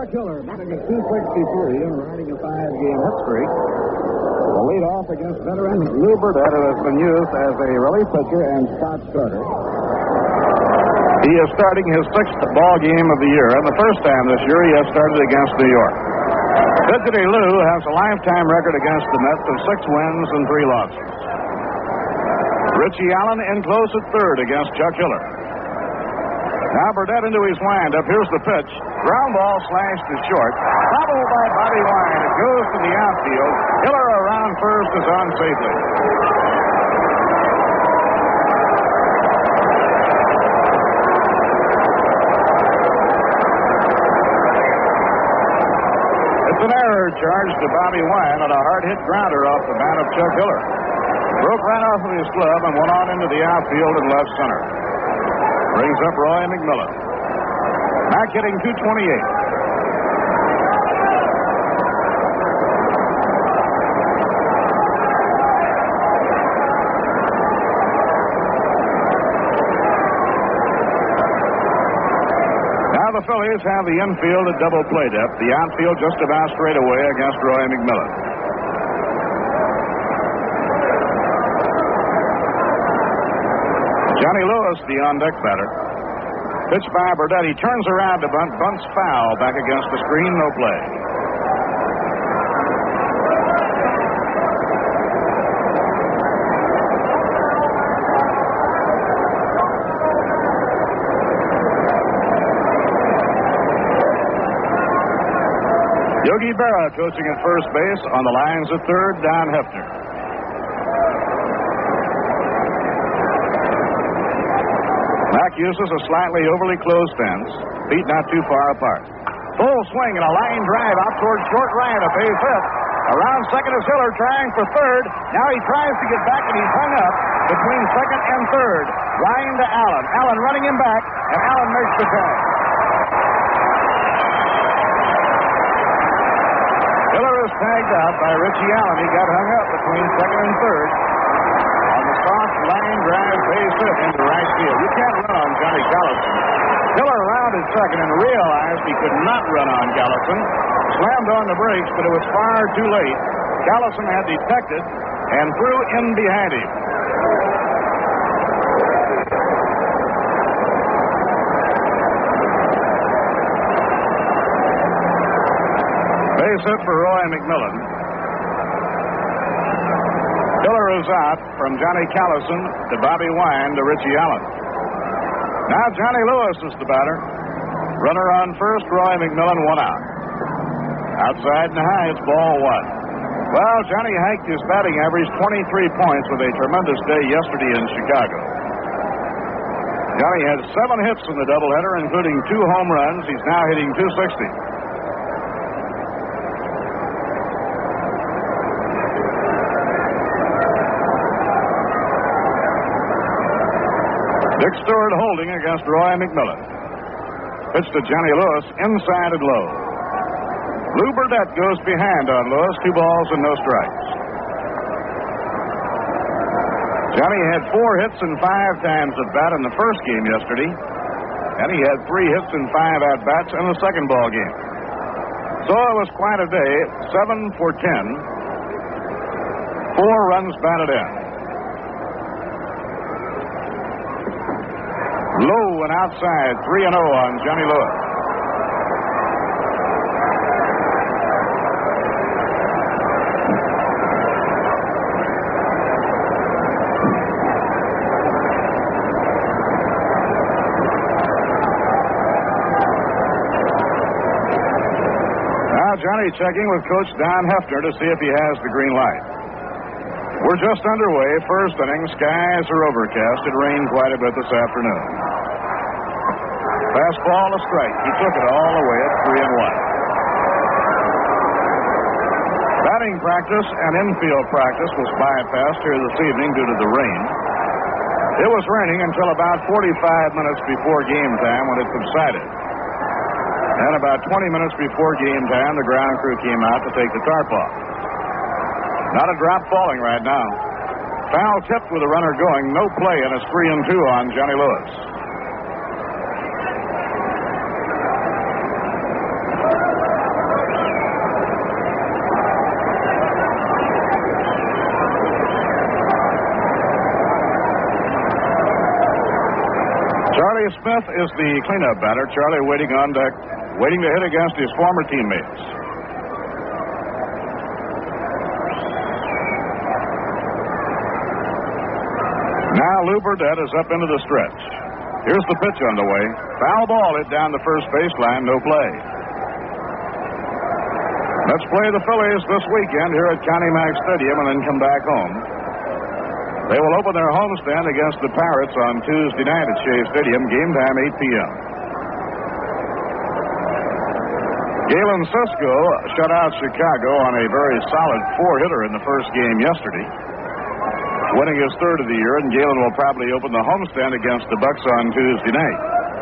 Chuck Hiller batting at 263 and riding a 5-game hit streak. The lead off against veteran Lou Burdett, who has been used as a relief pitcher and spot starter. He is starting his 6th ball game of the year, and the first time this year he has started against New York. Fidgety Lou has a lifetime record against the Mets of 6 wins and 3 losses. Richie Allen in close at third against Chuck Hiller. Now Burdett into his windup. Here's the pitch. Ground ball slashed to short. Bobbled by Bobby Wine. It goes to the outfield. Hiller around first is on safely. It's an error charged to Bobby Wine on a hard-hit grounder off the bat of Chuck Hiller. Broke right off of his glove and went on into the outfield and left center. Brings up Roy McMillan. Mack hitting .228. Now the Phillies have the infield at double play depth. The outfield just about straight away against Roy McMillan. Johnny Lewis, the on-deck batter. Pitch by Burdett. He turns around to bunt. Bunts foul. Back against the screen. No play. Yogi Berra coaching at first base. On the lines at third, Don Hefner. Mack uses a slightly overly closed fence, feet not too far apart. Full swing and a line drive out towards short right, a base hit. Around second is Hiller trying for third. Now he tries to get back and he's hung up between second and third. Ryan to Allen. Allen running him back, and Allen makes the tag. Hiller is tagged out by Richie Allen. He got hung up between second and third. Soft line drive base hit into right field. You can't run on Johnny Callison. Hiller rounded second and realized he could not run on Callison. Slammed on the brakes, but it was far too late. Callison had detected and threw in behind him. Base hit for Roy McMillan. Hiller is out from Johnny Callison to Bobby Wine to Richie Allen. Now Johnny Lewis is the batter. Runner on first, Roy McMillan, 1 out. Outside and high, it's ball 1. Well, Johnny hiked his batting average 23 points with a tremendous day yesterday in Chicago. Johnny had 7 hits in the doubleheader, including 2 home runs. He's now hitting .260. Dick Stewart holding against Roy McMillan. Pitch to Johnny Lewis, inside and low. Lou Burdett goes behind on Lewis, 2 balls and no strikes. Johnny had 4 hits and 5 times at bat in the first game yesterday, and he had 3 hits and 5 at bats in the second ball game. So it was quite a day. 7 for 10. 4 runs batted in. Low and outside, 3-0 on Johnny Lewis. Now Johnny checking with Coach Don Hefner to see if he has the green light. We're just underway. First inning. Skies are overcast. It rained quite a bit this afternoon. Fastball to strike. He took it all the way at 3-1. Batting practice and infield practice was bypassed here this evening due to the rain. It was raining until about 45 minutes before game time when it subsided. And about 20 minutes before game time, the ground crew came out to take the tarp off. Not a drop falling right now. Foul tipped with a runner going. No play, and it's 3-2 on Johnny Lewis. Charlie Smith is the cleanup batter. Charlie waiting on deck, waiting to hit against his former teammates. Now Lou Burdett is up into the stretch. Here's the pitch on the way. Foul ball hit down the first baseline, no play. Let's play the Phillies this weekend here at Connie Mack Stadium and then come back home. They will open their homestand against the Pirates on Tuesday night at Shea Stadium. Game time 8 p.m. Galen Cisco shut out Chicago on a very solid 4-hitter in the first game yesterday, winning his third of the year, and Galen will probably open the homestand against the Bucks on Tuesday night.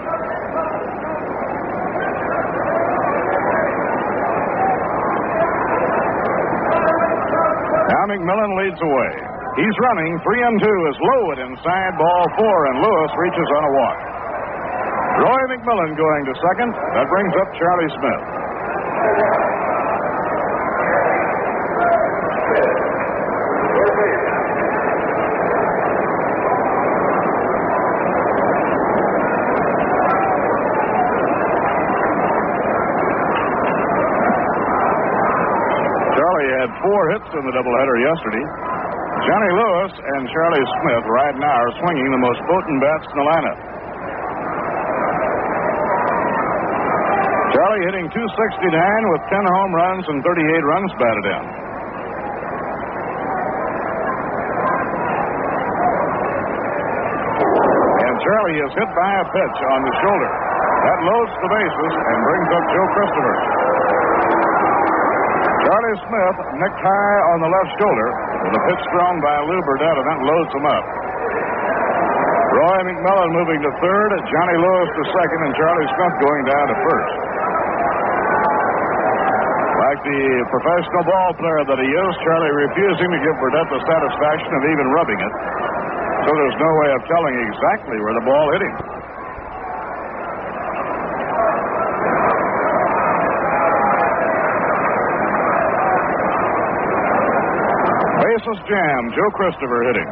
Now McMillan leads away. He's running. 3-2 is low and inside, ball 4, and Lewis reaches on a walk. Roy McMillan going to second. That brings up Charlie Smith. Charlie had 4 hits in the doubleheader yesterday. Johnny Lewis and Charlie Smith right now are swinging the most potent bats in the lineup. Charlie hitting .269 with 10 home runs and 38 runs batted in. And Charlie is hit by a pitch on the shoulder. That loads the bases and brings up Joe Christopher. Charlie Smith nicked high on the left shoulder with a pitch thrown by Lou Burdett, and that loads him up. Roy McMillan moving to third, Johnny Lewis to second, and Charlie Smith going down to first. Like the professional ball player that he is, Charlie refusing to give Burdett the satisfaction of even rubbing it, so there's no way of telling exactly where the ball hit him. Bases jammed. Joe Christopher hitting.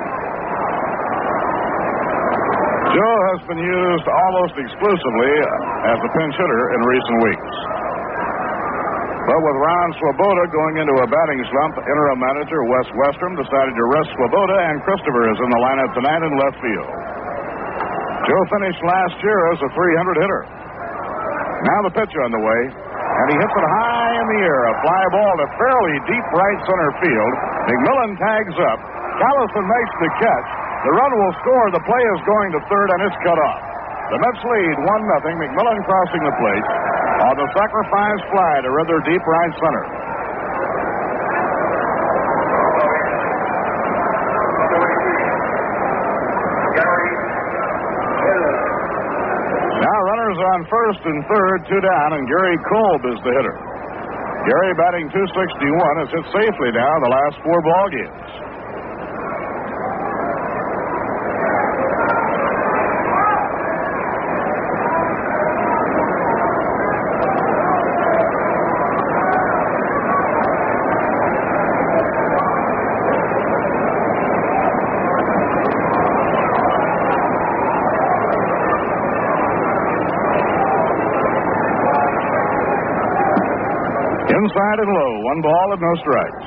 Joe has been used almost exclusively as a pinch hitter in recent weeks. But with Ron Swoboda going into a batting slump, interim manager Wes Westrom decided to rest Swoboda, and Christopher is in the lineup tonight in left field. Joe finished last year as a 300 hitter. Now the pitch on the way, and he hits it high in the air. A fly ball to fairly deep right center field. McMillan tags up. Callison makes the catch. The run will score. The play is going to third, and it's cut off. The Mets lead 1-0. McMillan crossing the plate on the sacrifice fly to rather deep right center. Now runners on first and third, 2 down, and Gary Kolb is the hitter. Gary batting .261 has hit safely now the last 4 ball games. Inside and low, 1 ball and no strikes.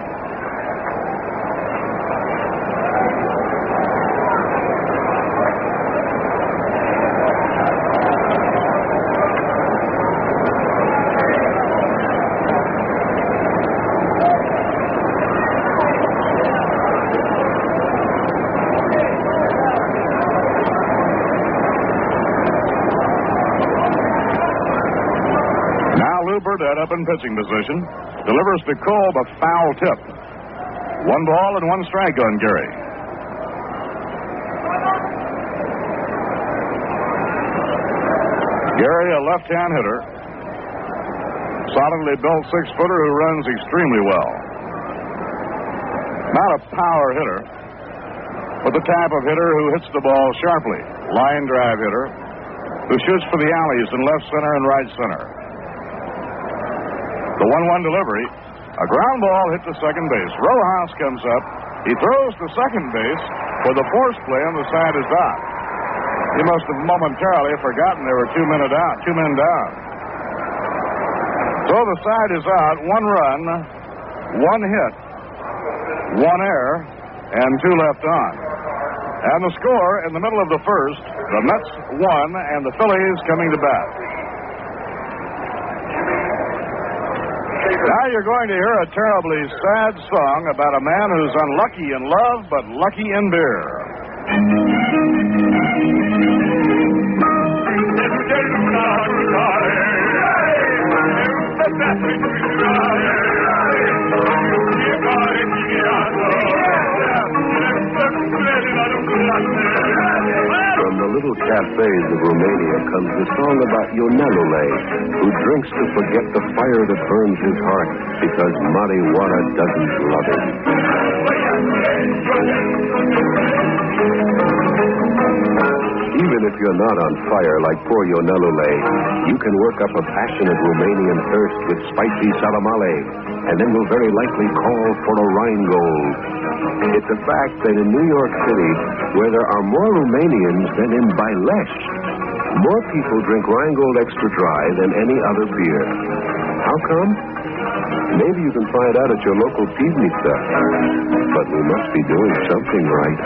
Burdett up in pitching position. Delivers to Kolb a foul tip. 1 ball and 1 strike on Gary. Gary, a left-hand hitter. Solidly built 6-footer who runs extremely well. Not a power hitter, but the type of hitter who hits the ball sharply. Line drive hitter who shoots for the alleys in left center and right center. The 1-1 delivery. A ground ball hit to second base. Rojas comes up. He throws to second base for the force play on the side is out. He must have momentarily forgotten there were two men down. So the side is out, 1 run, 1 hit, 1 error, and 2 left on. And the score in the middle of the first, the Mets won, and the Phillies coming to bat. Now you're going to hear a terribly sad song about a man who's unlucky in love, but lucky in beer. From the little cafes of Romania comes the song about Ionelule, who drinks to forget the fire that burns his heart because Marijuana doesn't love him. Even if you're not on fire like poor Ionelule, you can work up a passionate Romanian thirst with spicy salamale, and then will very likely call for a Rheingold. It's a fact that in New York City, where there are more Romanians than in Bailesh, more people drink Rheingold Extra Dry than any other beer. How come? Maybe you can find out at your local pizza. But we must be doing something right.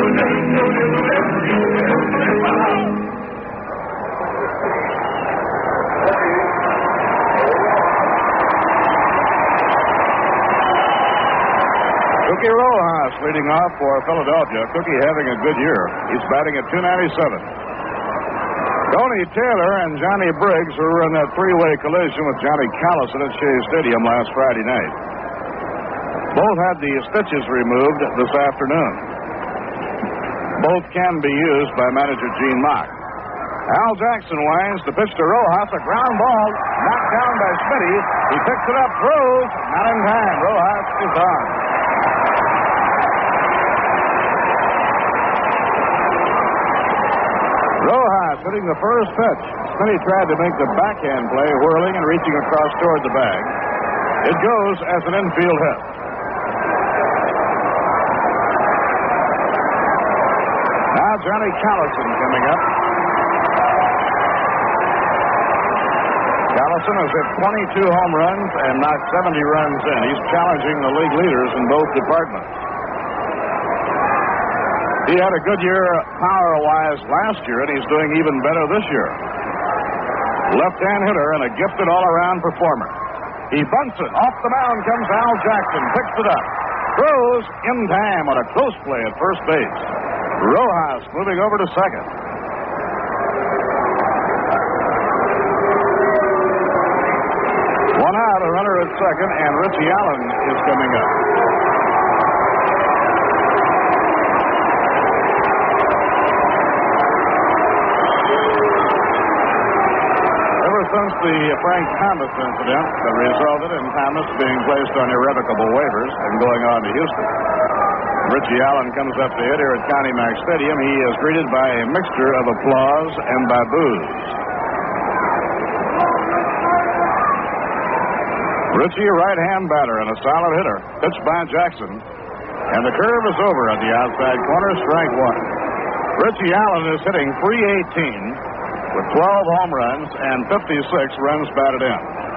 Cookie Rojas leading off for Philadelphia. Cookie having a good year. He's batting at .297. Tony Taylor and Johnny Briggs were in that three-way collision with Johnny Callison at Shea Stadium last Friday night. Both had the stitches removed this afternoon. Both can be used by manager Gene Mock. Al Jackson winds to pitch to Rojas. A ground ball knocked down by Smitty. He picks it up, throws, not in time. Rojas is on. Rojas hitting the first pitch. Smitty tried to make the backhand play, whirling and reaching across toward the bag. It goes as an infield hit. Now Johnny Callison coming up. Callison has hit 22 home runs and knocked 70 runs in. He's challenging the league leaders in both departments. He had a good year power-wise last year, and he's doing even better this year. Left-hand hitter and a gifted all-around performer. He bunts it. Off the mound comes Al Jackson. Picks it up. Throws in time on a close play at first base. Rojas moving over to second. One out, a runner at second, and Richie Allen is coming up. Since the Frank Thomas incident that resulted in Thomas being placed on irrevocable waivers and going on to Houston, Richie Allen comes up to hit here at Connie Mack Stadium. He is greeted by a mixture of applause and by boos. Richie, a right-hand batter and a solid hitter, pitched by Jackson, and the curve is over at the outside corner, strike one. Richie Allen is hitting .318. with 12 home runs and 56 runs batted in.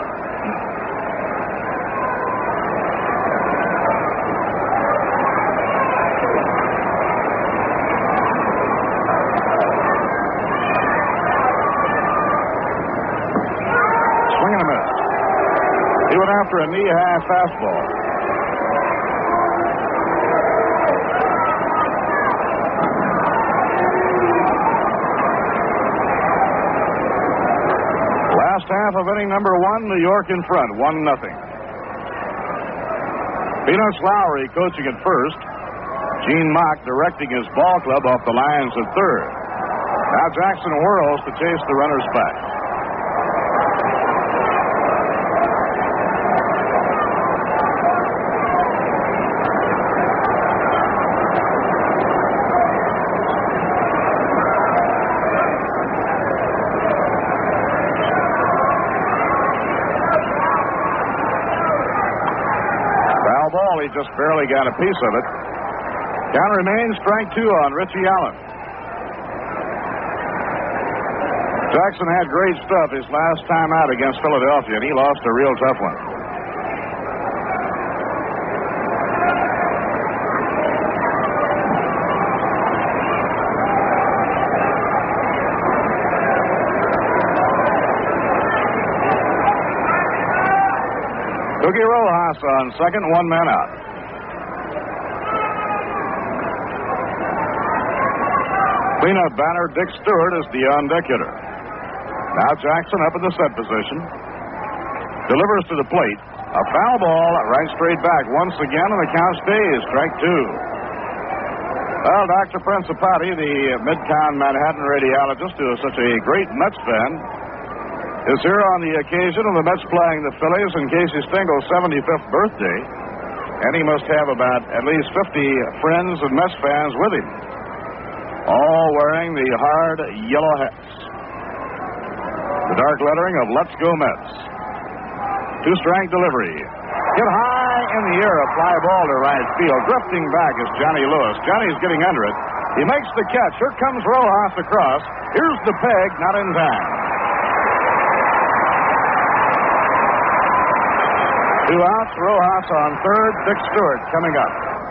Swing and a miss. He went after a knee-high fastball. Last half of inning number one, New York in front, 1-0. Peanuts Lowry coaching at first. Gene Mock directing his ball club off the lines at third. Now Jackson whirls to chase the runners back. He just barely got a piece of it. Count remains strike two on Richie Allen. Jackson had great stuff his last time out against Philadelphia, and he lost a real tough one. Cookie Rojas on second, 1 man out. Cleanup batter Dick Stewart is the on-deck hitter. Now Jackson up in the set position. Delivers to the plate. A foul ball right straight back. Once again, and the count stays. Strike two. Well, Dr. Principati, the Midtown Manhattan radiologist, who is such a great Mets fan, is here on the occasion of the Mets playing the Phillies in Casey Stengel's 75th birthday. And he must have about at least 50 friends and Mets fans with him, all wearing the hard yellow hats. The dark lettering of Let's Go Mets. Two-strike delivery. Hit high in the air, a fly ball to right field. Drifting back is Johnny Lewis. Johnny's getting under it. He makes the catch. Here comes Rojas across. Here's the peg, not in time. 2 outs, Rojas on third, Dick Stewart coming up.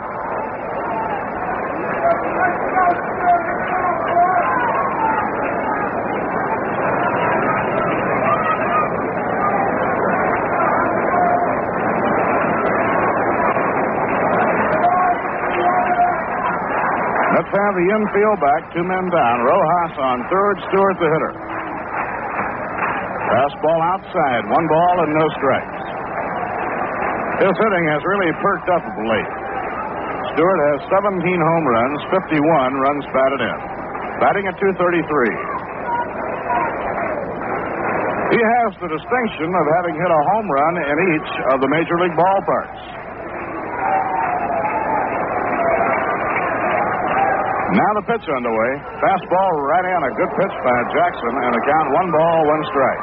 Let's have the infield back, 2 men down. Rojas on third, Stewart the hitter. Fastball outside, 1 ball and no strikes. His hitting has really perked up of late. Stewart has 17 home runs, 51 runs batted in. Batting at .233. He has the distinction of having hit a home run in each of the major league ballparks. Now the pitch underway. Fastball right in. A good pitch by Jackson, and a count 1 ball, 1 strike.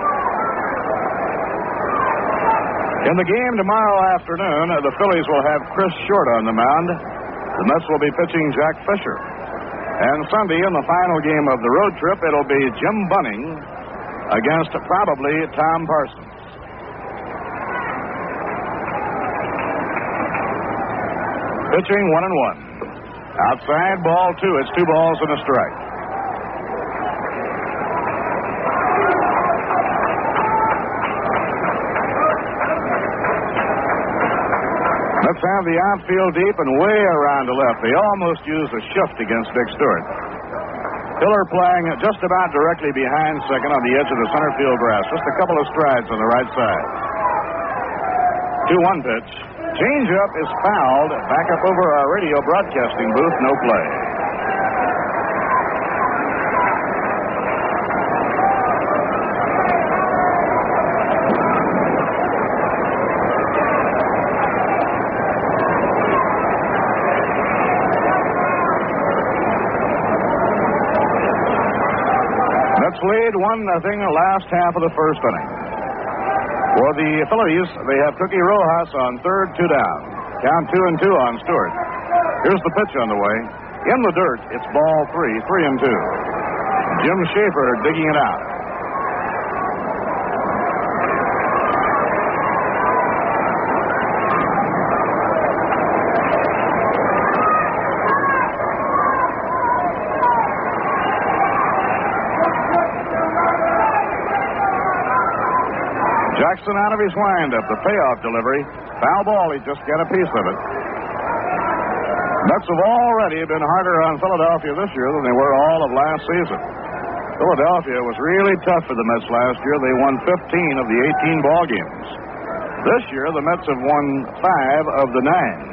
In the game tomorrow afternoon, the Phillies will have Chris Short on the mound. The Mets will be pitching Jack Fisher. And Sunday, in the final game of the road trip, it'll be Jim Bunning against probably Tom Parsons. Pitching 1-1. Outside, ball 2. It's 2 balls and a strike. Let's have the outfield deep and way around to left. They almost used a shift against Dick Stewart. Hiller playing just about directly behind second on the edge of the center field grass. Just a couple of strides on the right side. 2-1 pitch. Changeup is fouled. Back up over our radio broadcasting booth. No play. Mets lead 1-0 last half of the first inning. For the Phillies, they have Cookie Rojas on third, 2 down. Count 2-2 on Stewart. Here's the pitch on the way. In the dirt, it's ball 3, 3-2. Jim Schaefer digging it out. Jackson out of his windup, the payoff delivery. Foul ball, he just got a piece of it. Mets have already been harder on Philadelphia this year than they were all of last season. Philadelphia was really tough for the Mets last year. They won 15 of the 18 ball games. This year, the Mets have won 5 of the 9.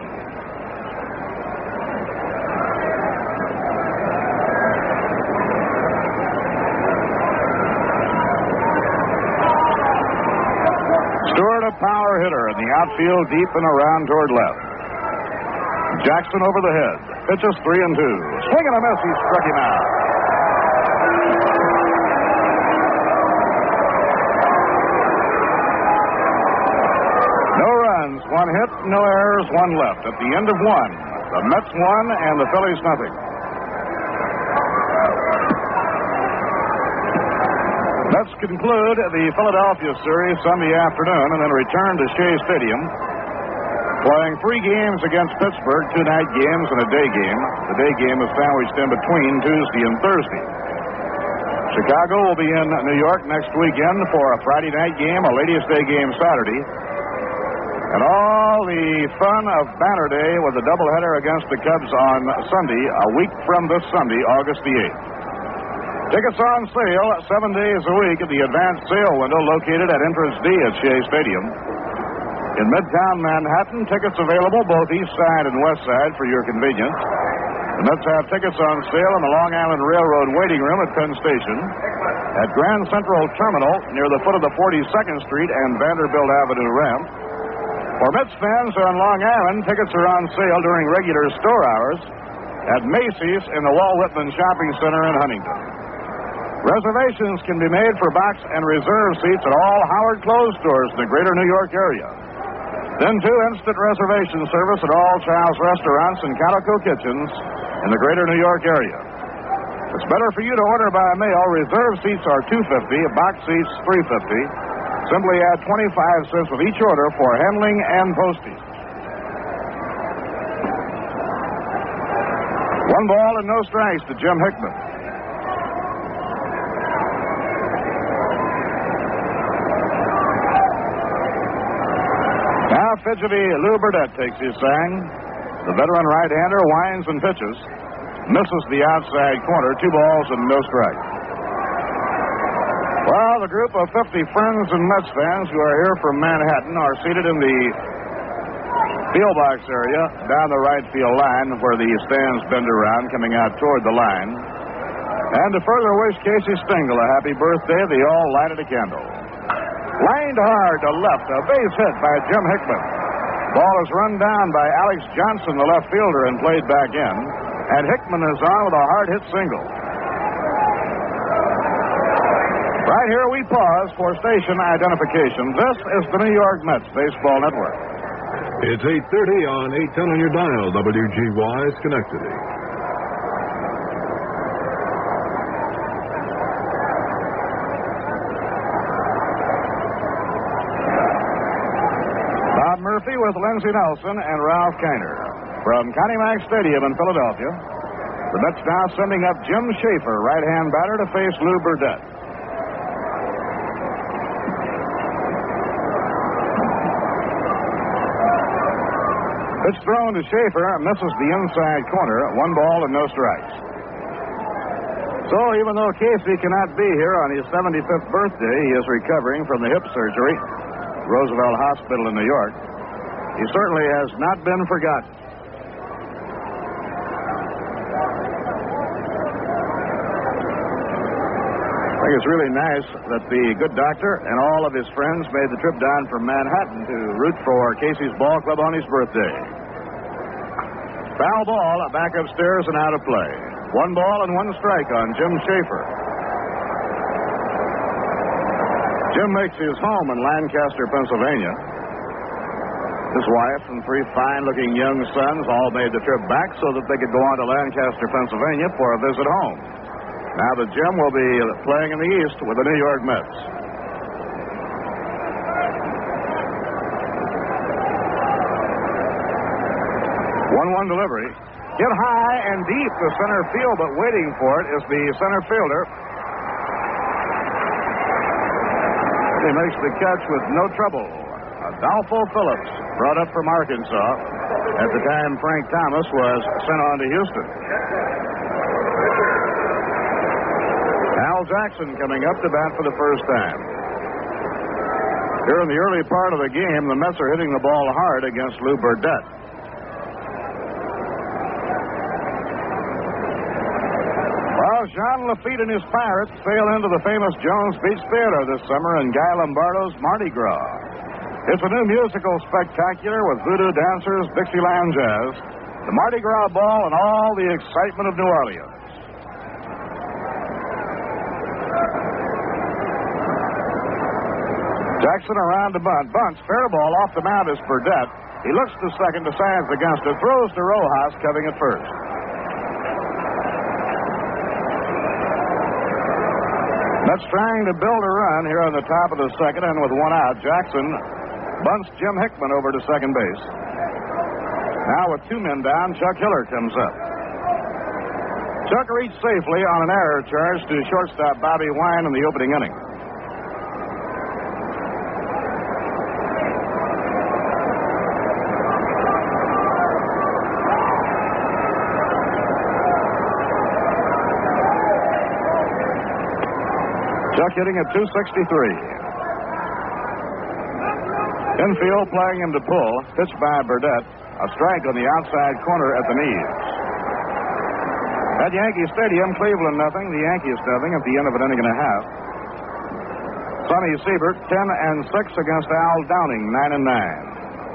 Power hitter in the outfield, deep and around toward left. Jackson over the head. Pitches 3-2. Swing and a miss. He struck him out. No runs, 1 hit, no errors, 1 left. At the end of 1, the Mets won and the Phillies nothing. Mets conclude the Philadelphia series Sunday afternoon and then return to Shea Stadium, playing 3 games against Pittsburgh, 2 night games and a day game. The day game is sandwiched in between Tuesday and Thursday. Chicago will be in New York next weekend for a Friday night game, a Ladies' Day game Saturday, and all the fun of Banner Day with a doubleheader against the Cubs on Sunday, a week from this Sunday, August the 8th. Tickets on sale 7 days a week at the advanced sale window located at entrance D at Shea Stadium. In Midtown Manhattan, tickets available both east side and west side for your convenience. The Mets have tickets on sale in the Long Island Railroad waiting room at Penn Station, at Grand Central Terminal near the foot of the 42nd Street and Vanderbilt Avenue ramp. For Mets fans on Long Island, tickets are on sale during regular store hours at Macy's in the Walt Whitman Shopping Center in Huntington. Reservations can be made for box and reserve seats at all Howard Clothes stores in the greater New York area. Then, too, instant reservation service at all Child's restaurants and Calico kitchens in the greater New York area. It's better for you to order by mail. Reserve seats are $2.50, box seats $3.50. Simply add 25 cents with each order for handling and postage. 1 ball and no strikes to Jim Hickman. Now fidgety Lou Burdette takes his sang. The veteran right-hander winds and pitches. Misses the outside corner. 2 balls and no strikes. Well, the group of 50 friends and Mets fans who are here from Manhattan are seated in the field box area down the right field line where the stands bend around coming out toward the line. And to further wish Casey Stengel a happy birthday, they all lighted a candle. Lined hard to left, a base hit by Jim Hickman. Ball is run down by Alex Johnson, the left fielder, and played back in. And Hickman is on with a hard hit single. Right here we pause for station identification. This is the New York Mets Baseball Network. It's 8:30 on 810 on your dial, WGY Schenectady. Bob Murphy with Lindsey Nelson and Ralph Kiner. From Connie Mack Stadium in Philadelphia, the Mets now sending up Jim Schaefer, right-hand batter, to face Lou Burdette. Pitch thrown to Schaefer, misses the inside corner. 1 ball and no strikes. So even though Casey cannot be here on his 75th birthday, he is recovering from the hip surgery at Roosevelt Hospital in New York. He certainly has not been forgotten. I think it's really nice that the good doctor and all of his friends made the trip down from Manhattan to root for Casey's ball club on his birthday. Foul ball, back upstairs and out of play. 1 ball and 1 strike on Jim Schaefer. Jim makes his home in Lancaster, Pennsylvania. His wife and 3 fine-looking young sons all made the trip back so that they could go on to Lancaster, Pennsylvania for a visit home. Now that Jim will be playing in the East with the New York Mets. 1-1 delivery. Hit high and deep to center field, but waiting for it is the center fielder. He makes the catch with no trouble. Adolfo Phillips, brought up from Arkansas. At the time, Frank Thomas was sent on to Houston. Al Jackson coming up to bat for the first time. Here in the early part of the game, the Mets are hitting the ball hard against Lou Burdette. Well, Jean Lafitte and his Pirates sail into the famous Jones Beach Theater this summer in Guy Lombardo's Mardi Gras. It's a new musical spectacular with voodoo dancers, Dixieland jazz, the Mardi Gras ball, and all the excitement of New Orleans. Jackson around to bunt. Bunts, fair ball off the mound is Burdette. He looks to second, decides against it, throws to Rojas, covering at first. Mets trying to build a run here on the top of the second, and with one out, Jackson bunts Jim Hickman over to second base. Now with two men down, Chuck Hiller comes up. Chuck reached safely on an error charge to shortstop Bobby Wine in the opening inning. Chuck hitting at .263. Infield playing him to pull. Pitched by Burdette. A strike on the outside corner at the knees. At Yankee Stadium, Cleveland nothing, the Yankees nothing at the end of an inning and a half. Sonny Siebert 10-6 against Al Downing 9-9.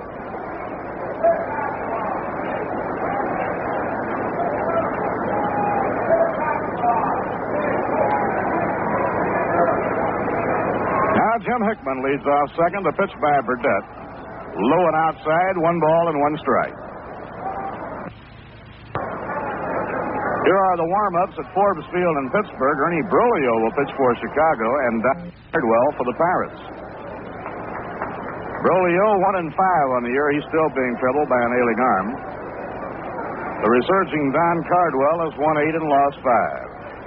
Jim Hickman leads off second. The pitch by Burdette. Low and outside, 1 ball and 1 strike. Here are the warm-ups at Forbes Field in Pittsburgh. Ernie Broglio will pitch for Chicago and Don Cardwell for the Pirates. Broglio 1-5 on the year. He's still being troubled by an ailing arm. The resurging Don Cardwell has won 8 and lost 5.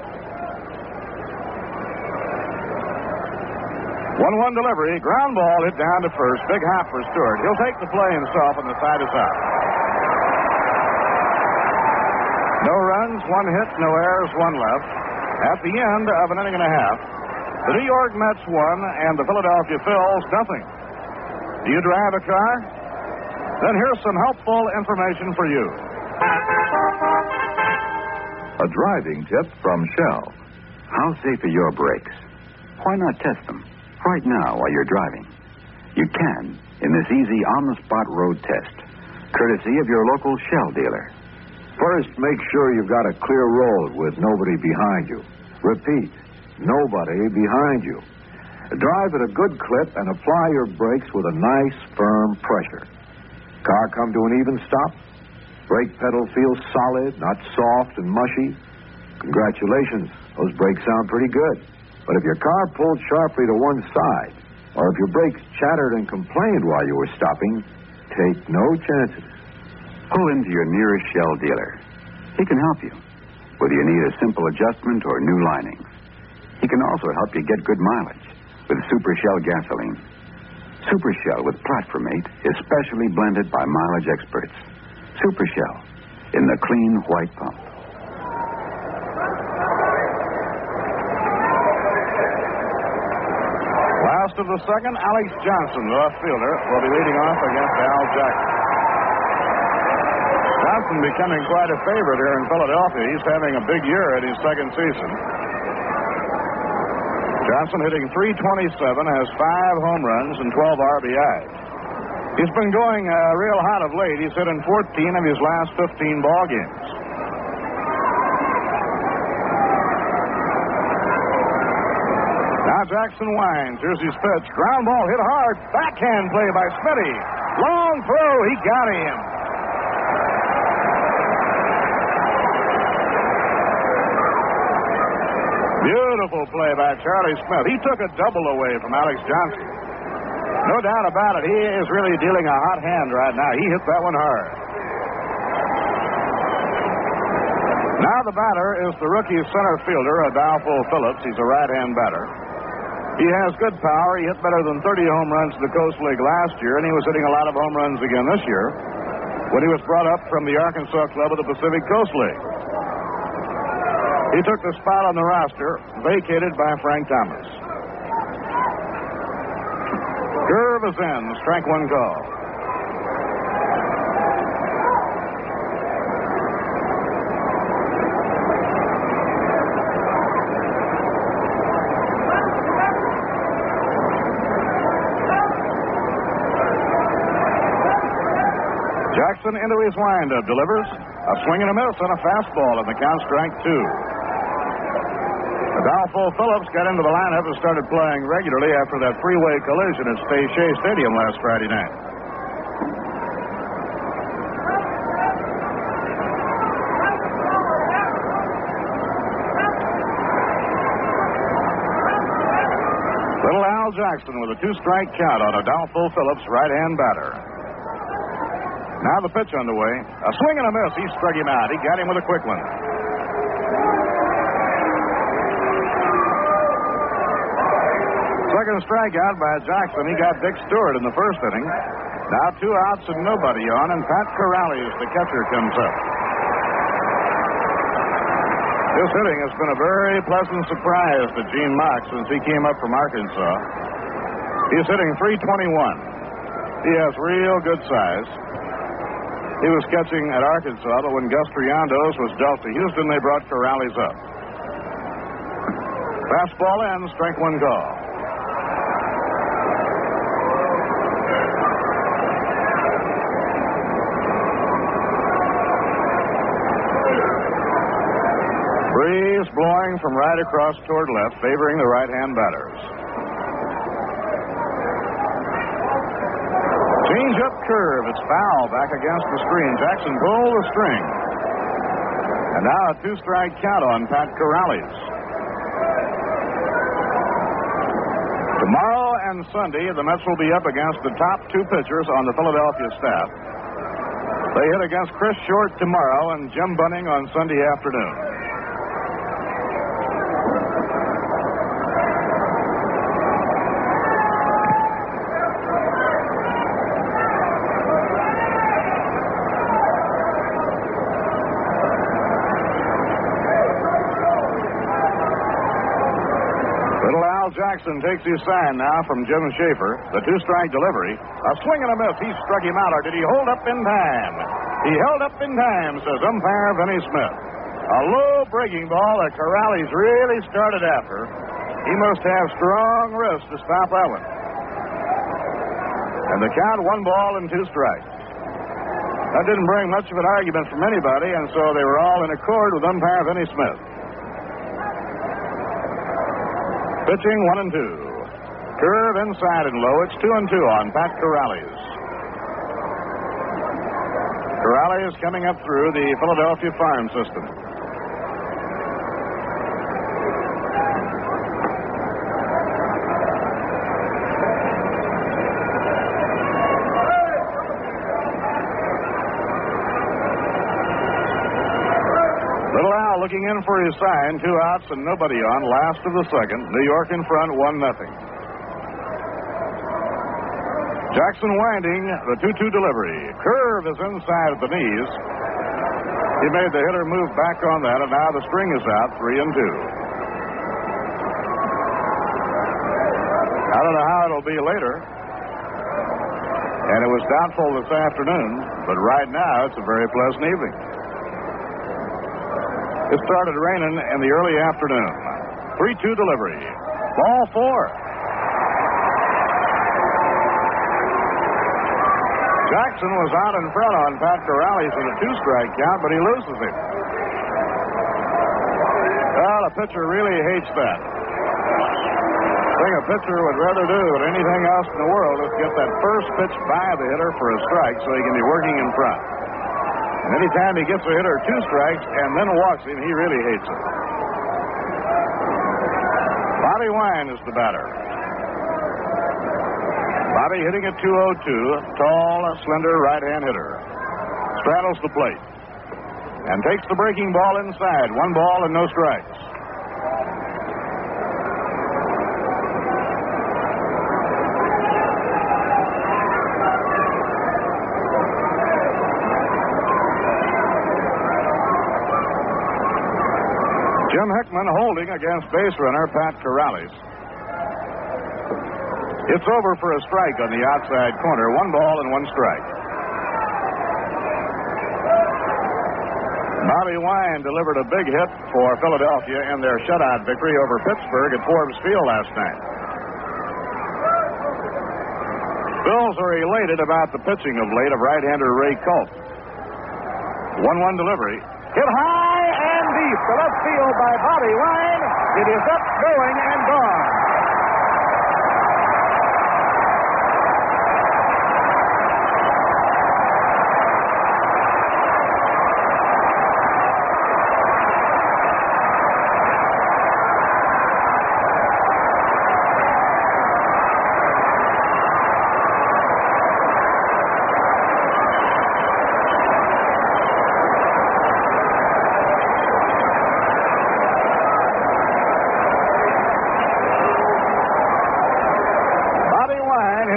1-1 delivery, ground ball hit down to first. Big hop for Stewart. He'll take the play himself, and the side is out. No runs, 1 hit, no errors, 1 left. At the end of an inning and a half, the New York Mets won, and the Philadelphia Phils nothing. Do you drive a car? Then here's some helpful information for you. A driving tip from Shell. How safe are your brakes? Why not test them right now while you're driving? You can in this easy on-the-spot road test, courtesy of your local Shell dealer. First, make sure you've got a clear road with nobody behind you. Repeat, nobody behind you. Drive at a good clip and apply your brakes with a nice, firm pressure. Car come to an even stop. Brake pedal feels solid, not soft and mushy. Congratulations, those brakes sound pretty good. But if your car pulled sharply to one side, or if your brakes chattered and complained while you were stopping, take no chances. Pull into your nearest Shell dealer. He can help you, whether you need a simple adjustment or new linings. He can also help you get good mileage with Super Shell gasoline. Super Shell with Platformate is specially blended by mileage experts. Super Shell in the clean white pump. Last of the second, Alex Johnson, the left fielder, will be leading off against Al Jackson. Johnson becoming quite a favorite here in Philadelphia. He's having a big year in his second season. Johnson hitting .327, has 5 home runs and 12 RBIs. He's been going real hot of late. He's hit in 14 of his last 15 ball games. Now Jackson winds. Here's his pitch. Ground ball hit hard. Backhand play by Smitty. Long throw. He got him. Beautiful play by Charlie Smith. He took a double away from Alex Johnson. No doubt about it. He is really dealing a hot hand right now. He hit that one hard. Now the batter is the rookie center fielder, Adolfo Phillips. He's a right-hand batter. He has good power. He hit better than 30 home runs in the Coast League last year, and he was hitting a lot of home runs again this year when he was brought up from the Arkansas club of the Pacific Coast League. He took the spot on the roster, vacated by Frank Thomas. Curve is in. Strike 1 call. Jackson into his windup, delivers a swing and a miss and a fastball, and the count strike 2. Adolfo Phillips got into the lineup and started playing regularly after that freeway collision at Shea Stadium last Friday night. Al Jackson with a 2-strike count on Adolfo Phillips, right-hand batter. Now the pitch underway. A swing and a miss. He struck him out. He got him with a quick one. Second strikeout by Jackson. He got Dick Stewart in the first inning. Now 2 outs and nobody on, and Pat Corrales, the catcher, comes up. This hitting has been a very pleasant surprise to Gene Mock since he came up from Arkansas. He's hitting .321. He has real good size. He was catching at Arkansas, but when Gus Triandos was dealt to Houston, they brought Corrales up. Fastball ends, strike 1 call. Breeze blowing from right across toward left, favoring the right-hand batters. Change-up curve. It's foul back against the screen. Jackson pulled the string. And now a 2-strike count on Pat Corrales. Tomorrow and Sunday, the Mets will be up against the top 2 pitchers on the Philadelphia staff. They hit against Chris Short tomorrow and Jim Bunning on Sunday afternoon. Jackson takes his sign now from Jim Schaefer. The 2-strike delivery. A swing and a miss. He struck him out, or did he hold up in time? He held up in time, says umpire Vinnie Smith. A low breaking ball that Corrales really started after. He must have strong wrists to stop that one. And the count, 1 ball and 2 strikes. That didn't bring much of an argument from anybody, and so they were all in accord with umpire Vinnie Smith. Pitching 1 and 2. Curve inside and low. It's 2 and 2 on Pat Corrales. Corrales coming up through the Philadelphia farm system. Little Al looking in for his sign. 2 outs and nobody on. Last of the second. New York in front, 1-0. Jackson winding the 2-2 delivery. Curve is inside at the knees. He made the hitter move back on that, and now the string is out, 3 and 2. I don't know how it'll be later. And it was doubtful this afternoon, but right now it's a very pleasant evening. It started raining in the early afternoon. 3-2 delivery. Ball 4. Jackson was out in front on Pat Corrales with a 2-strike count, but he loses it. Well, a pitcher really hates that. The thing a pitcher would rather do than anything else in the world is get that first pitch by the hitter for a strike so he can be working in front. And anytime he gets a hitter 2 strikes and then walks him, he really hates it. Bobby Wine is the batter. Bobby hitting at .202, tall, slender right-hand hitter. Straddles the plate and takes the breaking ball inside. 1 ball and no strikes. Jim Hickman holding against base runner Pat Corrales. It's over for a strike on the outside corner. 1 ball and 1 strike. Bobby Wine delivered a big hit for Philadelphia in their shutout victory over Pittsburgh at Forbes Field last night. Bills are elated about the pitching of late of right-hander Ray Culp. 1-1 delivery. Hit high and deep to left field by Bobby Wine. It is up, going, and gone.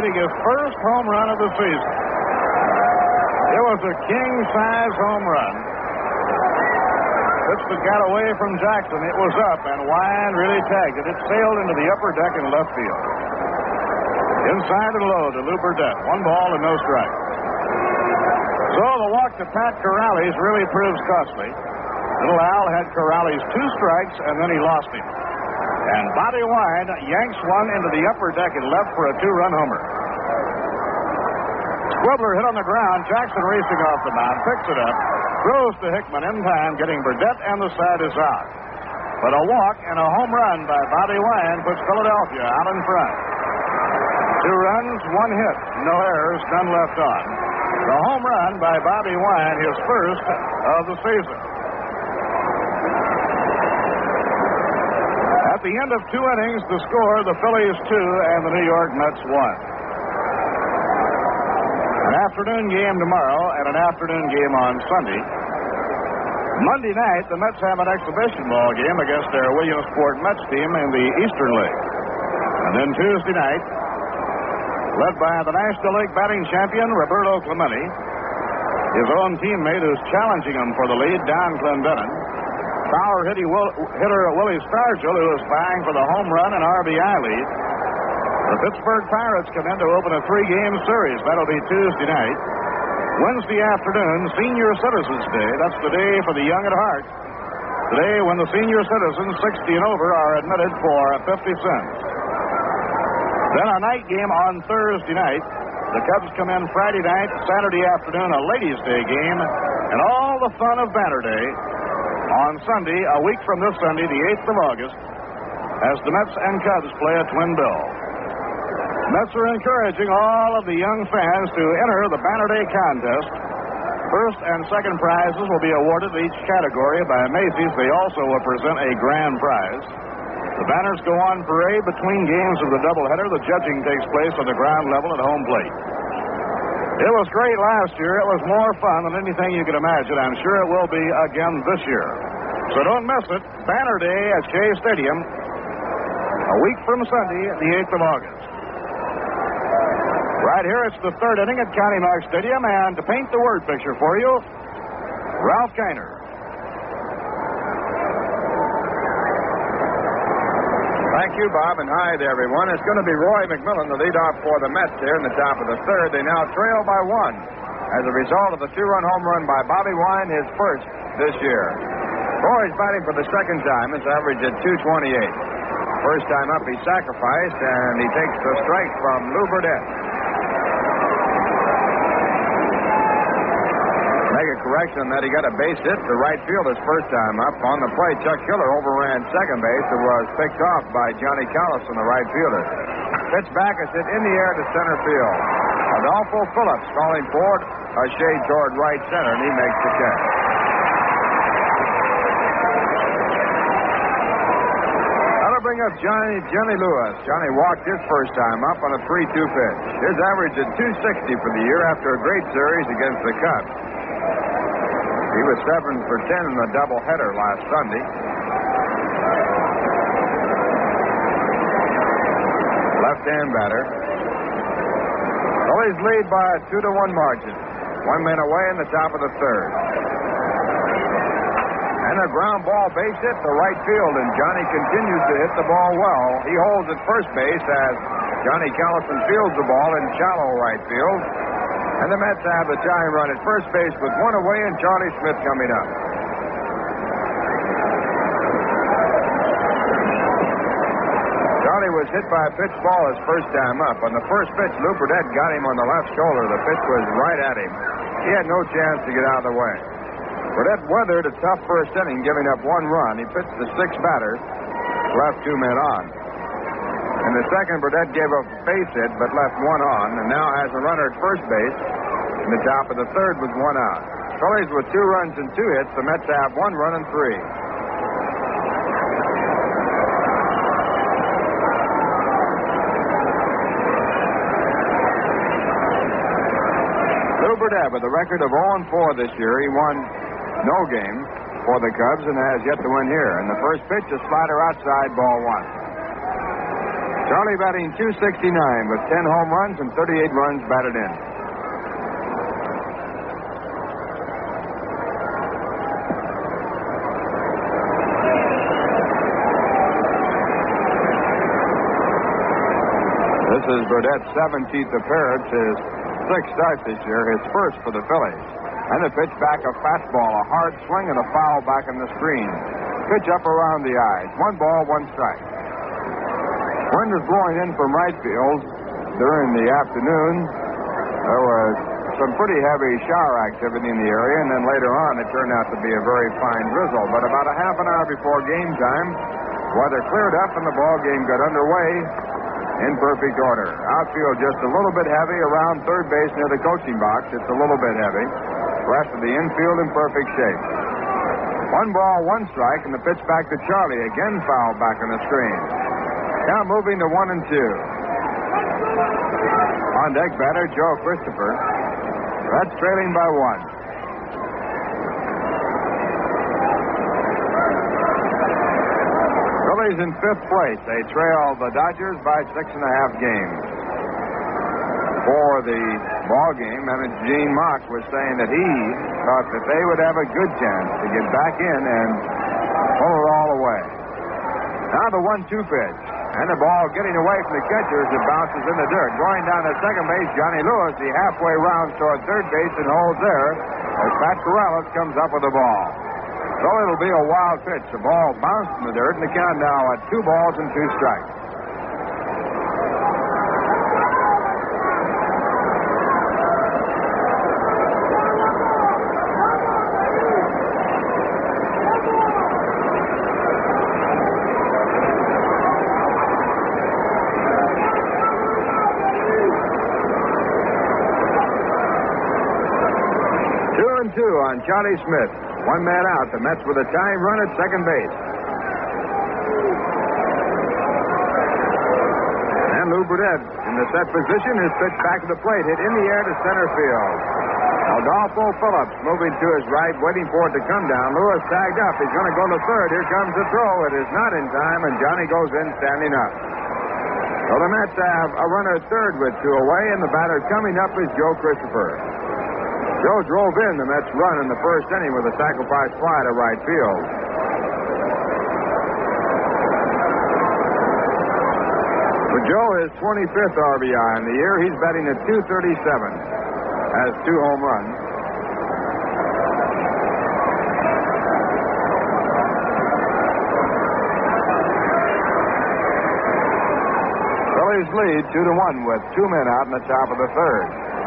hitting his first home run of the season. It was a king-size home run. Pitch that got away from Jackson. It was up, and Wine really tagged it. It sailed into the upper deck in left field. Inside and low to Lou Burdett. 1 ball and no strike. So the walk to Pat Corrales really proves costly. Little Al had Corrales 2 strikes, and then he lost him. And Bobby Wine yanks one into the upper deck and left for a 2-run homer. Squibbler hit on the ground. Jackson racing off the mound, picks it up, throws to Hickman in time, getting Burdett, and the side is out. But a walk and a home run by Bobby Wine puts Philadelphia out in front. 2 runs, 1 hit, no errors, none left on. The home run by Bobby Wine, his first of the season. At the end of 2 innings, the score, the Phillies 2 and the New York Mets 1. An afternoon game tomorrow and an afternoon game on Sunday. Monday night, the Mets have an exhibition ball game against their Williamsport Mets team in the Eastern League. And then Tuesday night, led by the National League batting champion, Roberto Clemente, his own teammate who's challenging him for the lead, Don Clendenin, power hitter Willie Stargell, who is vying for the home run and RBI lead. The Pittsburgh Pirates come in to open a 3-game series. That'll be Tuesday night. Wednesday afternoon, Senior Citizens Day. That's the day for the young at heart. Today, when the senior citizens 60 and over are admitted for 50 cents. Then a night game on Thursday night. The Cubs come in Friday night, Saturday afternoon, a Ladies' Day game, and all the fun of Banner Day on Sunday, a week from this Sunday, the 8th of August, as the Mets and Cubs play a twin bill. Mets are encouraging all of the young fans to enter the Banner Day contest. First and second prizes will be awarded in each category by Macy's. They also will present a grand prize. The banners go on parade between games of the doubleheader. The judging takes place on the ground level at home plate. It was great last year. It was more fun than anything you could imagine. I'm sure it will be again this year. So don't miss it. Banner Day at Shea Stadium, a week from Sunday, the 8th of August. Right here, it's the 3rd inning at County Mark Stadium, and to paint the word picture for you, Ralph Kiner. Thank you, Bob, and hi to everyone. It's going to be Roy McMillan, the leadoff for the Mets here in the top of the 3rd. They now trail by 1 as a result of the 2-run home run by Bobby Wine, his first this year. Roy's batting for the second time. His average at .228. First time up, he sacrificed, and he takes the strike from Lou Burdett. Make a correction that he got a base hit to right field his first time up. On the play, Chuck Hiller overran second base. It was picked off by Johnny Callison, the right fielder. Pitch back is hit in the air to center field. Adolfo Phillips calling forward a shade toward right center, and he makes the catch. That'll bring up Johnny Lewis. Johnny walked his first time up on a 3-2 pitch. His average at .260 for the year after a great series against the Cubs. He was 7 for 10 in the doubleheader last Sunday. Left-hand batter. Phillies lead by a 2-1 margin. 1 man away in the top of the 3rd. And a ground ball base hit to right field, and Johnny continues to hit the ball well. He holds at first base as Johnny Callison fields the ball in shallow right field. And the Mets have the tying run at first base with 1 away and Charlie Smith coming up. Charlie was hit by a pitch ball his first time up. On the first pitch, Lou Burdett got him on the left shoulder. The pitch was right at him. He had no chance to get out of the way. Burdett weathered a tough first inning, giving up 1 run. He pitched the 6th batter, left 2 men on. In the second, Burdett gave up a base hit, but left 1 on, and now has a runner at first base in the top of the 3rd with 1 out. Phillies with 2 runs and 2 hits. The Mets have 1 run and 3. Lou Burdett with a record of 0-4 this year. He won no game for the Cubs and has yet to win here. And the first pitch is slider outside, ball 1. Charlie batting .269 with 10 home runs and 38 runs batted in. This is Burdett's 17th appearance, his 6th start this year, his first for the Phillies. And the pitch back, a fastball, a hard swing, and a foul back in the screen. Pitch up around the eyes. 1 ball, 1 strike. Wind was blowing in from right field during the afternoon. There was some pretty heavy shower activity in the area, and then later on it turned out to be a very fine drizzle. But about a half an hour before game time, weather cleared up and the ball game got underway in perfect order. Outfield just a little bit heavy around third base near the coaching box. It's a little bit heavy. Rest of the infield in perfect shape. 1 ball, 1 strike, and the pitch back to Charlie. Again fouled back on the screen. Now moving to 1 and 2. On deck batter, Joe Christopher. Reds trailing by 1. Phillies in 5th place. They trail the Dodgers by 6.5 games. For the ball game, manager Gene Mox was saying that he thought that they would have a good chance to get back in and pull it all away. Now the 1-2 pitch. And the ball getting away from the catcher as it bounces in the dirt. Going down to second base, Johnny Lewis, the halfway round toward third base and holds there as Pat Corrales comes up with the ball. So it'll be a wild pitch. The ball bounced in the dirt, and the count now at 2 balls and 2 strikes. On Charlie Smith. 1 man out. The Mets with a tying run at second base. And Lou Burdett in the set position. His pitch back to the plate. Hit in the air to center field. Adolfo Phillips moving to his right, waiting for it to come down. Lewis tagged up. He's going to go to third. Here comes the throw. It is not in time, and Johnny goes in standing up. So the Mets have a runner at third with 2 away, and the batter coming up is Joe Christopher. Joe drove in the Mets' run in the first inning with a sacrifice fly to right field. For Joe, his 25th RBI in the year. He's batting at .237. Has 2 home runs. Phillies lead 2-1 with 2 men out in the top of the third.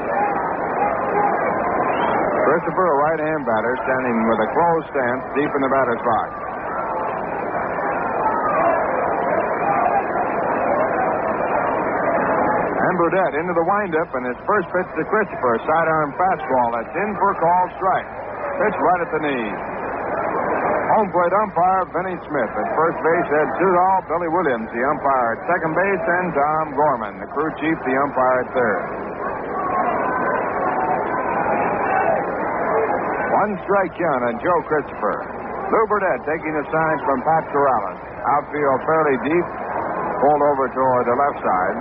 Christopher, a right-hand batter, standing with a closed stance deep in the batter's box. And Burdett into the windup, and his first pitch to Christopher, a sidearm fastball that's in for a called strike. Pitch right at the knees. Home plate umpire Vinnie Smith. At first base, Ed Sudol, Billy Williams, the umpire at second base, and Tom Gorman, the crew chief, the umpire at third. 1 strike count on Joe Christopher. Lou Burdett taking the signs from Pat Corrales. Outfield fairly deep, pulled over toward the left side.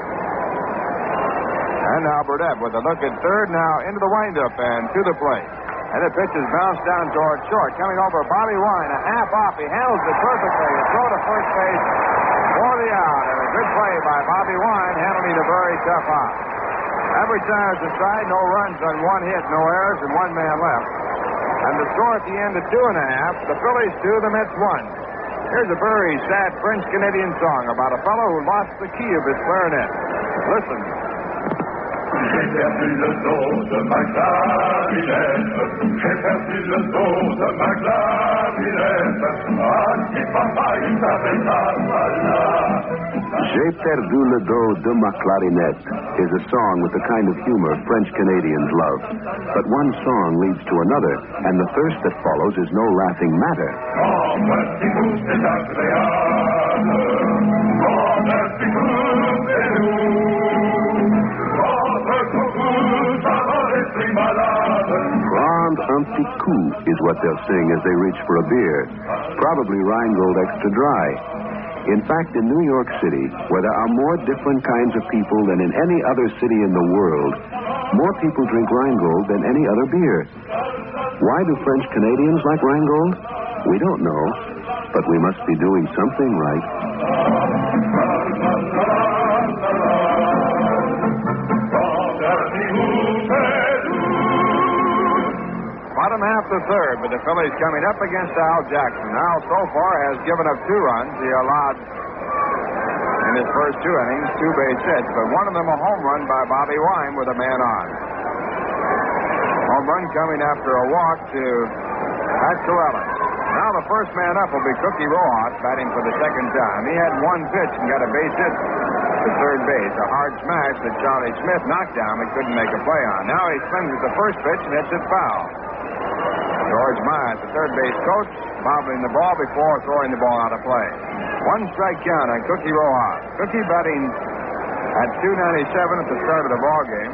And now Burdett with a look at third, now into the windup and to the plate. And the pitch is bounced down toward short. Coming over, Bobby Wine, a half off. He handles it perfectly. A throw to first base for the out. And a good play by Bobby Wine, handling a very tough hop. Average tires aside, no runs on 1 hit, no errors, and 1 man left. And the score at the end of 2.5, the Phillies 2, the Mets 1. Here's a very sad French-Canadian song about a fellow who lost the key of his clarinet. Listen. J'ai perdu le dos de ma clarinette, j'ai perdu le dos de ma clarinette, ah, si papa il savait pas, voilà. J'ai perdu le dos de ma clarinette is a song with the kind of humor French-Canadians love. But one song leads to another, and the thirst that follows is no laughing matter. Oh, merci vous, c'est agréable. Oh, merci vous, c'est nous. Prendre un petit coup is what they'll sing as they reach for a beer. Probably Rheingold Extra Dry. In fact, in New York City, where there are more different kinds of people than in any other city in the world, more people drink Rheingold than any other beer. Why do French Canadians like Rheingold? We don't know, but we must be doing something right. Bottom half the third, but the Phillies coming up against Al Jackson. Al so far has given up 2 runs. He allowed in his first 2 innings 2 base hits, but one of them a home run by Bobby Wine with a man on. Home run coming after a walk to Pat Corrales. Now the first man up will be Cookie Rojas, batting for the second time. He had 1 pitch and got a base hit to third base. A hard smash that Charlie Smith knocked down but couldn't make a play on. Now he swings at the first pitch and hits it foul. George Myers, the third base coach, bobbling the ball before throwing the ball out of play. 1 strike count on Cookie Rojas. Cookie batting at .297 at the start of the ball game.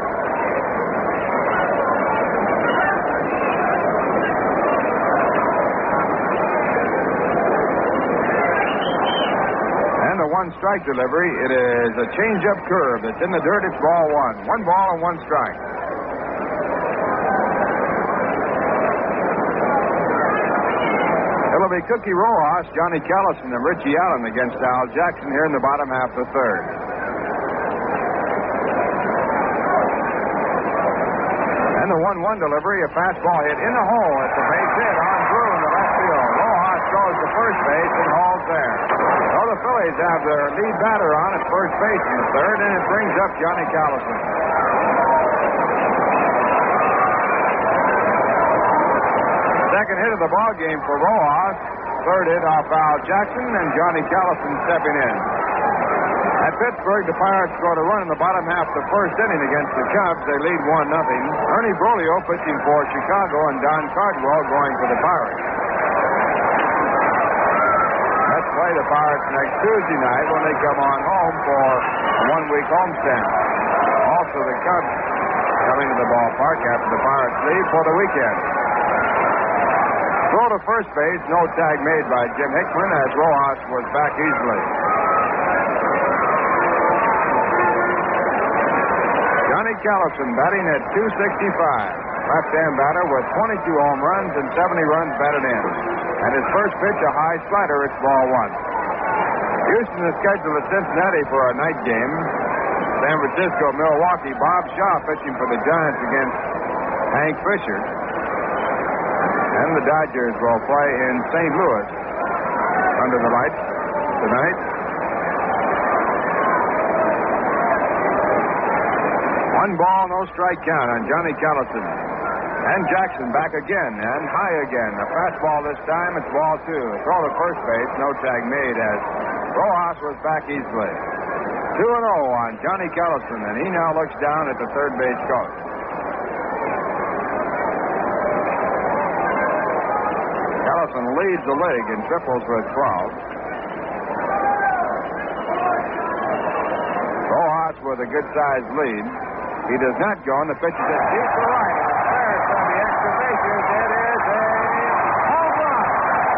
And the 1 strike delivery, it is a change-up curve that's in the dirt. It's ball 1. 1 ball and 1 strike. It'll be Cookie Rojas, Johnny Callison, and Richie Allen against Al Jackson here in the bottom half of the third. And the 1-1 delivery, a fastball hit in the hole. It's a base hit on Drew in the left field. Rojas goes to first base and hauls there. So the Phillies have their lead batter on at first base in the third, and it brings up Johnny Callison. Second hit of the ball game for Rojas. Third hit off Al Jackson, and Johnny Callison stepping in. At Pittsburgh, the Pirates scored a run in the bottom half of the first inning against the Cubs. They lead 1-0. Ernie Broglio pitching for Chicago, and Don Cardwell going for the Pirates. Let's play the Pirates next Tuesday night when they come on home for a 1-week homestand. Also, the Cubs coming to the ballpark after the Pirates leave for the weekend. Throw to first base, no tag made by Jim Hickman as Rojas was back easily. Johnny Callison batting at .265. Left-hand batter with 22 home runs and 70 runs batted in. And his first pitch, a high slider, it's ball 1. Houston is scheduled at Cincinnati for a night game. San Francisco, Milwaukee. Bob Shaw pitching for the Giants against Hank Fisher. And the Dodgers will play in St. Louis under the lights tonight. 1 ball, no strike count on Johnny Callison. And Jackson back again and high again. A fastball this time, it's ball 2. Throw to first base, no tag made as Rojas was back easily. 2-0 on Johnny Callison, and he now looks down at the third base coach. Callison leads the league in triples with 12. Rojas with a good-sized lead. He does not go, and the pitch is deep to right. There's from the extra bases. It is a home run.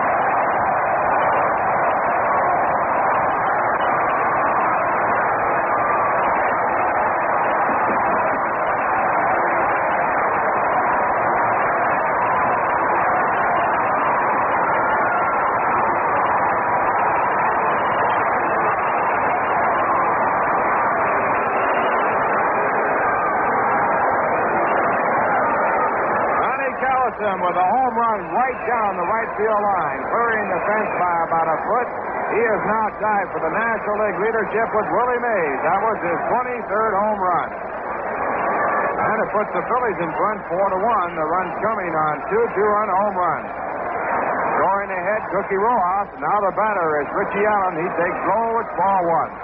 With a home run right down the right field line, clearing the fence by about a foot. He is now tied for the National League leadership with Willie Mays. That was his 23rd home run. And it puts the Phillies in front 4-1. The run's coming on 2 2-run home runs. Going ahead, Cookie Rojas. Now the batter is Richie Allen. He takes low. It's ball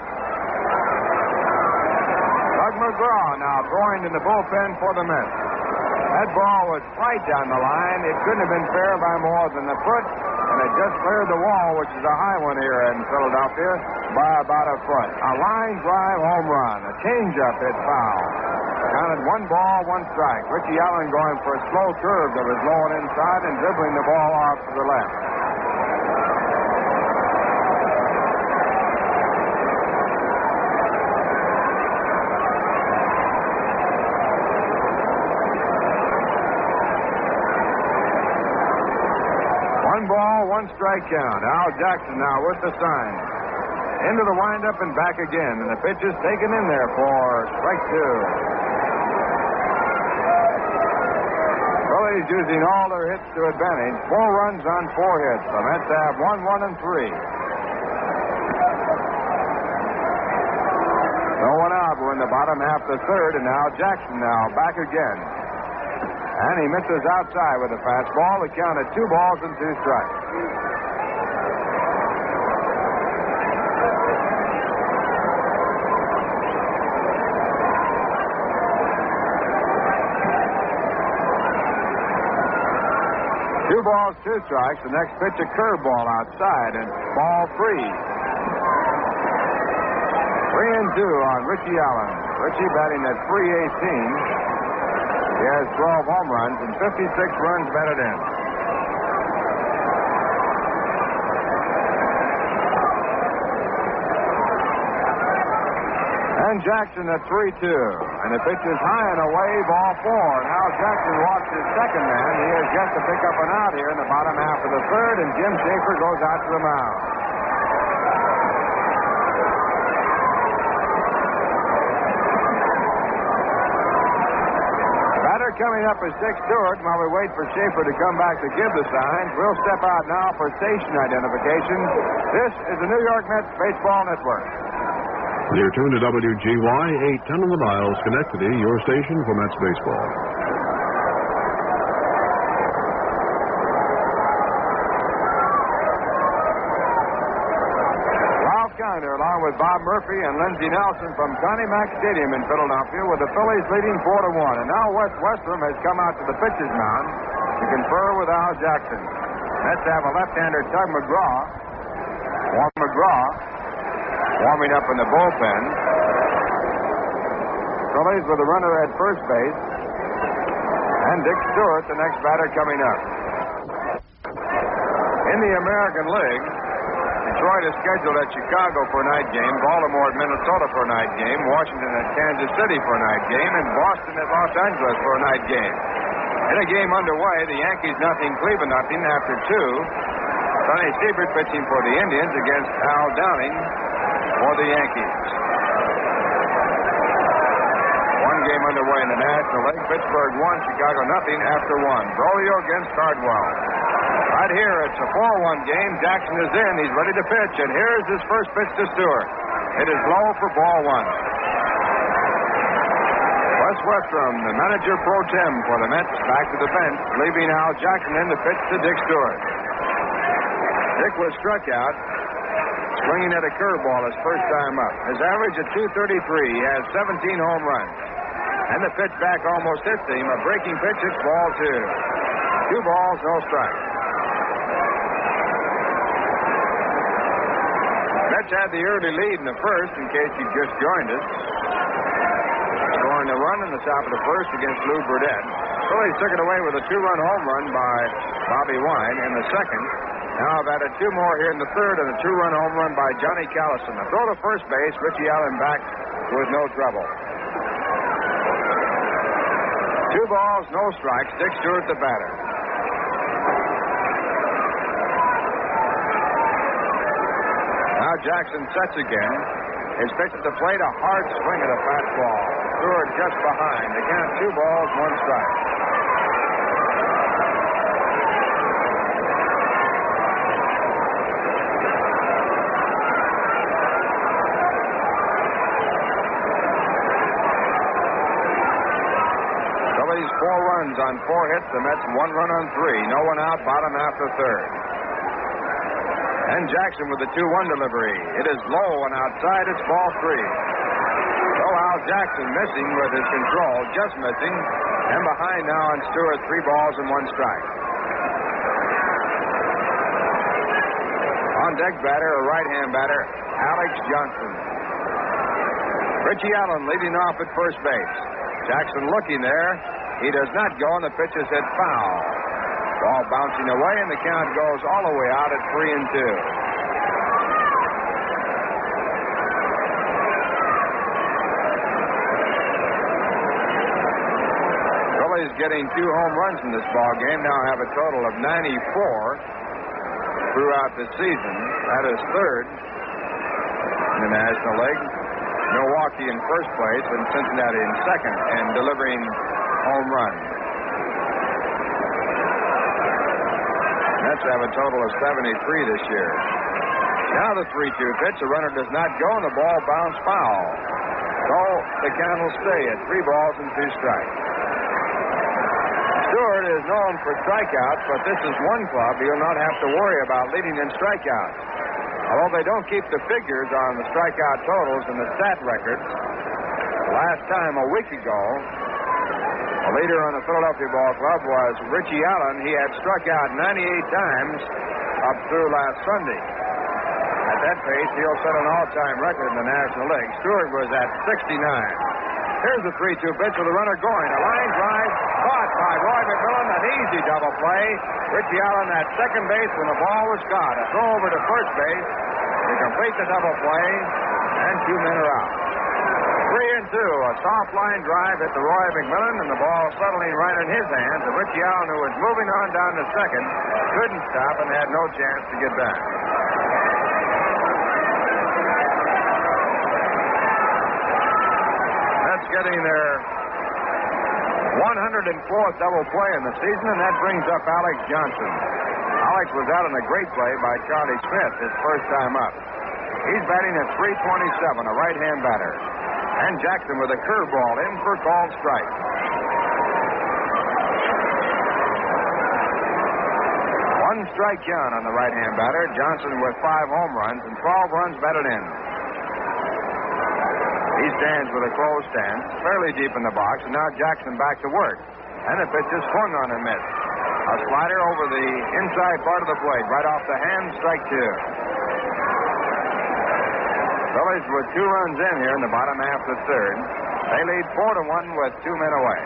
1. Doug McGraw now throwing in the bullpen for the Mets. That ball was right down the line. It couldn't have been fair by more than a foot, and it just cleared the wall, which is a high one here in Philadelphia, by about a foot. A line drive home run. A changeup hit foul. Counted 1 ball, 1 strike. Richie Allen going for a slow curve that was low and inside and dribbling the ball off to the left. strike count. Al Jackson now with the sign. Into the windup and back again. And the pitch is taken in there for strike two. Phillies using all their hits to advantage. 4 runs on 4 hits. The Mets have 1, 1, and 3. No one out. We're in the bottom half of the third, and now Jackson now back again. And he misses outside with a fastball. The count at 2 balls and 2 strikes. Two balls, 2 strikes. The next pitch, a curveball outside, and ball 3. 3-2 on Richie Allen. Richie batting at .318. He has 12 home runs and 56 runs batted in. And Jackson at 3-2. And the pitch is high and away, ball 4. Now Jackson walks his second man. He has yet to pick up an out here in the bottom half of the third, and Jim Schaefer goes out to the mound. Coming up is Dick Stewart. While we wait for Schaefer to come back to give the signs, we'll step out now for station identification. This is the New York Mets Baseball Network. You're tuned to WGY 810 on the dial, Schenectady, your station for Mets baseball. Along with Bob Murphy and Lindsey Nelson from Connie Mack Stadium in Philadelphia, with the Phillies leading 4-1. And now Wes Westrom has come out to the pitcher's mound to confer with Al Jackson. Mets have a left-hander, Tug McGraw. Warming up in the bullpen. Phillies with a runner at first base. And Dick Stewart, the next batter, coming up. In the American League, Detroit is scheduled at Chicago for a night game, Baltimore at Minnesota for a night game, Washington at Kansas City for a night game, and Boston at Los Angeles for a night game. In a game underway, the Yankees nothing, Cleveland nothing after 2. Sonny Siebert pitching for the Indians against Al Downing for the Yankees. One game underway in the National League. Pittsburgh 1, Chicago nothing after 1. Brolio against Cardwell. Right here, it's a 4-1 game. Jackson is in. He's ready to pitch. And here's his first pitch to Stewart. It is low for ball 1. Wes Westrom, the manager pro tem for the Mets, back to the bench, leaving Al Jackson in to pitch to Dick Stewart. Dick was struck out, swinging at a curveball his first time up. His average at .233. He has 17 home runs. And the pitch back almost hits him. A breaking pitch. It's ball 2. 2 balls, no strikes. Mets had the early lead in the first, in case you just joined us. Scoring a run in the top of the first against Lou Burdett. Phillies took it away with a 2-run home run by Bobby Wine in the second. Now I've added 2 more here in the third, and a 2-run home run by Johnny Callison. A throw to first base, Richie Allen back with no trouble. 2 balls, no strikes. Dick Stewart, the batter. Now Jackson sets again. His pitch at the plate, a hard swing at a fastball. Stewart just behind. They count 2 balls, 1 strike. Phillies 4 runs on 4 hits. The Mets 1 run on 3. No one out, bottom half the third. And Jackson with the 2-1 delivery. It is low and outside. It's ball 3. So Al Jackson missing with his control, just missing. And behind now on Stewart, 3 balls and 1 strike. On deck batter, a right-hand batter, Alex Johnson. Richie Allen leading off at first base. Jackson looking there. He does not go, and the pitch is hit foul. Ball bouncing away, and the count goes all the way out at 3-2. Phillies getting 2 home runs in this ball game. Now have a total of 94. throughout the season. That is third in the National League. Milwaukee in first place and Cincinnati in second and delivering home runs. Mets have a total of 73 this year. Now the 3-2 pitch. The runner does not go and the ball bounced foul. So the count will stay at 3 balls and 2 strikes. Stewart is known for strikeouts, but this is one club he'll not have to worry about leading in strikeouts. Although they don't keep the figures on the strikeout totals and the stat records, last time a week ago, the leader on the Philadelphia Ball Club was Richie Allen. He had struck out 98 times up through last Sunday. At that pace, he'll set an all-time record in the National League. Stewart was at 69. Here's the 3-2 pitch with the runner going. A line drive caught by Roy McMillan. An easy double play. Richie Allen at second base when the ball was caught. A throw over to first base to complete the double play, and 2 men are out. 3-2. A soft line drive hit the Roy McMillan, and the ball settling right in his hands. And Richie Allen, who was moving on down to second, couldn't stop and had no chance to get back. That's getting their 104th double play in the season, and that brings up Alex Johnson. Alex was out on a great play by Charlie Smith his first time up. He's batting at .327, a right-hand batter. And Jackson with a curveball in for called strike. 1 strike count on the right-hand batter. Johnson with 5 home runs and 12 runs batted in. He stands with a closed stance, fairly deep in the box, and now Jackson back to work. And the pitch is swung on and missed. A slider over the inside part of the plate, right off the hand, strike 2. Phillies with 2 runs in here in the bottom half of the third. They lead 4-1 with 2 men away.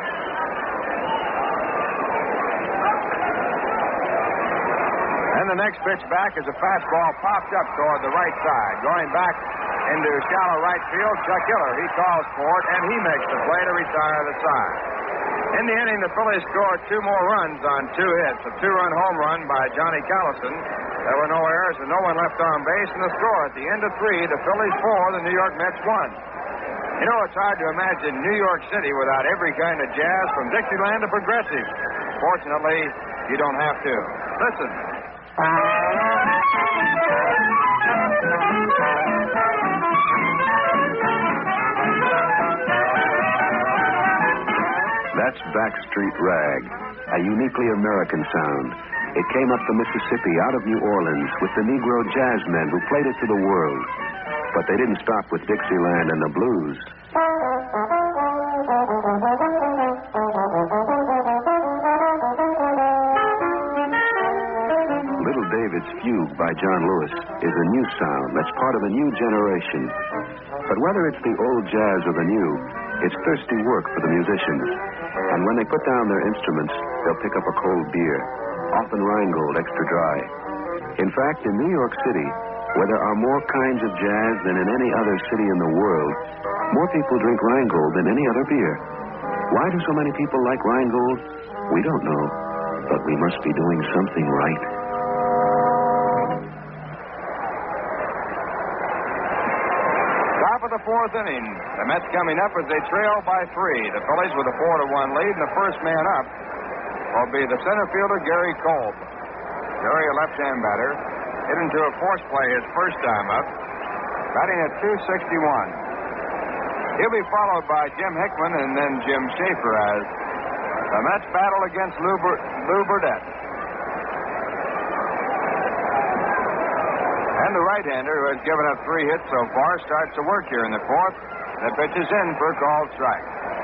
And the next pitch back is a fastball popped up toward the right side. Going back into shallow right field, Chuck Hiller. He calls for it, and he makes the play to retire the side. In the inning, the Phillies scored 2 more runs on 2 hits. A 2-run home run by Johnny Callison. There were no errors and no one left on base. And the score at the end of 3, the Phillies 4, the New York Mets 1. You know, it's hard to imagine New York City without every kind of jazz from Dixieland to progressive. Fortunately, you don't have to. Listen. That's Backstreet Rag, a uniquely American sound. It came up the Mississippi out of New Orleans with the Negro jazzmen who played it to the world. But they didn't stop with Dixieland and the blues. Little David's Fugue by John Lewis is a new sound that's part of a new generation. But whether it's the old jazz or the new, it's thirsty work for the musicians. And when they put down their instruments, they'll pick up a cold beer, often Rheingold extra dry. In fact, in New York City, where there are more kinds of jazz than in any other city in the world, more people drink Rheingold than any other beer. Why do so many people like Rheingold? We don't know, but we must be doing something right. Top of the 4th inning. The Mets coming up as they trail by 3. The Phillies with a 4-1 lead, and the first man up will be the center fielder, Gary Kolb. Gary, a left-hand batter, hit into a force play his first time up, batting at .261. He'll be followed by Jim Hickman and then Jim Schaefer as the Mets battle against Lou Burdett. And the right-hander, who has given up 3 hits so far, starts to work here in the 4th. The pitch is in for a called strike.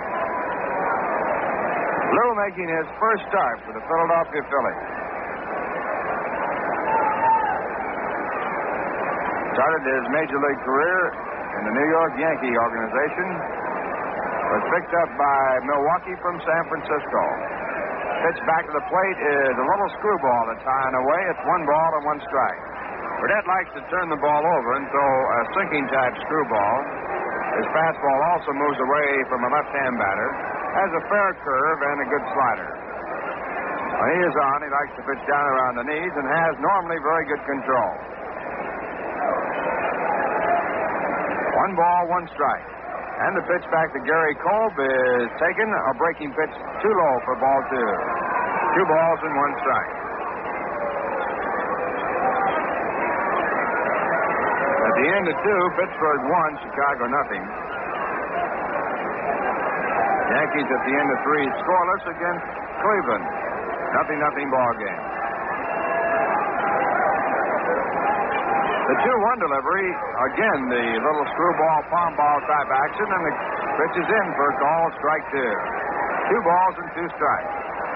Lou making his first start for the Philadelphia Phillies. Started his major league career in the New York Yankee organization. Was picked up by Milwaukee from San Francisco. Pitch back to the plate is a little screwball that's high and away. It's 1 ball and 1 strike. Burdett likes to turn the ball over and throw a sinking-type screwball. His fastball also moves away from a left-hand batter, has a fair curve and a good slider. When he is on, he likes to pitch down around the knees and has normally very good control. 1 ball, 1 strike. And the pitch back to Gary Kolb is taken. A breaking pitch too low for ball 2. 2 balls and 1 strike. At the end of 2, Pittsburgh 1, Chicago nothing. Yankees at the end of 3 scoreless against Cleveland. 0-0 ball game. The 2-1 delivery, again, the little screwball, palm ball type action, and the pitch is in for a call, strike 2. 2 balls and 2 strikes.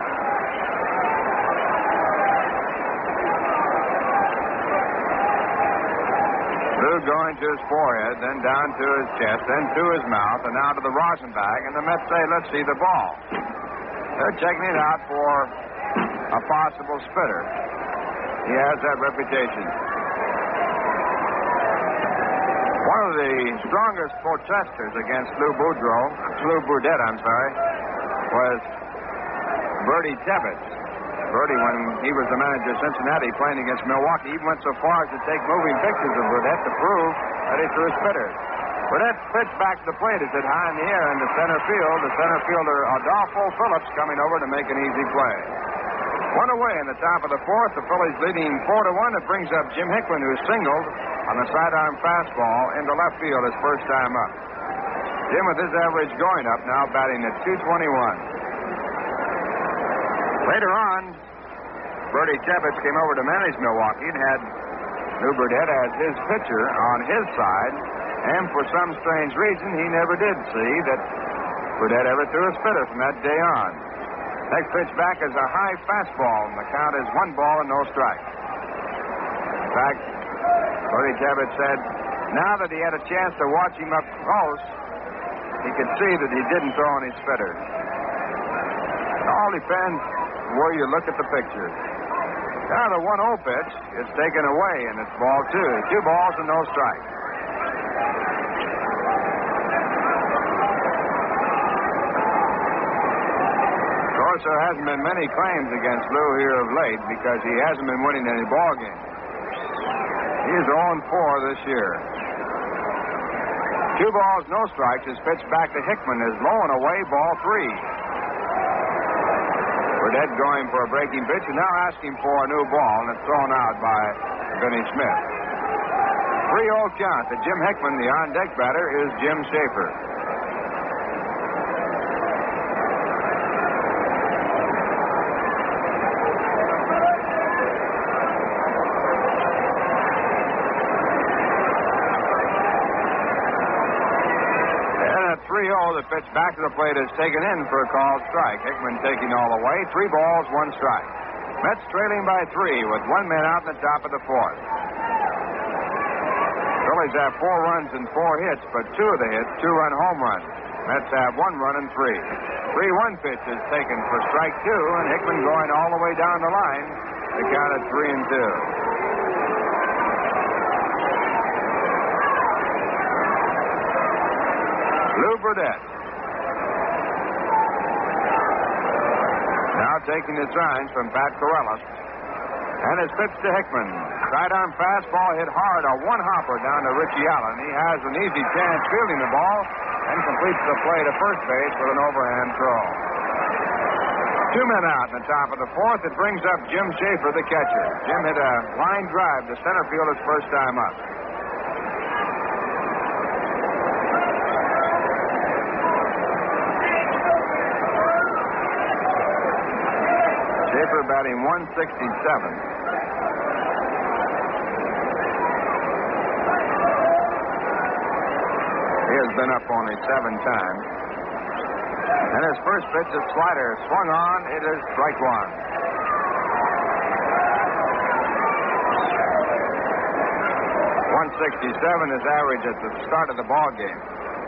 Lou going to his forehead, then down to his chest, then to his mouth, and now to the rosin bag, and the Mets say, let's see the ball. They're checking it out for a possible spitter. He has that reputation. One of the strongest protesters against Lou Burdette, was Bertie Tebbetts. Bertie, when he was the manager of Cincinnati playing against Milwaukee, even went so far as to take moving pictures of Burdette to prove that he threw spitters. Burdette pitched back to the plate. It's hit high in the air into center field. The center fielder, Adolfo Phillips, coming over to make an easy play. 1 away in the top of the 4th. The Phillies leading 4-1. It brings up Jim Hickman, who singled on the sidearm fastball into left field his first time up. Jim, with his average going up, now batting at .221. Later on, Bertie Tebbetts came over to manage Milwaukee and had Lou Burdette as his pitcher on his side, and for some strange reason, he never did see that Burdette ever threw a spitter from that day on. Next pitch back is a high fastball, and the count is 1 ball and no strike. In fact, Bertie Tebbetts said, now that he had a chance to watch him up close, he could see that he didn't throw any spitter. It all depends where you look at the picture. Now the 1-0 pitch is taken away, and it's ball 2. 2 balls and no strike. Of course, there hasn't been many claims against Lou here of late because he hasn't been winning any ball games. He is 0-4 this year. 2 balls, no strikes. His pitch back to Hickman is low and away, ball 3. Burdette going for a breaking pitch and now asking for a new ball, and it's thrown out by Benny Smith. 3-0 count to Jim Hickman. The on-deck batter is Jim Schaefer. The pitch back to the plate is taken in for a called strike. Hickman taking all the way. 3 balls, 1 strike. Mets trailing by 3 with 1 man out in the top of the 4th. Phillies have 4 runs and 4 hits, but 2 of the hits, 2-run home runs. Mets have 1 run and 3. 3-1 pitch is taken for strike 2, and Hickman going all the way down the line. The count is 3-2. Lou Burdette. Now taking the signs from Pat Corrales. And his pitch to Hickman. Sidearm fastball hit hard. A 1-hopper down to Richie Allen. He has an easy chance fielding the ball and completes the play to first base with an overhand throw. 2 men out in the top of the 4th. It brings up Jim Schaefer, the catcher. Jim hit a line drive to center field his first time up. Schaefer batting .167. He has been up only 7 times. And his first pitch, a slider, swung on. It is strike 1. 167 is average at the start of the ball game.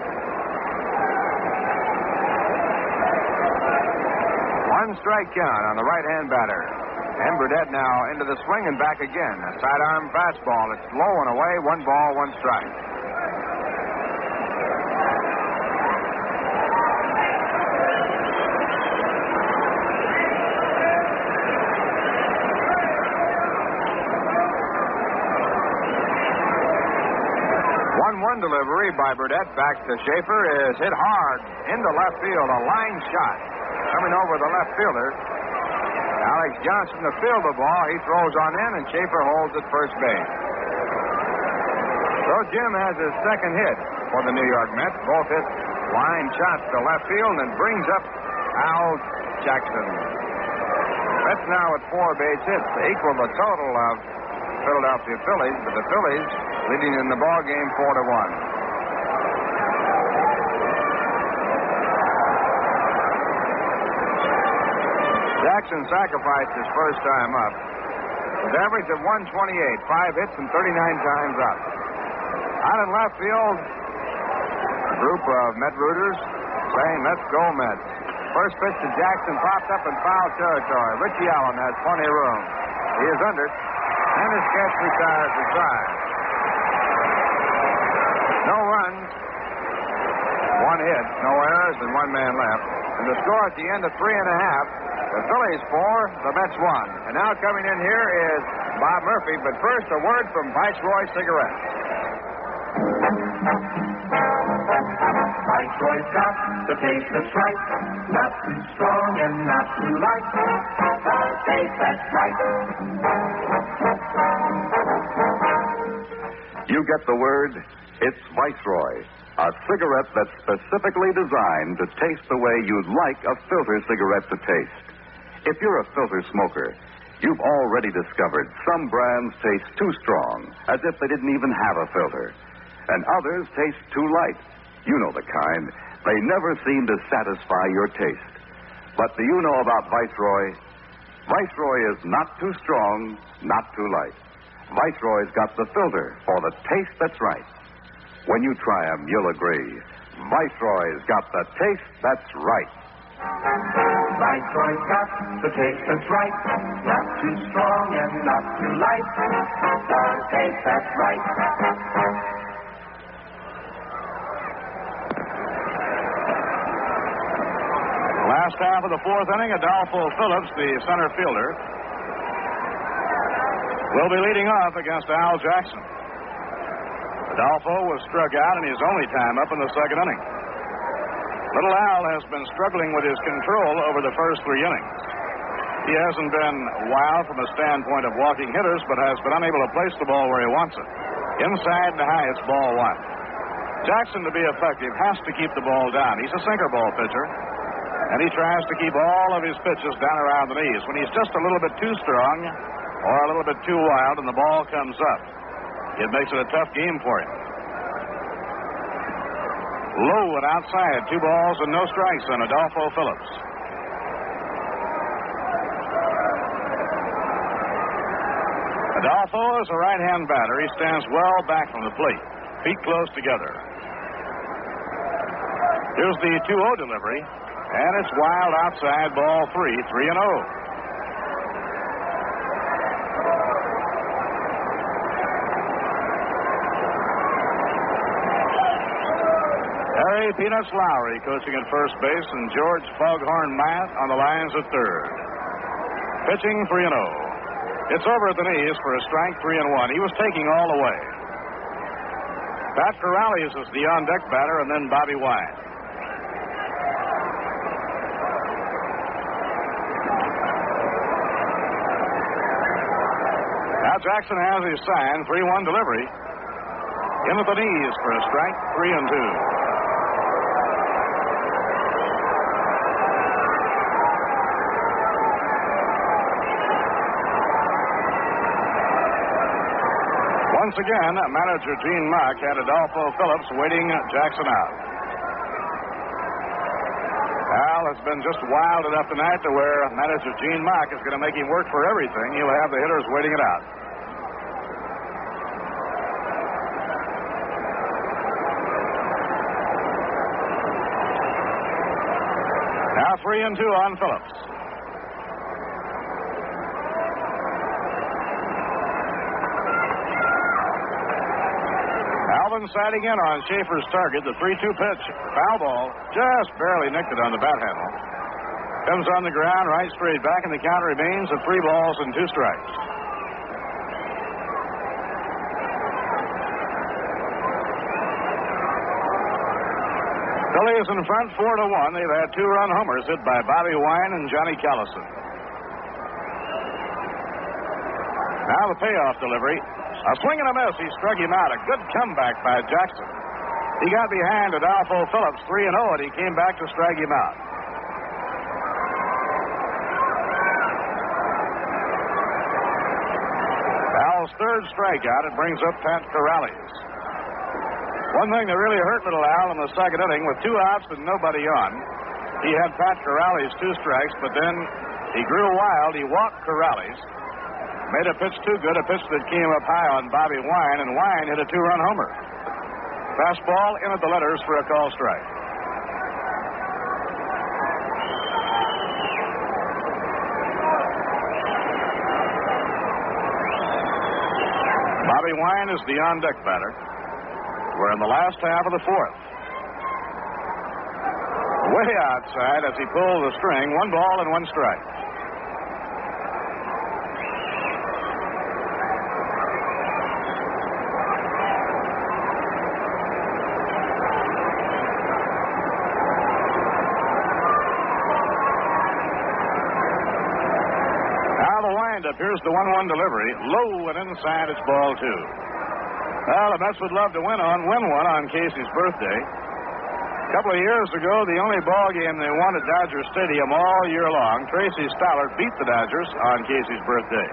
One strike count on the right-hand batter. And Burdette now into the swing and back again. A sidearm fastball. It's low and away. 1 ball, 1 strike. delivery by Burdett back to Schaefer is hit hard into left field. A line shot coming over the left fielder. Alex Johnson to field the ball. He throws on in, and Schaefer holds at first base. So Jim has his second hit for the New York Mets. Both hit line shots to left field and brings up Al Jackson. Mets now at 4 base hits to equal the total of Philadelphia Phillies, but the Phillies leading in the ball game 4-1. Jackson sacrificed his first time up. His average of 128, 5 hits and 39 times up. Out in left field, a group of Met rooters saying, "Let's go Mets." First pitch to Jackson popped up in foul territory. Richie Allen has plenty of room. He is under, and his catch retires the side. No runs, 1 hit, no errors, and 1 man left. And the score at the end of 3.5. The Phillies 4, the Mets 1. And now coming in here is Bob Murphy. But first, a word from Viceroy Cigarettes. Viceroy's got the taste that's right. Not too strong and not too light. The taste that's right. You get the word. It's Viceroy, a cigarette that's specifically designed to taste the way you'd like a filter cigarette to taste. If you're a filter smoker, you've already discovered some brands taste too strong, as if they didn't even have a filter. And others taste too light. You know the kind. They never seem to satisfy your taste. But do you know about Viceroy? Viceroy is not too strong, not too light. Viceroy's got the filter for the taste that's right. When you try 'em, you'll agree. Viceroy's got the taste that's right. Viceroy's got the taste that's right. Not too strong and not too light. The taste that's right. Last half of the 4th inning, Adolfo Phillips, the center fielder, will be leading off against Al Jackson. Adolfo was struck out in his only time up in the 2nd inning. Little Al has been struggling with his control over the first 3 innings. He hasn't been wild from a standpoint of walking hitters, but has been unable to place the ball where he wants it. Inside and high, it's ball 1. Jackson, to be effective, has to keep the ball down. He's a sinker ball pitcher, and he tries to keep all of his pitches down around the knees. When he's just a little bit too strong or a little bit too wild and the ball comes up, it makes it a tough game for him. Low and outside, 2 balls and no strikes on Adolfo Phillips. Adolfo is a right-hand batter. He stands well back from the plate, feet close together. Here's the 2-0 delivery, and it's wild outside, ball 3, 3-0. Harry Peanuts Lowry coaching at first base, and George Foghorn Matt on the lines at third. Pitching 3-0. It's over at the knees for a strike, 3-1. He was taking all the way. Pat Corrales is the on-deck batter, and then Bobby Wine. Now Jackson has his sign, 3-1 delivery. In at the knees for a strike, 3-2. Once again, manager Gene Mock had Adolfo Phillips waiting Jackson out. Al has been just wild enough tonight to where manager Gene Mock is going to make him work for everything. He'll have the hitters waiting it out. Now 3-2 on Phillips. Alvin sighting in on Schaefer's target, the 3-2 pitch. Foul ball, just barely nicked it on the bat handle. Comes on the ground, right straight back, and the count remains at 3 balls and 2 strikes. Phillies in front 4-1. They've had 2-run homers hit by Bobby Wine and Johnny Callison. Now the payoff delivery. A swing and a miss. He struck him out. A good comeback by Jackson. He got behind Adolfo Phillips 3-0, and he came back to strike him out. Al's third strikeout. It brings up Pat Corrales. One thing that really hurt little Al in the second inning, with 2 outs and nobody on, he had Pat Corrales 2 strikes, but then he grew wild. He walked Corrales, made a pitch too good, a pitch that came up high on Bobby Wine, and Wine hit a 2-run homer. Fastball in at the letters for a call strike. Bobby Wine is the on-deck batter. We're in the last half of the 4th. Way outside as he pulled the string. 1 ball and 1 strike. Now the windup. Here's the 1-1 delivery. Low and inside. It's ball 2. Well, the Mets would love to win one on Casey's birthday. A couple of years ago, the only ball game they won at Dodger Stadium all year long, Tracy Stollard beat the Dodgers on Casey's birthday.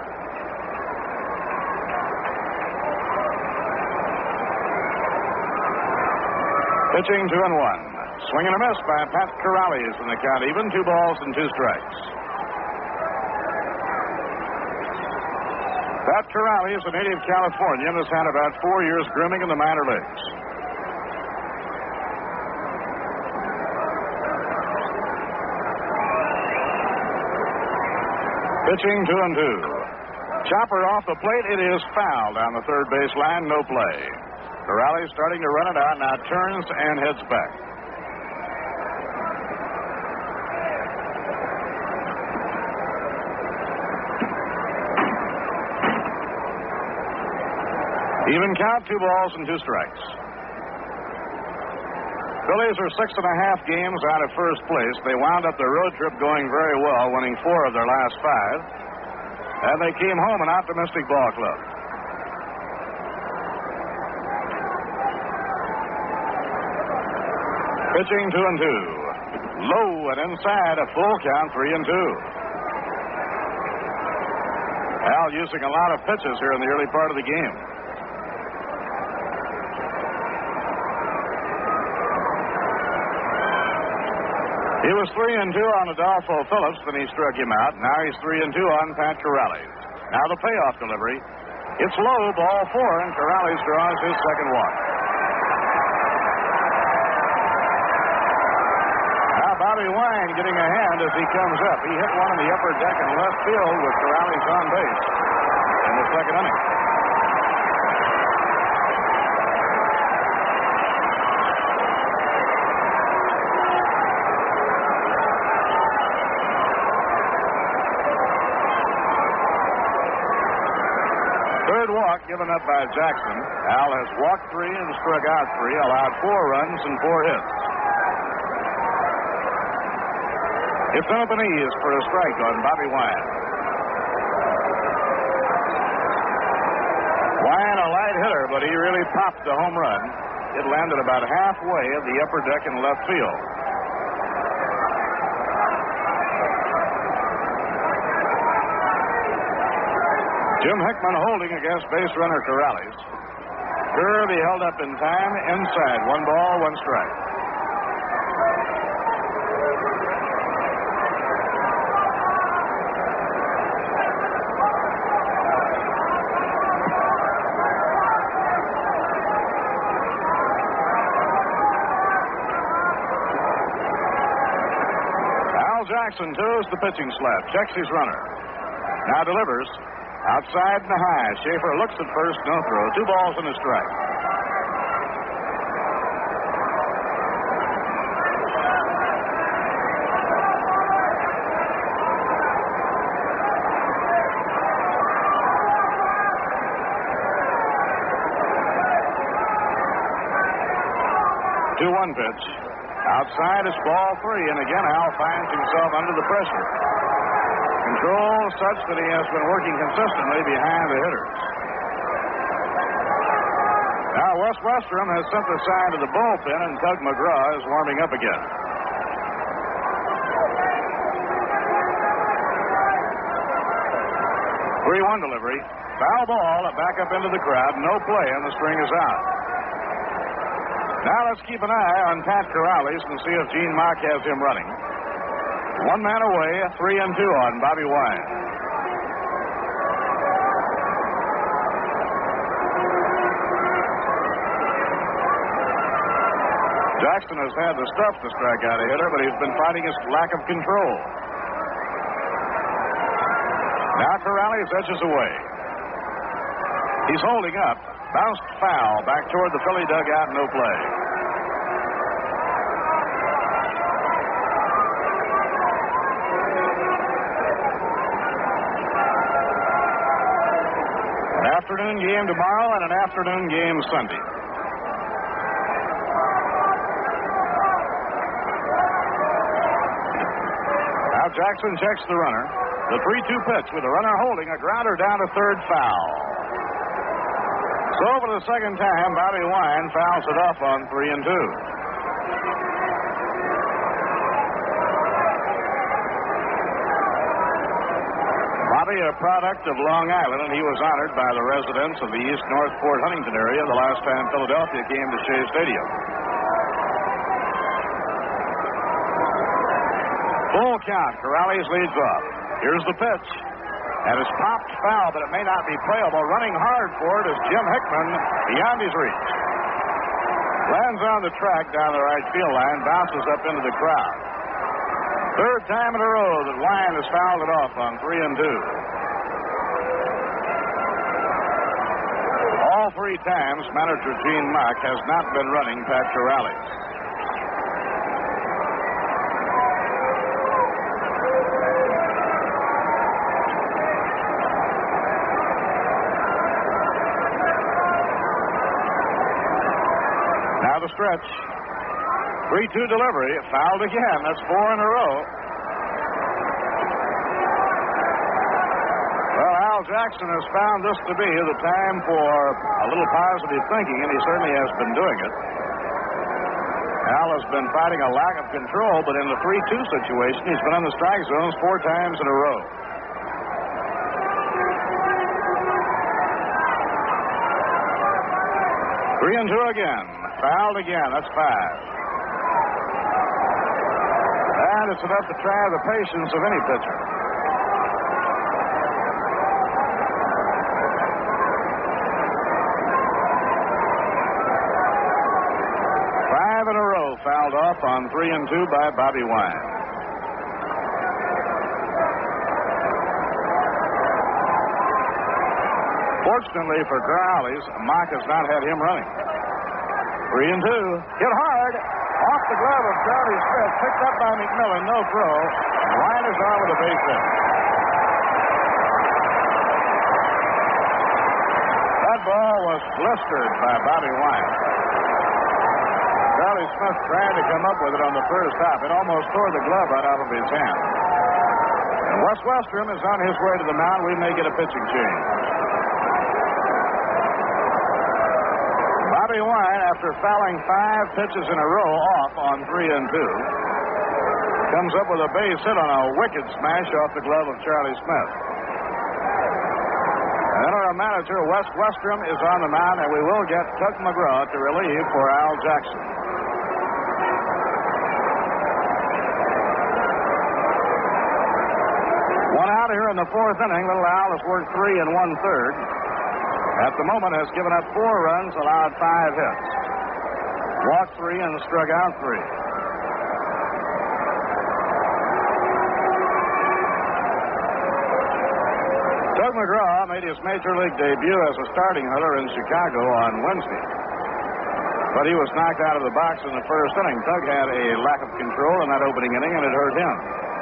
Pitching 2-1. Swing and a miss by Pat Corrales in the count even. 2 balls and 2 strikes. Pat Corrales, a native Californian, has had about 4 years grooming in the minor leagues. Pitching 2-2. Chopper off the plate. It is foul down the third base line. No play. Corrales starting to run it out. Now turns and heads back. Even count. 2 balls and 2 strikes. Phillies are 6.5 games out of first place. They wound up their road trip going very well, winning 4 of their last 5. And they came home an optimistic ball club. Pitching 2-2. Low and inside, a full count, 3-2. Al using a lot of pitches here in the early part of the game. He was 3-2 on Adolfo Phillips, then he struck him out. Now he's 3-2 on Pat Corrales. Now the payoff delivery. It's low, ball 4, and Corrales draws his second walk. Now Bobby Wine getting a hand as he comes up. He hit one in the upper deck in left field with Corrales on base in the second inning. Walk given up by Jackson. Al has walked 3 and struck out 3, allowed 4 runs and 4 hits. It's up and ease for a strike on Bobby Wine. Wine a light hitter, but he really popped the home run. It landed about halfway at the upper deck in left field. Jim Hickman holding against base runner Corrales. Curvy held up in time, inside. 1 ball, 1 strike. Al Jackson toes the pitching slab, checks his runner. Now delivers. Outside and high. Schaefer looks at first, no throw. 2 balls and a strike. 2-1 pitch. Outside is ball 3, and again Al finds himself under the pressure. Control such that he has been working consistently behind the hitters. Now Wes Westrom has sent the sign to the bullpen, and Tug McGraw is warming up again. Three-1 delivery. Foul ball back up into the crowd. No play, and the string is out. Now let's keep an eye on Pat Corrales and see if Gene Mauch has him running. One man away, 3-2 on Bobby Wine. Jackson has had the stuff to strike out a hitter, but he's been fighting his lack of control. Now Corrales edges away. He's holding up. Bounced foul back toward the Philly dugout. No play. An afternoon game tomorrow and an afternoon game Sunday. Now Jackson checks the runner. The 3-2 pitch with the runner holding a grounder down to third, foul. So for the second time, Bobby Wine fouls it off on 3-2. Bobby, a product of Long Island, and he was honored by the residents of the East North Fort Huntington area the last time Philadelphia came to Shea Stadium. Full count. Corrales leads off. Here's the pitch. And it's popped foul, but it may not be playable. Running hard for it is Jim Hickman beyond his reach. Lands on the track down the right field line, bounces up into the crowd. Third time in a row that Wine has fouled it off on 3-2. All three times, manager Gene Mauch has not been running Pat Corrales. Now the stretch. 3-2 delivery. Fouled again. That's 4 in a row. Well, Al Jackson has found this to be the time for a little positive thinking, and he certainly has been doing it. Al has been fighting a lack of control, but in the 3-2 situation, he's been on the strike zones 4 times in a row. Three and 2 again. Fouled again. That's 5. And it's enough to try the patience of any pitcher. Five in a row fouled off on 3-2 by Bobby Wine. Fortunately for Corrales, Mauch has not had him running. 3-2. Hit hard. Off the glove of Charlie Smith. Picked up by McMillan. No throw. And Wine is on with a base hit. That ball was blistered by Bobby Wine. Charlie Smith tried to come up with it on the first hop. It almost tore the glove right out of his hand. And Wes Westrom is on his way to the mound. We may get a pitching change. Bobby Wine, after fouling 5 pitches in a row off on 3-2, comes up with a base hit on a wicked smash off the glove of Charlie Smith. And our manager, Wes Westrom, is on the mound, and we will get Tug McGraw to relieve for Al Jackson. One out here in the 4th inning. Little Al has worked 3 1/3. At the moment has given up 4 runs, allowed 5 hits. Walked 3 and struck out 3. Tug McGraw made his major league debut as a starting hitter in Chicago on Wednesday. But he was knocked out of the box in the 1st inning. Tug had a lack of control in that opening inning, and it hurt him.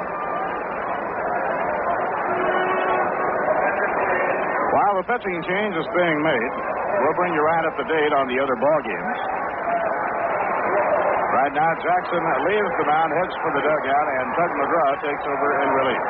While the pitching change is being made, we'll bring you right up to date on the other ball games. side. Now Jackson leaves the mound, heads for the dugout, and Tug McGraw takes over in relief.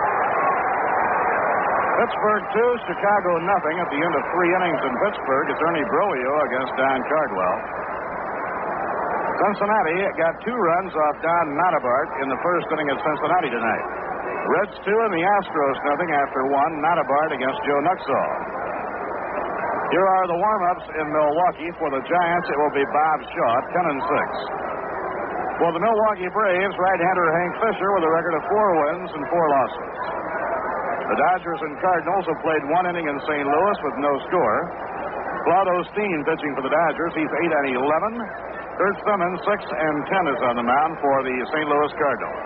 Pittsburgh 2, Chicago nothing at the end of 3 innings in Pittsburgh. It's Ernie Broglio against Don Cardwell. Cincinnati got 2 runs off Don Notabart in the first inning at Cincinnati tonight. Reds 2 and the Astros nothing after 1. Notabart against Joe Nuxall. Here are the warm-ups in Milwaukee. For the Giants, it will be Bob Shaw, 10-6. For the Milwaukee Braves, right-hander Hank Fisher with a record of 4 wins and 4 losses. The Dodgers and Cardinals have played 1 inning in St. Louis with no score. Claude Osteen pitching for the Dodgers. He's 8-11. Kurt Simmons, 6-10 is on the mound for the St. Louis Cardinals.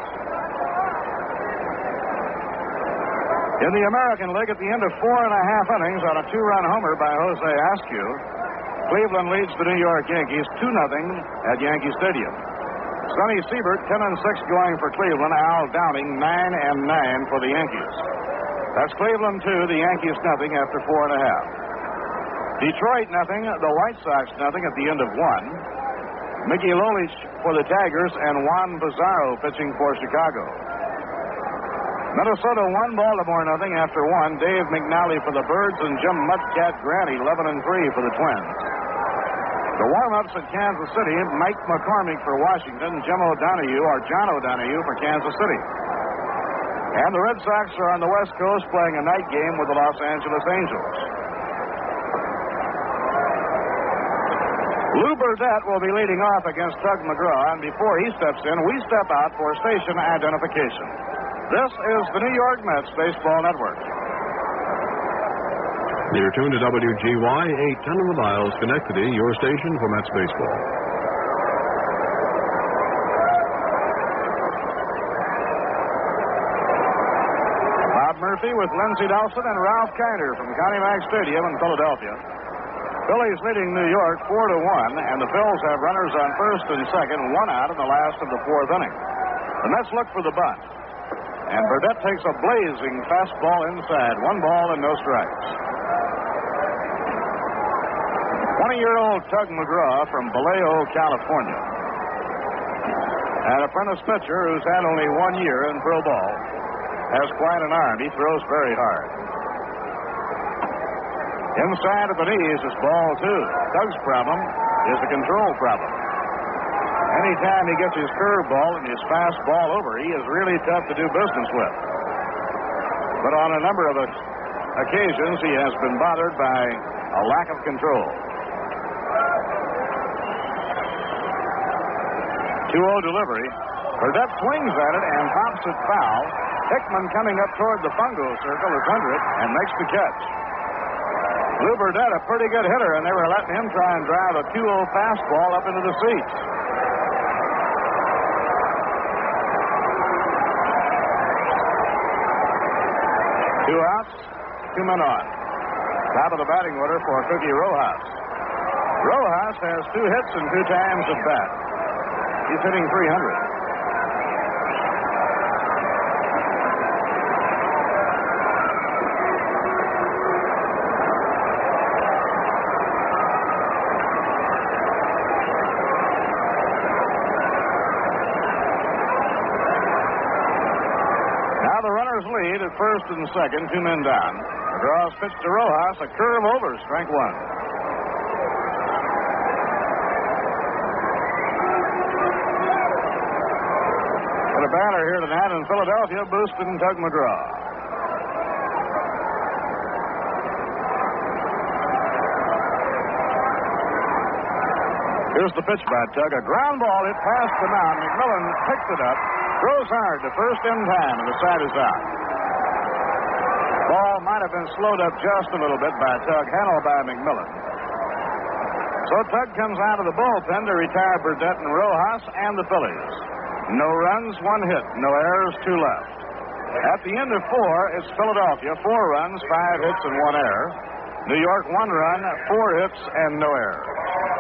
In the American League, at the end of 4 1/2 innings on a 2-run homer by Jose Askew, Cleveland leads the New York Yankees 2-0 at Yankee Stadium. Sonny Siebert, 10-6 going for Cleveland. Al Downing, 9-9 for the Yankees. That's Cleveland 2, the Yankees nothing after 4 1/2. Detroit nothing, the White Sox nothing at the end of 1. Mickey Lolich for the Tigers and Juan Pizarro pitching for Chicago. Minnesota 1, Baltimore nothing after 1. Dave McNally for the Birds and Jim Mudcat Grant 11-3 for the Twins. The warm-ups at Kansas City, Mike McCormick for Washington, Jim O'Donohue or John O'Donohue for Kansas City. And the Red Sox are on the West Coast playing a night game with the Los Angeles Angels. Lou Burdett will be leading off against Tug McGraw, and before he steps in, we step out for station identification. This is the New York Mets Baseball Network. You're tuned to WGY 810 on the dial, Schenectady, your station for Mets baseball. Bob Murphy with Lindsey Dawson and Ralph Kiner from Connie Mack Stadium in Philadelphia. Phillies leading New York 4-1, and the Phils have runners on first and second, 1 out in the last of the 4th inning. The Mets look for the bunt, and Burdett takes a blazing fastball inside. 1 ball and no strikes. 20-year-old Tug McGraw from Vallejo, California. An apprentice pitcher who's had only 1 year in pro ball. Has quite an arm. He throws very hard. Inside of the knees is ball 2. Tug's problem is a control problem. Anytime he gets his curveball and his fastball over, he is really tough to do business with. But on a number of occasions, he has been bothered by a lack of control. 2-0 delivery. Burdett swings at it and pops it foul. Hickman coming up toward the fungo circle is under it and makes the catch. Lou Burdett, a pretty good hitter, and they were letting him try and drive a 2-0 fastball up into the seats. Two outs, 2 men on. Top of the batting order for Cookie Rojas. Rojas has 2 hits and 2 times at bat. He's hitting .300. Lead at first and second, 2 men down. McGraw's pitch to Rojas, a curve over, strike 1. Got a batter here tonight in Philadelphia, boosting Tug McGraw. Here's the pitch by Tug, a ground ball hit past the mound. McMillan picked it up. Throws hard to first in time, and the side is out. Ball might have been slowed up just a little bit by Tug, handled by McMillan. So Tug comes out of the bullpen to retire Burdett and Rojas and the Phillies. No runs, 1 hit, no errors, 2 left. At the end of 4, it's Philadelphia, 4 runs, 5 hits, and 1 error. New York, 1 run, 4 hits, and no errors.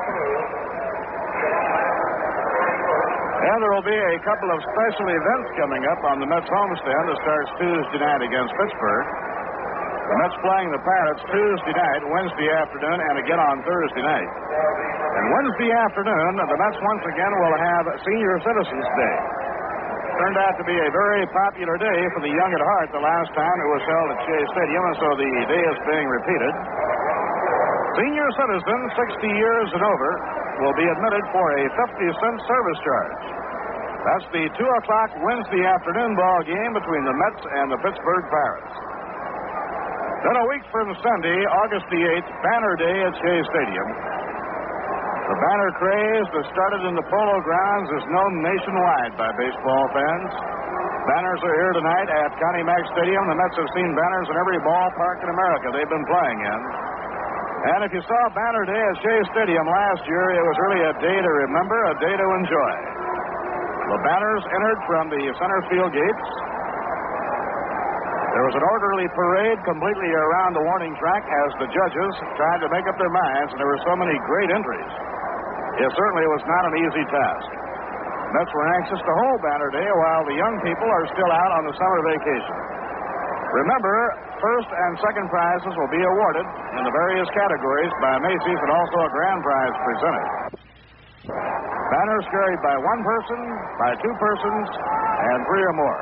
And there will be a couple of special events coming up on the Mets homestand that starts Tuesday night against Pittsburgh. The Mets playing the Pirates Tuesday night, Wednesday afternoon, and again on Thursday night. And Wednesday afternoon, the Mets once again will have Senior Citizens Day. Turned out to be a very popular day for the young at heart the last time it was held at Shea Stadium, and so the day is being repeated. Senior citizens 60 years and over will be admitted for a 50-cent service charge. That's the 2 o'clock Wednesday afternoon ball game between the Mets and the Pittsburgh Pirates. Then a week from Sunday, August the 8th, Banner Day at Shea Stadium. The banner craze that started in the Polo Grounds is known nationwide by baseball fans. Banners are here tonight at Connie Mack Stadium. The Mets have seen banners in every ballpark in America they've been playing in. And if you saw Banner Day at Shea Stadium last year, it was really a day to remember, a day to enjoy. The banners entered from the center field gates. There was an orderly parade completely around the warning track as the judges tried to make up their minds, and there were so many great entries. It certainly was not an easy task. Mets were anxious to hold Banner Day while the young people are still out on the summer vacation. Remember, first and second prizes will be awarded in the various categories by Macy's, and also a grand prize presented. Banners carried by one person, by two persons, and three or more.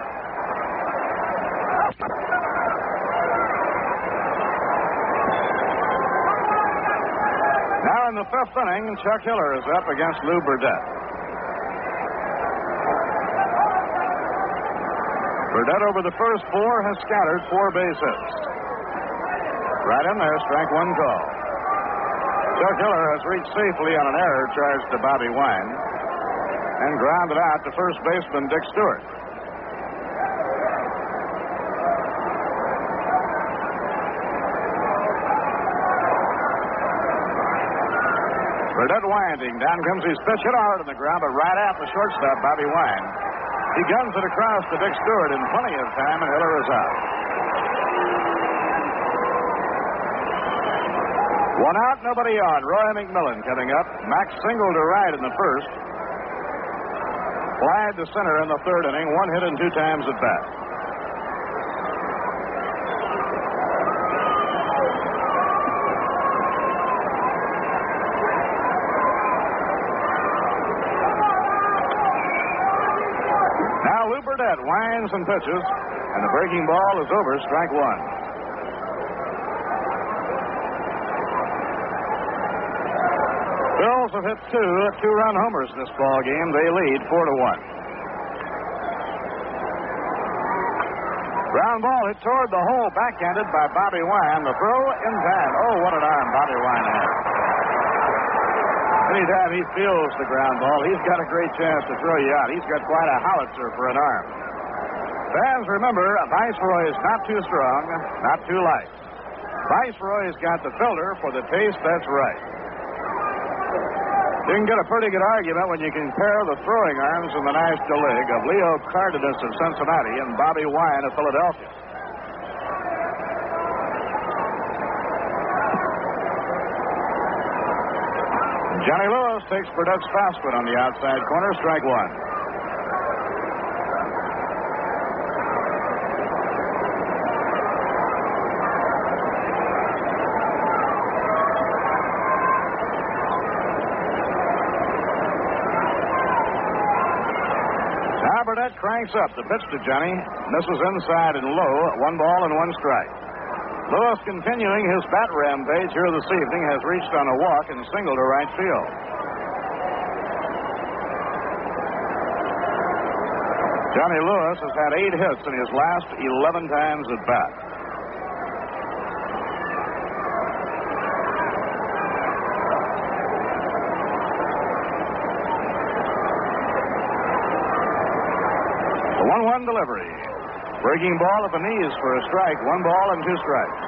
Now in the fifth inning, Chuck Hiller is up against Lou Burdett. Burdett over the first four has scattered 4 base hits. Right in there, strike one call. Chuck Hiller has reached safely on an error charged to Bobby Wine and grounded out to first baseman Dick Stewart. Burdett winding. Down comes his pitch, hit hard on the ground, but right at the shortstop, Bobby Wine. He guns it across to Dick Stewart in plenty of time, and Hiller is out. 1 out, nobody on. Roy McMillan coming up. Max singled to right in the first. Flied to center in the third inning. 1 hit and 2 times at bat. Burdett winds and pitches, and the breaking ball is over, strike one. Bills have hit 2 2-run homers this ball game. They lead 4-1. Ground ball hit toward the hole, backhanded by Bobby Wine. The throw in time. Oh, what an arm Bobby Wine has. Anytime he feels the ground ball, he's got a great chance to throw you out. He's got quite a howitzer for an arm. Fans, remember, Viceroy is not too strong, not too light. Viceroy's got the filter for the taste that's right. You can get a pretty good argument when you compare the throwing arms in the National League of Leo Cardenas of Cincinnati and Bobby Wine of Philadelphia. Johnny Lewis takes Burdett's fastball on the outside corner, strike one. Now Burdett cranks up. The pitch to Johnny misses inside and low. 1 ball and 1 strike. Lewis, continuing his bat rampage here this evening, has reached on a walk and singled to right field. Johnny Lewis has had 8 hits in his last 11 times at bat. The 1-1 delivery. Breaking ball at the knees for a strike. 1 ball and 2 strikes.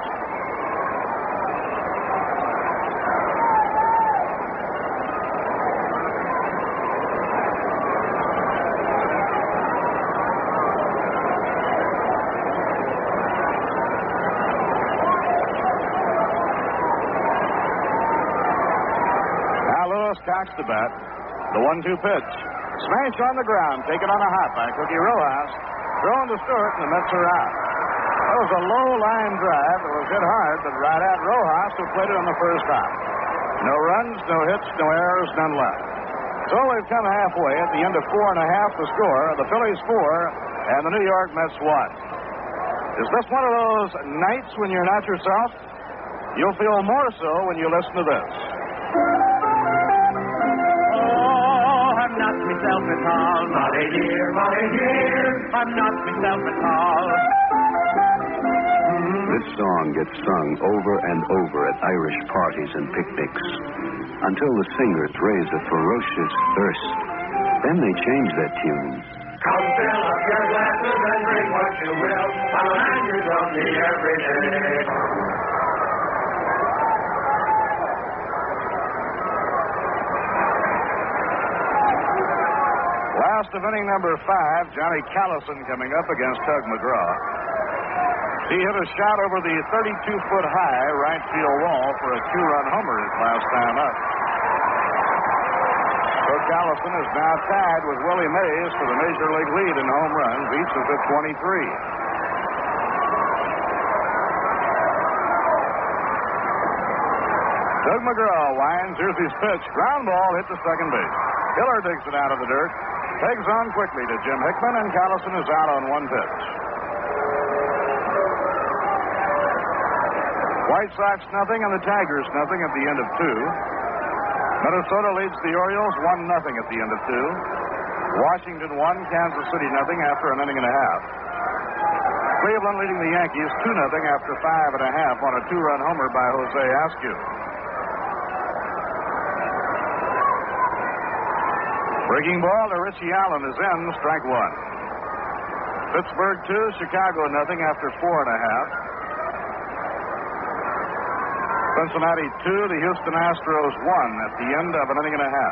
Now Lewis cocks the bat. The 1-2 pitch. Smash on the ground. Taken on a hop by Cookie Rojas. Thrown to Stewart, and the Mets are out. was a low line drive that was hit hard, but right at Rojas, who played it on the first hop. No runs, no hits, no errors, none left. So we've come halfway. At the end of 4 1/2, the score: the Phillies 4 and the New York Mets 1. Is this one of those nights when you're not yourself? You'll feel more so when you listen to this. I'm not myself at all, Molly dear, I'm not myself at all. This song gets sung over and over at Irish parties and picnics until the singers raise a ferocious thirst. Then they change that tune. Come fill up your glasses and drink what you will. I'll hand you something every day. Last of inning number 5, Johnny Callison coming up against Tug McGraw. He hit a shot over the 32-foot high right field wall for a 2-run homer his last time up. So Callison is now tied with Willie Mays for the Major League lead in home runs. Each is at 23. Tug McGraw winds. Here's his pitch. Ground ball hit to second base. Hiller digs it out of the dirt. Pegs on quickly to Jim Hickman, and Callison is out on one pitch. White Sox nothing and the Tigers nothing at the end of 2. Minnesota leads the Orioles 1-0 at the end of 2. Washington 1, Kansas City nothing after an inning and a half. Cleveland leading the Yankees 2-0 after 5 1/2 on a 2-run homer by Jose Askew. Breaking ball to Richie Allen is in, strike 1. Pittsburgh 2, Chicago nothing after 4 1/2. Cincinnati 2, the Houston Astros 1 at the end of an inning and a half.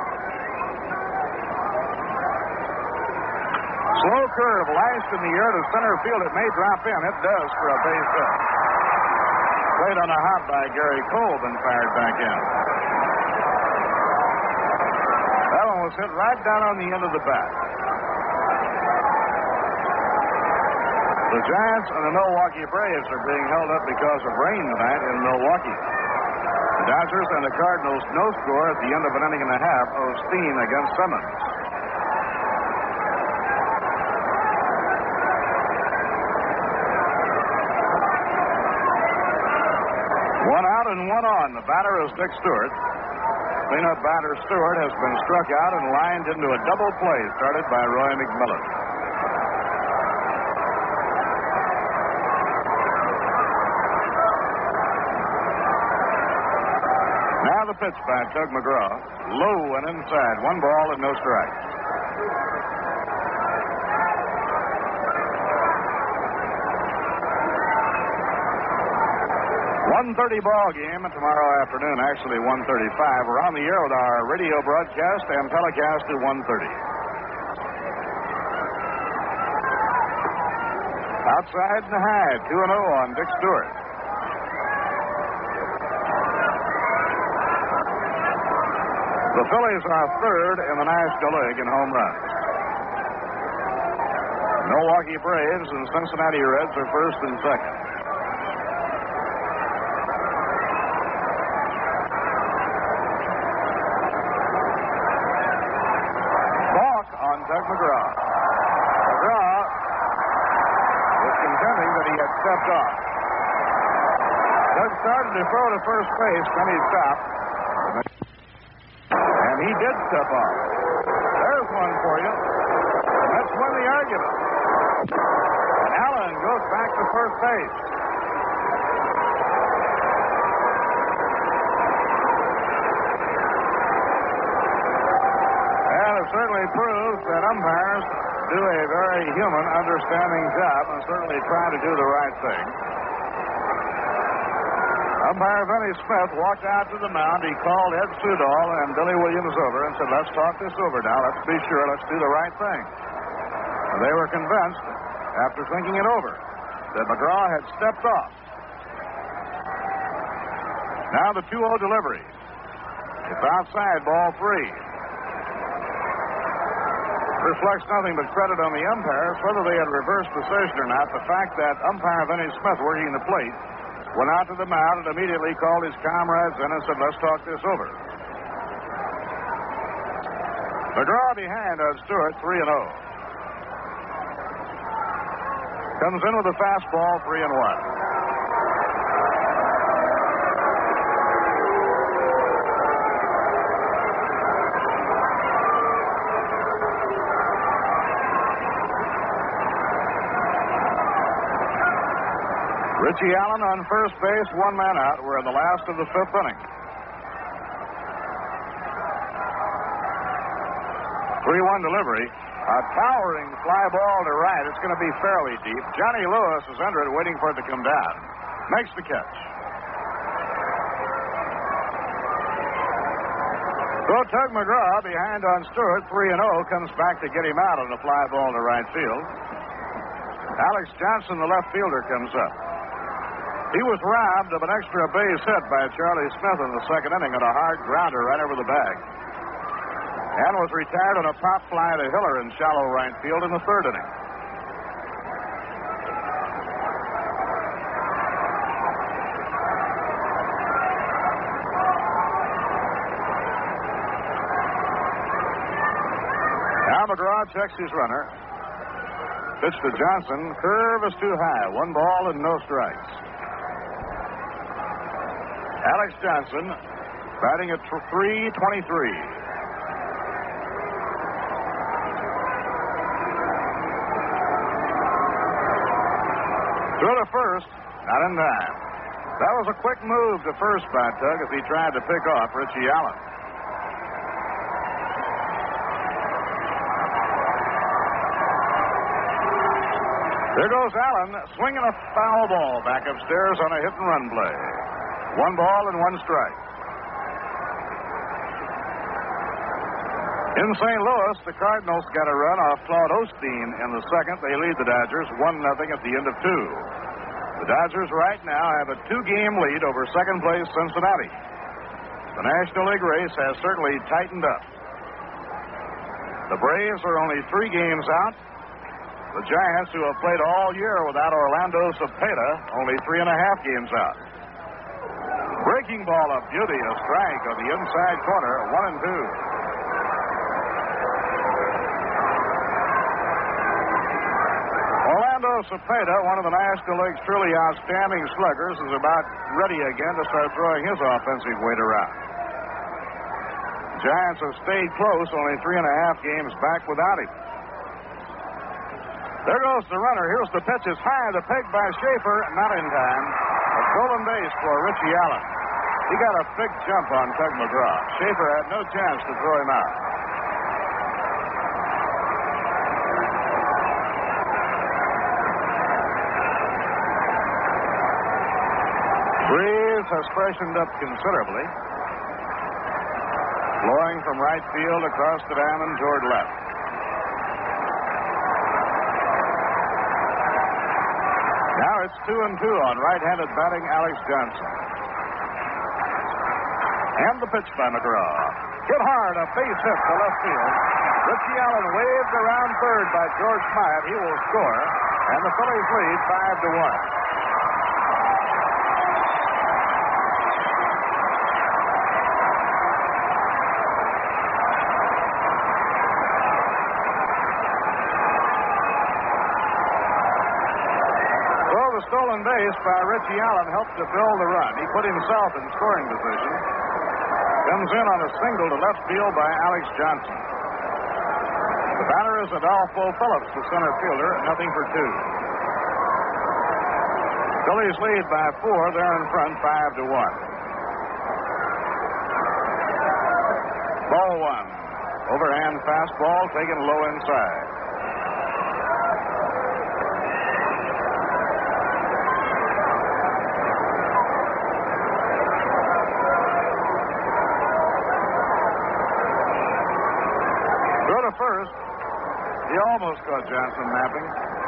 Slow curve lashed in the air to center field. It may drop in. It does for a base hit. Played on a hop by Gary Cole, then fired back in. That one was hit right down on the end of the bat. The Giants and the Milwaukee Braves are being held up because of rain tonight in Milwaukee. The Dodgers and the Cardinals no score at the end of an inning and a half. Osteen against Simmons. One out and one on. The batter is Dick Stewart. Cleanup batter Stewart has been struck out and lined into a double play started by Roy McMillan. Now the pitch by Tug McGraw. Low and inside. 1 ball and no strikes. .130 ball game tomorrow afternoon, actually 1:35. We're on the air with our radio broadcast and telecast at 1:30. Outside and high, 2-0 on Dick Stewart. The Phillies are third in the National League in home runs. Milwaukee Braves and Cincinnati Reds are first and second. Tug McGraw. McGraw was contending that he had stepped off. Doug started to throw to first base, then he stopped. And he did step off. There's one for you. And that's win the argument. And Allen goes back to first base. It certainly proves that umpires do a very human, understanding job and certainly try to do the right thing. Umpire Vinny Smith walked out to the mound. He called Ed Sudol and Billy Williams over and said, let's talk this over now. Let's be sure. Let's do the right thing. And they were convinced, after thinking it over, that McGraw had stepped off. Now the 2-0 delivery. It's outside, ball 3. reflects nothing but credit on the umpires. Whether they had reversed decision or not, the fact that umpire Vinny Smith, working the plate, went out to the mound and immediately called his comrades in and said, let's talk this over. McGraw behind on Stewart, 3-0. Comes in with a fastball, 3-1. Richie Allen on first base, one man out. We're in the last of the fifth inning. 3-1 delivery. A towering fly ball to right. It's going to be fairly deep. Johnny Lewis is under it, waiting for it to come down. Makes the catch. So Tug McGraw, behind on Stewart, 3-0, comes back to get him out on a fly ball to right field. Alex Johnson, the left fielder, comes up. He was robbed of an extra base hit by Charlie Smith in the second inning on a hard grounder right over the bag. And was retired on a pop fly to Hiller in shallow right field in the third inning. Now McGraw checks his runner. Pitch to Johnson. Curve is too high. 1 ball and no strikes. Alex Johnson batting at .323. Throw to first, not in time. That was a quick move to first by Tug as he tried to pick off Richie Allen. There goes Allen, swinging a foul ball back upstairs on a hit-and-run play. 1 ball and 1 strike. In St. Louis, the Cardinals got a run off Claude Osteen in the second. They lead the Dodgers 1-0 at the end of 2. The Dodgers right now have a 2-game lead over second place Cincinnati. The National League race has certainly tightened up. The Braves are only 3 games out. The Giants, who have played all year without Orlando Cepeda, only 3.5 games out. Breaking ball of beauty, a strike on the inside corner, 1-2. Orlando Cepeda, one of the National League's truly outstanding sluggers, is about ready again to start throwing his offensive weight around. Giants have stayed close, only 3.5 games back without him. There goes the runner. Here's the pitch. It's high. The peg by Schaefer. Not in time. A stolen base for Richie Allen. He got a big jump on Tug McGraw. Schaefer had no chance to throw him out. Breeze has freshened up considerably. Blowing from right field across the diamond toward left. Now it's 2-2 on right-handed batting Alex Johnson. And the pitch by McGraw. Hit hard, a base hit to left field. Richie Allen waved around third by George Myatt. He will score, and the Phillies lead 5-1. Stolen base by Richie Allen helped to build the run. He put himself in scoring position. Comes in on a single to left field by Alex Johnson. The batter is Adolfo Phillips, the center fielder, 0-2. Phillies lead by 4. They're in front 5-1. Ball 1. Overhand fastball taken low inside. First, he almost caught Johnson napping.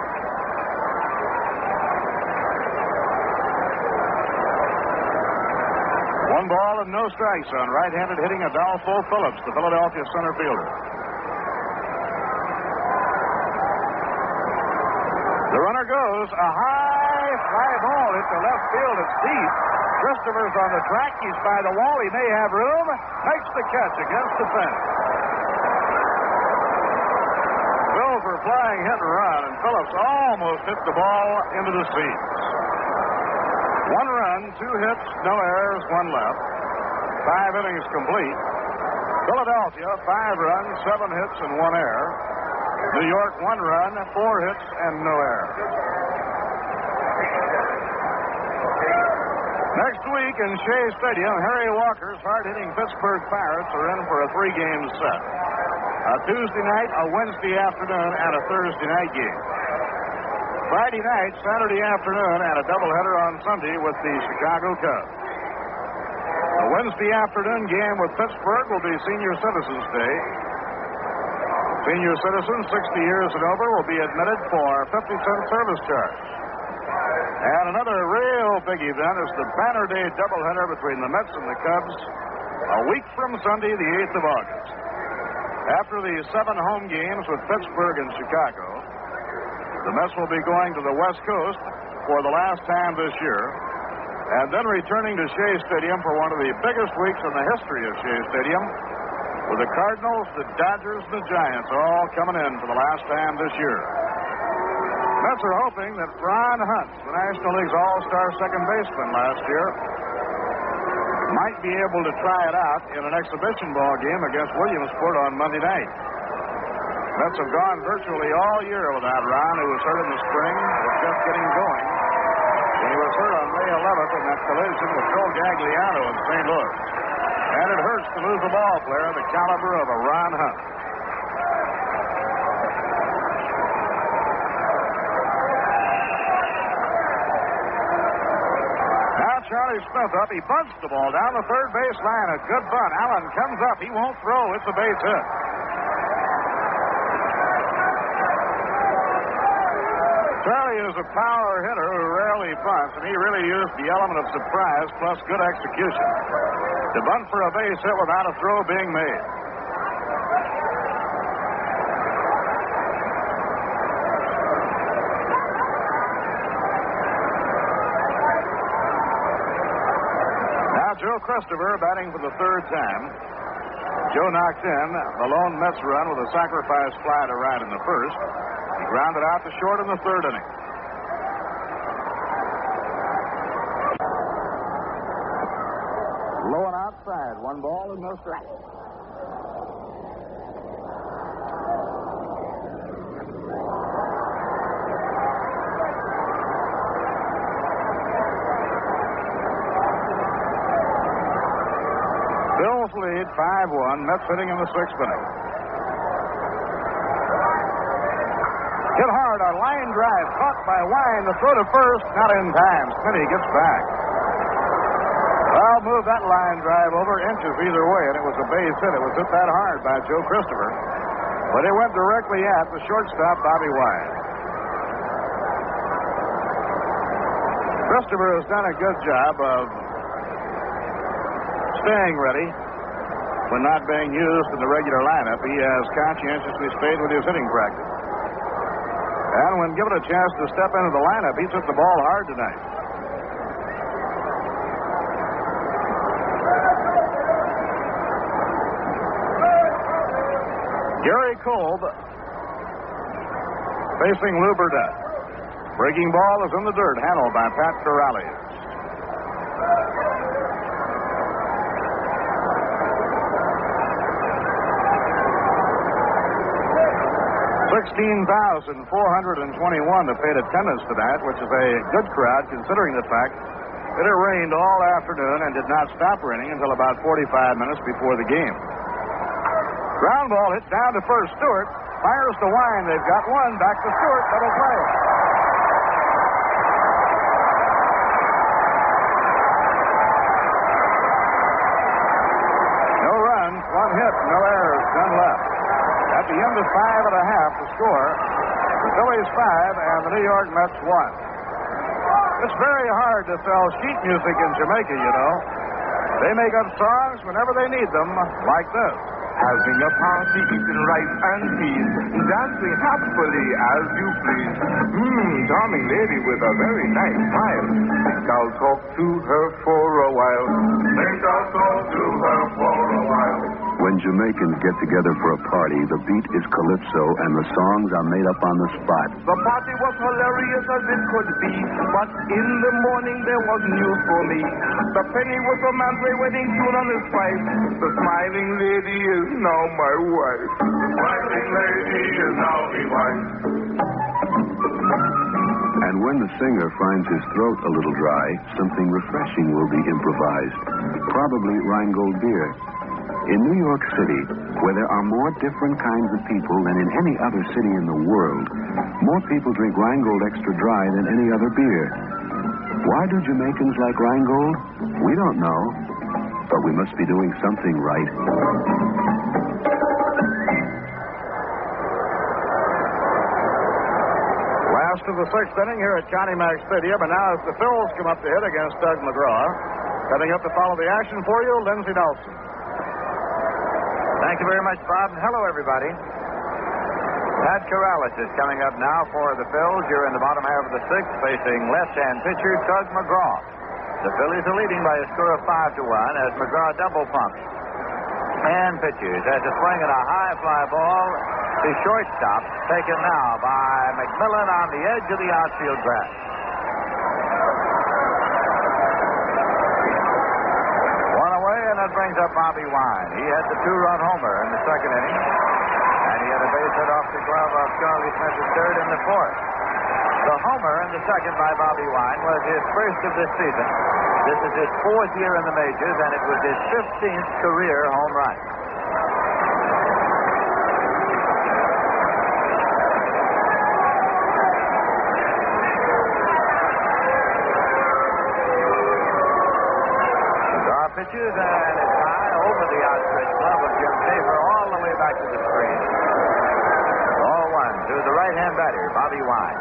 One ball and no strikes on right-handed hitting Adolfo Phillips, the Philadelphia center fielder. goes. A high fly ball hit to left field. It's deep. Christopher's on the track. He's by the wall. He may have room. Makes the catch against the fence. Wilfer flying hit and run, and Phillips almost hit the ball into the seats. 1 run, 2 hits, no errors, 1 left. 5 innings complete. Philadelphia, 5 runs, 7 hits, and 1 error. New York, 1 run, 4 hits, and no error. Next week in Shea Stadium, Harry Walker's hard-hitting Pittsburgh Pirates are in for a 3-game set. A Tuesday night, a Wednesday afternoon, and a Thursday night game. Friday night, Saturday afternoon, and a doubleheader on Sunday with the Chicago Cubs. The Wednesday afternoon game with Pittsburgh will be Senior Citizens Day. Senior citizens 60 years and over will be admitted for 50-cent service charge. And another real big event is the Banner Day doubleheader between the Mets and the Cubs a week from Sunday, the 8th of August. After the 7 home games with Pittsburgh and Chicago, the Mets will be going to the West Coast for the last time this year, and then returning to Shea Stadium for one of the biggest weeks in the history of Shea Stadium, with the Cardinals, the Dodgers, and the Giants all coming in for the last time this year. Mets are hoping that Ron Hunt, the National League's all-star second baseman last year, might be able to try it out in an exhibition ball game against Williamsport on Monday night. Mets have gone virtually all year without Ron, who was hurt in the spring, was just getting going when he was hurt on May 11th in that collision with Joe Gagliano in St. Louis. And it hurts to lose a ball player the caliber of a Ron Hunt. Charlie Smith up. He bunts the ball down the third base line. A good bunt. Allen comes up. He won't throw. It's a base hit. Charlie is a power hitter who rarely bunts, and he really used the element of surprise plus good execution to bunt for a base hit without a throw being made. Joe Christopher batting for the 3rd time. Joe knocked in the lone Mets run with a sacrifice fly to right in the 1st. He grounded out to short in the 3rd inning. Low and outside. 1 ball and no strikes. Bills lead 5-1. Mets hitting in the 6th inning. Hit hard, a line drive caught by Wine. The throw to first, not in time. Smitty gets back. Well, move that line drive over inches either way, and it was a base hit. It was hit that hard by Joe Christopher, but it went directly at the shortstop, Bobby Wine. Christopher has done a good job of staying ready when not being used in the regular lineup. He has conscientiously stayed with his hitting practice. And when given a chance to step into the lineup, he took the ball hard tonight. Gary Kolb facing Lou Burdett. Breaking ball is in the dirt, handled by Pat Corrales. $16,421 that paid attendance tonight, which is a good crowd considering the fact that it rained all afternoon and did not stop raining until about 45 minutes before the game. Ground ball hit down to first. Stewart fires to Wine. They've got one. Back to Stewart. Double play. No runs, 1 hit, no errors, none left. At the end of 5 1/2, the score, the Phillies 5 and the New York Mets 1. It's very hard to sell sheet music in Jamaica, you know. They make up songs whenever they need them, like this. Having a party, eating rice and peas, dancing happily as you please. Charming lady with a very nice smile. Think I'll talk to her for a while. Think I'll talk to her for a while. When Jamaicans get together for a party, the beat is calypso and the songs are made up on the spot. The party was hilarious as it could be, but in the morning there was news for me. The penny was a man play wedding tune on his pipe. The smiling lady is now my wife. The smiling lady is now my wife. And when the singer finds his throat a little dry, something refreshing will be improvised. Probably Rheingold beer. In New York City, where there are more different kinds of people than in any other city in the world, more people drink Rheingold Extra Dry than any other beer. Why do Jamaicans like Rheingold? We don't know, but we must be doing something right. Last of the sixth inning here at Connie Mack Stadium, and now as the Phils come up to hit against Doug McGraw, coming up to follow the action for you, Lindsey Nelson. Thank you very much, Bob, and hello, everybody. Pat Corrales is coming up now for the Phils. You're in the bottom half of the sixth, facing left-hand pitcher Tug McGraw. The Phillies are leading by a score of 5-1 as McGraw double pumps and pitches as a swing at a high fly ball to shortstop, taken now by McMillan on the edge of the outfield grass. That brings up Bobby Wine. He had the two-run homer in the second inning, and he had a base hit off the glove of Charlie Smith the third in the fourth. The homer in the second by Bobby Wine was his first of this season. This is his fourth year in the majors, and it was his 15th career home run. Pitches and it's high over the outstretched glove of Jim Schaefer all the way back to the screen. All one to the right-hand batter, Bobby Wine.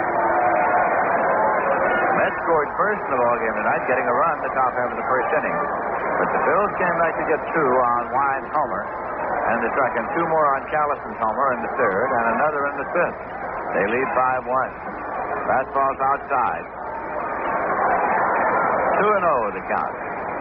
Mets scored first in the ballgame tonight, getting a run the top half of the first inning. But the Phils came back to get two on Wine's homer and the second, two more on Callison's homer in the third, and another in the fifth. They lead 5-1. Fastball's outside. 2-0 the count.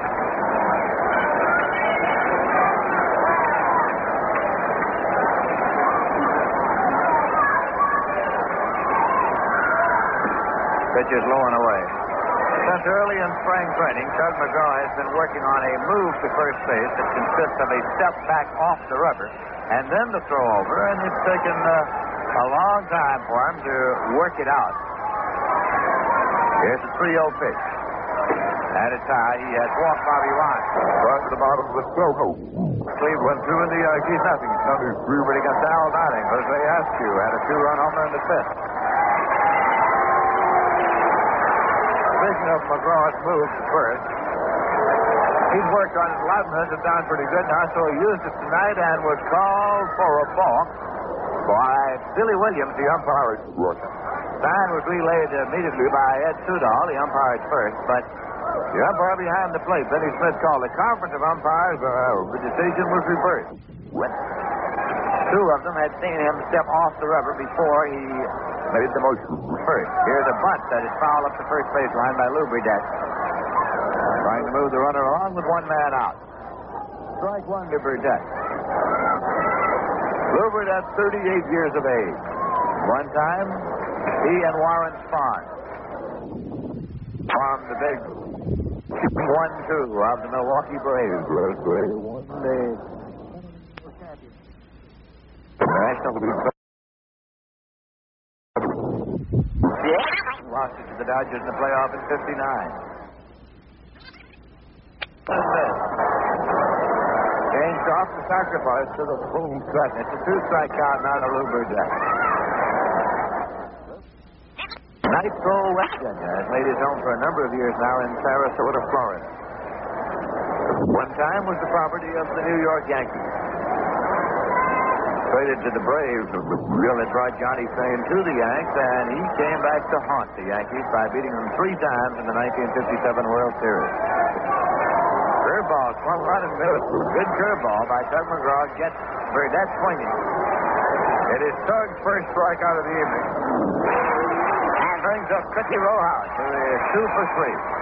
Pitches low and away. Since early in spring training, Tug McGraw has been working on a move to first base that consists of a step back off the rubber and then the throw over, and it's taken a long time for him to work it out. Here's a 3-0 pitch. At its high, he has walked Bobby Wine. Right to the bottom of the stroke. Cleveland 2 and the Yankees nothing. Ruben against Al Downing. Jose Askew had a two-run homer in the fifth. Speaking of McGraw's move to first, he's worked on it a lot and has it down pretty good now, so he used it tonight and was called for a balk by Billy Williams, the umpire. Sign was relayed immediately by Ed Sudol, the umpire at first, but the umpire behind the plate, Benny Smith, called the conference of umpires. The decision was reversed. Two of them had seen him step off the rubber before he made the motion first. Here's a bunt that is fouled up the first baseline by Lou Burdette. Trying to move the runner along with one man out. Strike one to Burdette. Lou Burdette, 38 years of age. One time, he and Warren Spahn formed the big 1-2 of the Milwaukee Braves. Won the National League. Lost it to the Dodgers in the playoff in 59. Changed off the sacrifice to the full strike. It's a two-strike count now to Lou Burdette. Nitro West Virginia has made his home for a number of years now in Sarasota, Florida. One time was the property of the New York Yankees. Traded to the Braves, really brought Johnny Fane to the Yanks, and he came back to haunt the Yankees by beating them 3 times in the 1957 World Series. Curveball, swung right in the middle. Good curveball by Tug McGraw. Gets Burdette swinging. It is Tug's first strikeout of the evening. And brings up Cookie Rojas, who is 2 for 3.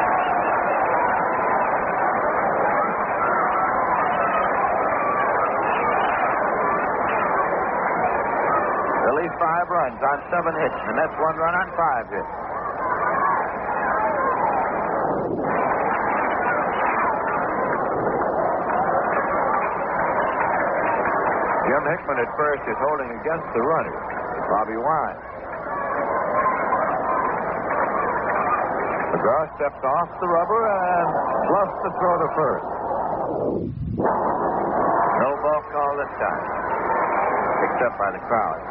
Phillies 5 runs on 7 hits. The Mets 1 run on 5 hits. Jim Hickman at first is holding against the runner, Bobby Wine. McGraw steps off the rubber and bluffs the throw to first. No ball call this time, picked up by the crowd.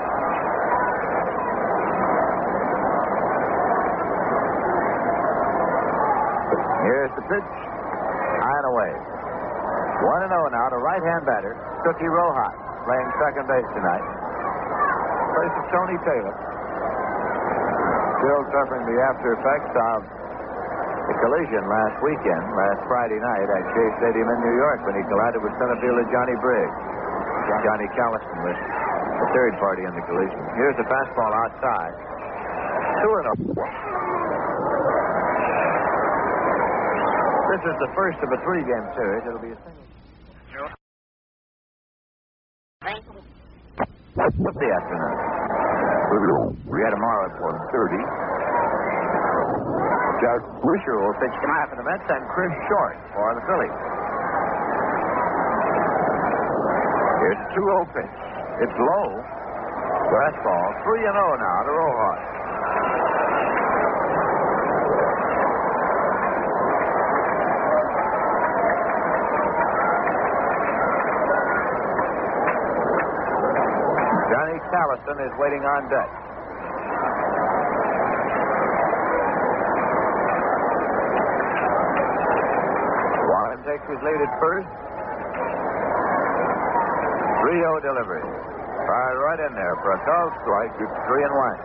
Here's the pitch. High and away. 1-0 now to right-hand batter, Cookie Rojas, playing second base tonight. In place of Tony Taylor. Still suffering the after effects of the collision last Friday night at Shea Stadium in New York when he collided with center fielder Johnny Briggs. Johnny Calliston was the third party in the collision. Here's the fastball outside. 2-0. This is the first of a 3-game series. It'll be a single. What's the afternoon? We had tomorrow at 1:30. Jack Wisher will pitch tonight for the Mets and Chris Short for the Phillies. Here's a 2-0 pitch. It's low. Fastball. 3-0 now to Rojas. Johnny Calliston is waiting on deck. Warren takes his lead at first. 3-0 delivery. Fired right in there for a called strike. It's 3-1.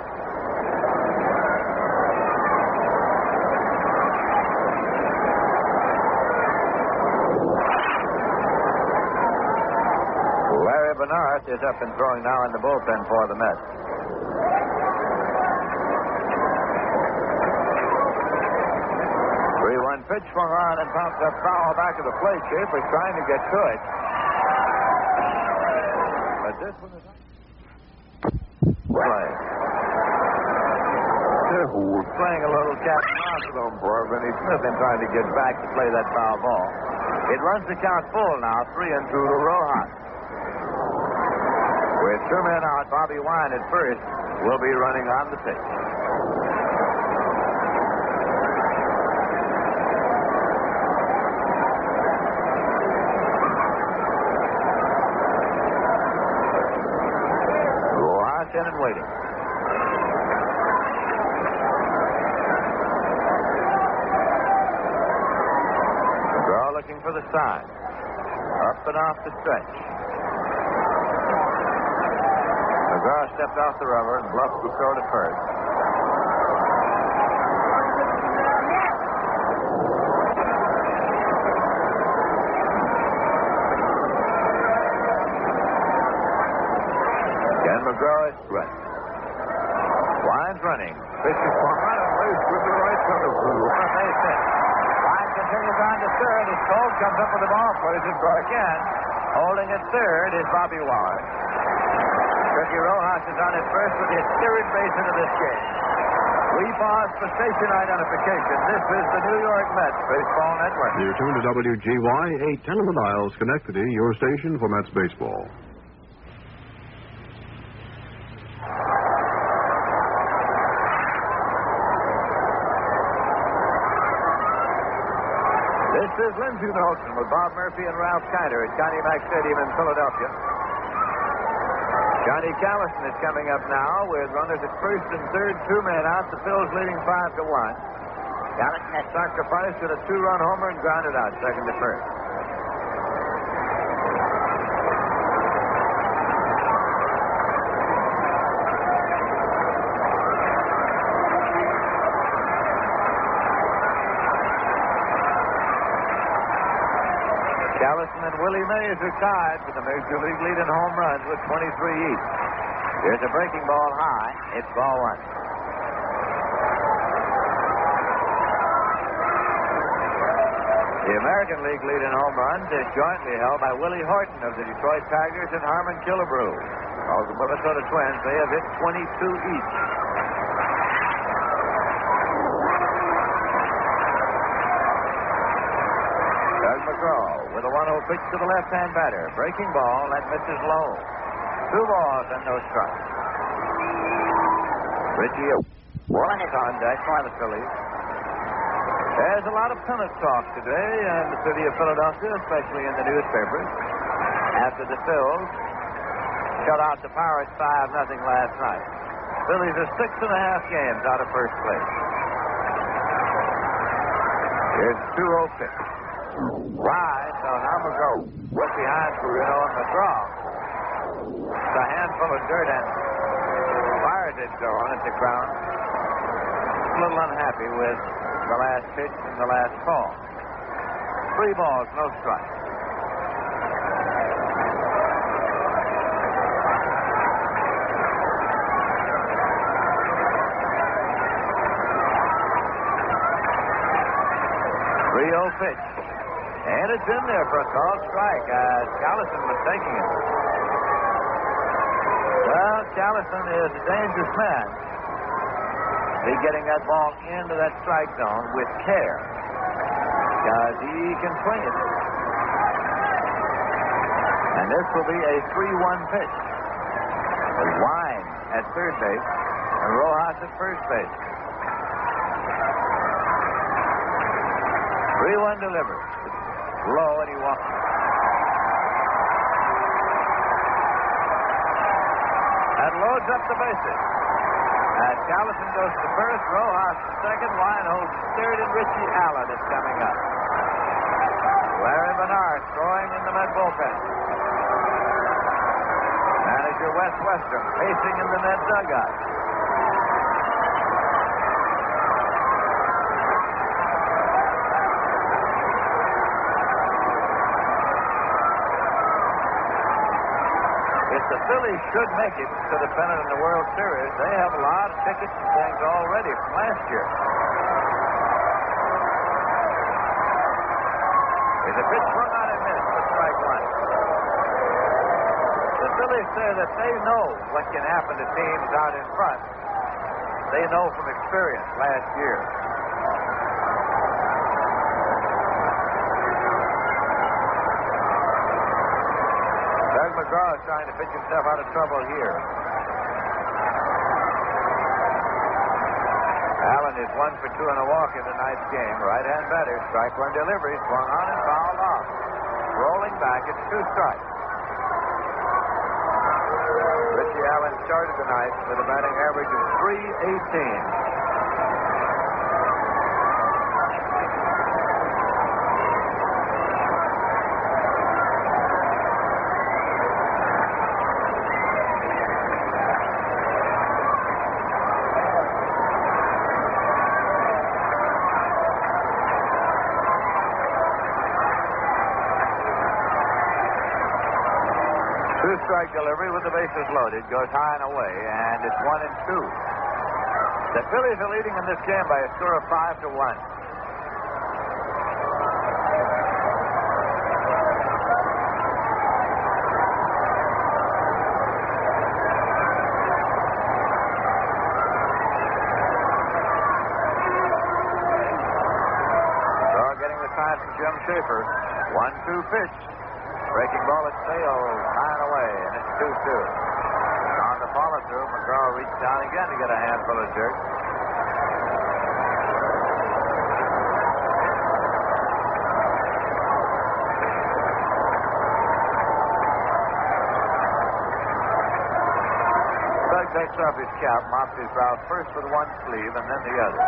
Larry Bernard is up and throwing now in the bullpen for the Mets. Pitch swung on and bounced up foul back of the plate. Schaefer's trying to get to it. But this one is play. We're playing a little cat and mouse with him for Vinny Smith and trying to get back to play that foul ball. It runs the count full now, 3-2 to Rojas. With 2 men out, Bobby Wine at first will be running on the pitch. In and waiting. McGraw looking for the side. Up and off the stretch. McGraw stepped off the rubber and bluffed the throw to first. McGraw is right. Wine's running. Pitch is swung on and loose with the right shoulder. One base hit. Wine continues on to third. His Cole comes up with the ball, plays it back in. Holding at third is Bobby Wine. Cookie Rojas is on at first with his third base into this game. We pause for station identification. This is the New York Mets Baseball Network. You're tuned to WGY 810 on the dial, Schenectady, your station for Mets baseball. This is Lindsey Nelson with Bob Murphy and Ralph Kiner at Connie Mack Stadium in Philadelphia. Johnny Calliston is coming up now with runners at first and third, 2 men out. The Phils leading 5-1. Calliston has sacrificed with a 2-run homer and grounded out second to first. Calliston and Willie Mays A's are tied for the Major League lead in home runs with 23 each. Here's a breaking ball high. It's ball one. The American League lead in home runs is jointly held by Willie Horton of the Detroit Tigers and Harmon Killebrew. Of the Minnesota Twins, they have hit 22 each. Doug McGraw with a 1-0 pitch to the left-hand batter. Breaking ball that misses low. 2 balls and no strikes. Richie one is on deck by the Phillies. There's a lot of pennant talk today in the city of Philadelphia, especially in the newspapers, after the Phils shut out the Pirates 5-0 last night. Phillies are 6.5 games out of first place. Here's 2-0 pitch. Wide, so now McGraw was behind Bruno and McGraw. It's a handful of dirt and fire did go on at the ground. A little unhappy with the last pitch and the last call. 3 balls, no strikes. Pitch. And it's in there for a called strike. Callison was taking it. Well, Callison is a dangerous man. He's getting that ball into that strike zone with care because he can swing it. And this will be a 3-1 pitch. With Wine at third base and Rojas at first base. 3-1 delivered. Low and he walks. That loads up the bases. Callison goes to first, Rojas to second, Wine holds third, and Richie Allen is coming up. Larry Bernard throwing in the Met bullpen. Manager Wes Western pacing in the Met dugout. The Phillies should make it to the pennant in the World Series. They have a lot of tickets and things already from last year. There's a pitch swung on and missed for strike one. The Phillies say that they know what can happen to teams out in front. They know from experience last year. Doug McGraw is trying to pitch himself out of trouble here. Allen is 1 for 2 in a walk in tonight's game. Right-hand batter, strike one delivery, swung on and fouled off. Rolling back, it's 2 strikes. Richie Allen started tonight with a batting average of .318. Strike delivery with the bases loaded, goes high and away, and it's 1-2. The Phillies are leading in this game by a score of 5-1. Shaw getting the sign from Jim Schaefer. 1-2 pitch. Breaking ball at Sale, high and away, and it's 2-2. On the follow-through, McGraw reached down again to get a handful of dirt. Doug takes off his cap, mops his brow first with one sleeve and then the other.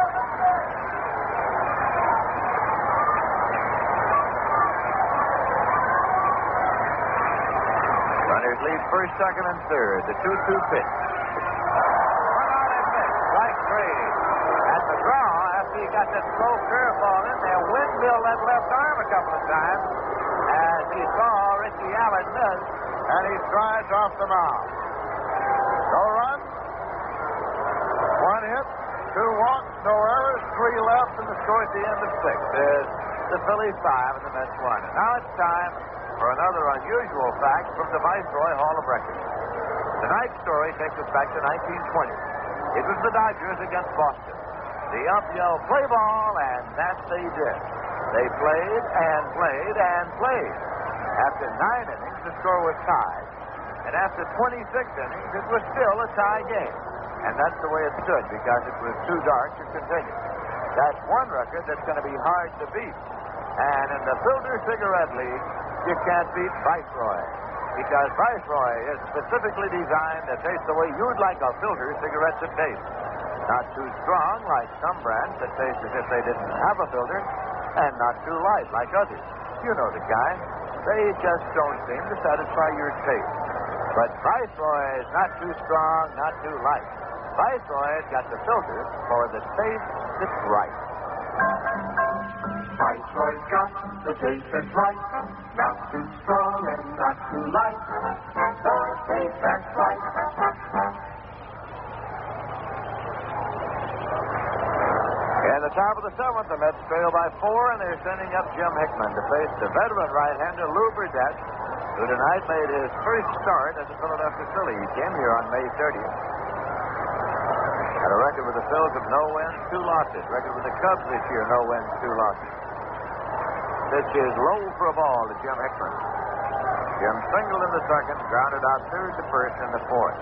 Runners lead first, second, and third. The 2-2 pitch. One out and missed. Strike 3. At the draw, after he got that slow curveball in there, windmill that left arm a couple of times. as he saw Richie Allen miss, and he strides off the mound. No runs, 1 hit, 2 walks, no errors, 3 left, and the score at the end of 6 is the Phillies 5 and the Mets 1. And now it's time for another unusual fact from the Viceroy Hall of Records. Tonight's story takes us back to 1920. It was the Dodgers against Boston. The ump yelled, "Play ball," and that they did. They played and played and played. After 9 innings, the score was tied. And after 26 innings, it was still a tie game. And that's the way it stood because it was too dark to continue. That's one record that's going to be hard to beat. And in the Filter Cigarette League, you can't beat Viceroy. Because Viceroy is specifically designed to taste the way you'd like a filter cigarette to taste. Not too strong like some brands that taste as if they didn't have a filter, and not too light like others. You know the kind. They just don't seem to satisfy your taste. But Viceroy is not too strong, not too light. Viceroy's got the filter for the taste that's right. Viceroy's got the taste that's right. Not too strong and not too light. The taste that's right. In the top of the 7th, the Mets trail by 4, and they're sending up Jim Hickman to face the veteran right-hander Lou Burdette, who tonight made his first start as a Philadelphia Philly. He came here on May 30th. Had a record with the Phils of no wins, 2 losses. Record with the Cubs this year, no wins, 2 losses. Pitch is low for a ball to Jim Hickman. Jim singled in the 2nd, grounded out 3rd to 1st in the 4th.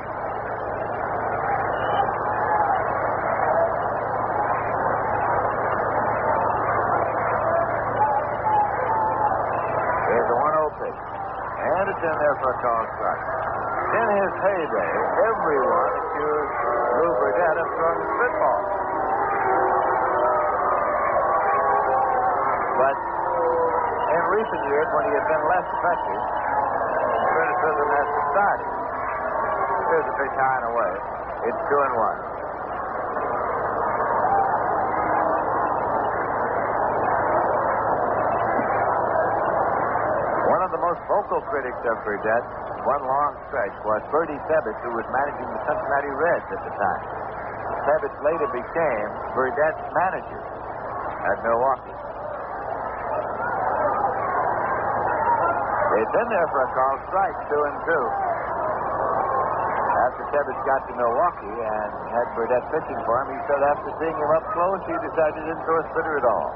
Here's a 1-0 pitch. And it's in there for a called strike. In his heyday, everyone accused Lou Burdette of throwing spitballs. But in recent years, when he had been less effective, criticism has subsided. Here's a pitch high and away. It's 2-1. One of the most vocal critics of Burdette, one long stretch, was Bertie Tebbetts, who was managing the Cincinnati Reds at the time. Tebbetts later became Burdette's manager at Milwaukee. It's in there for a call strike, 2-2. After Tebbetts got to Milwaukee and had Burdette pitching for him, he said after seeing him up close, he decided he didn't throw a spitter at all.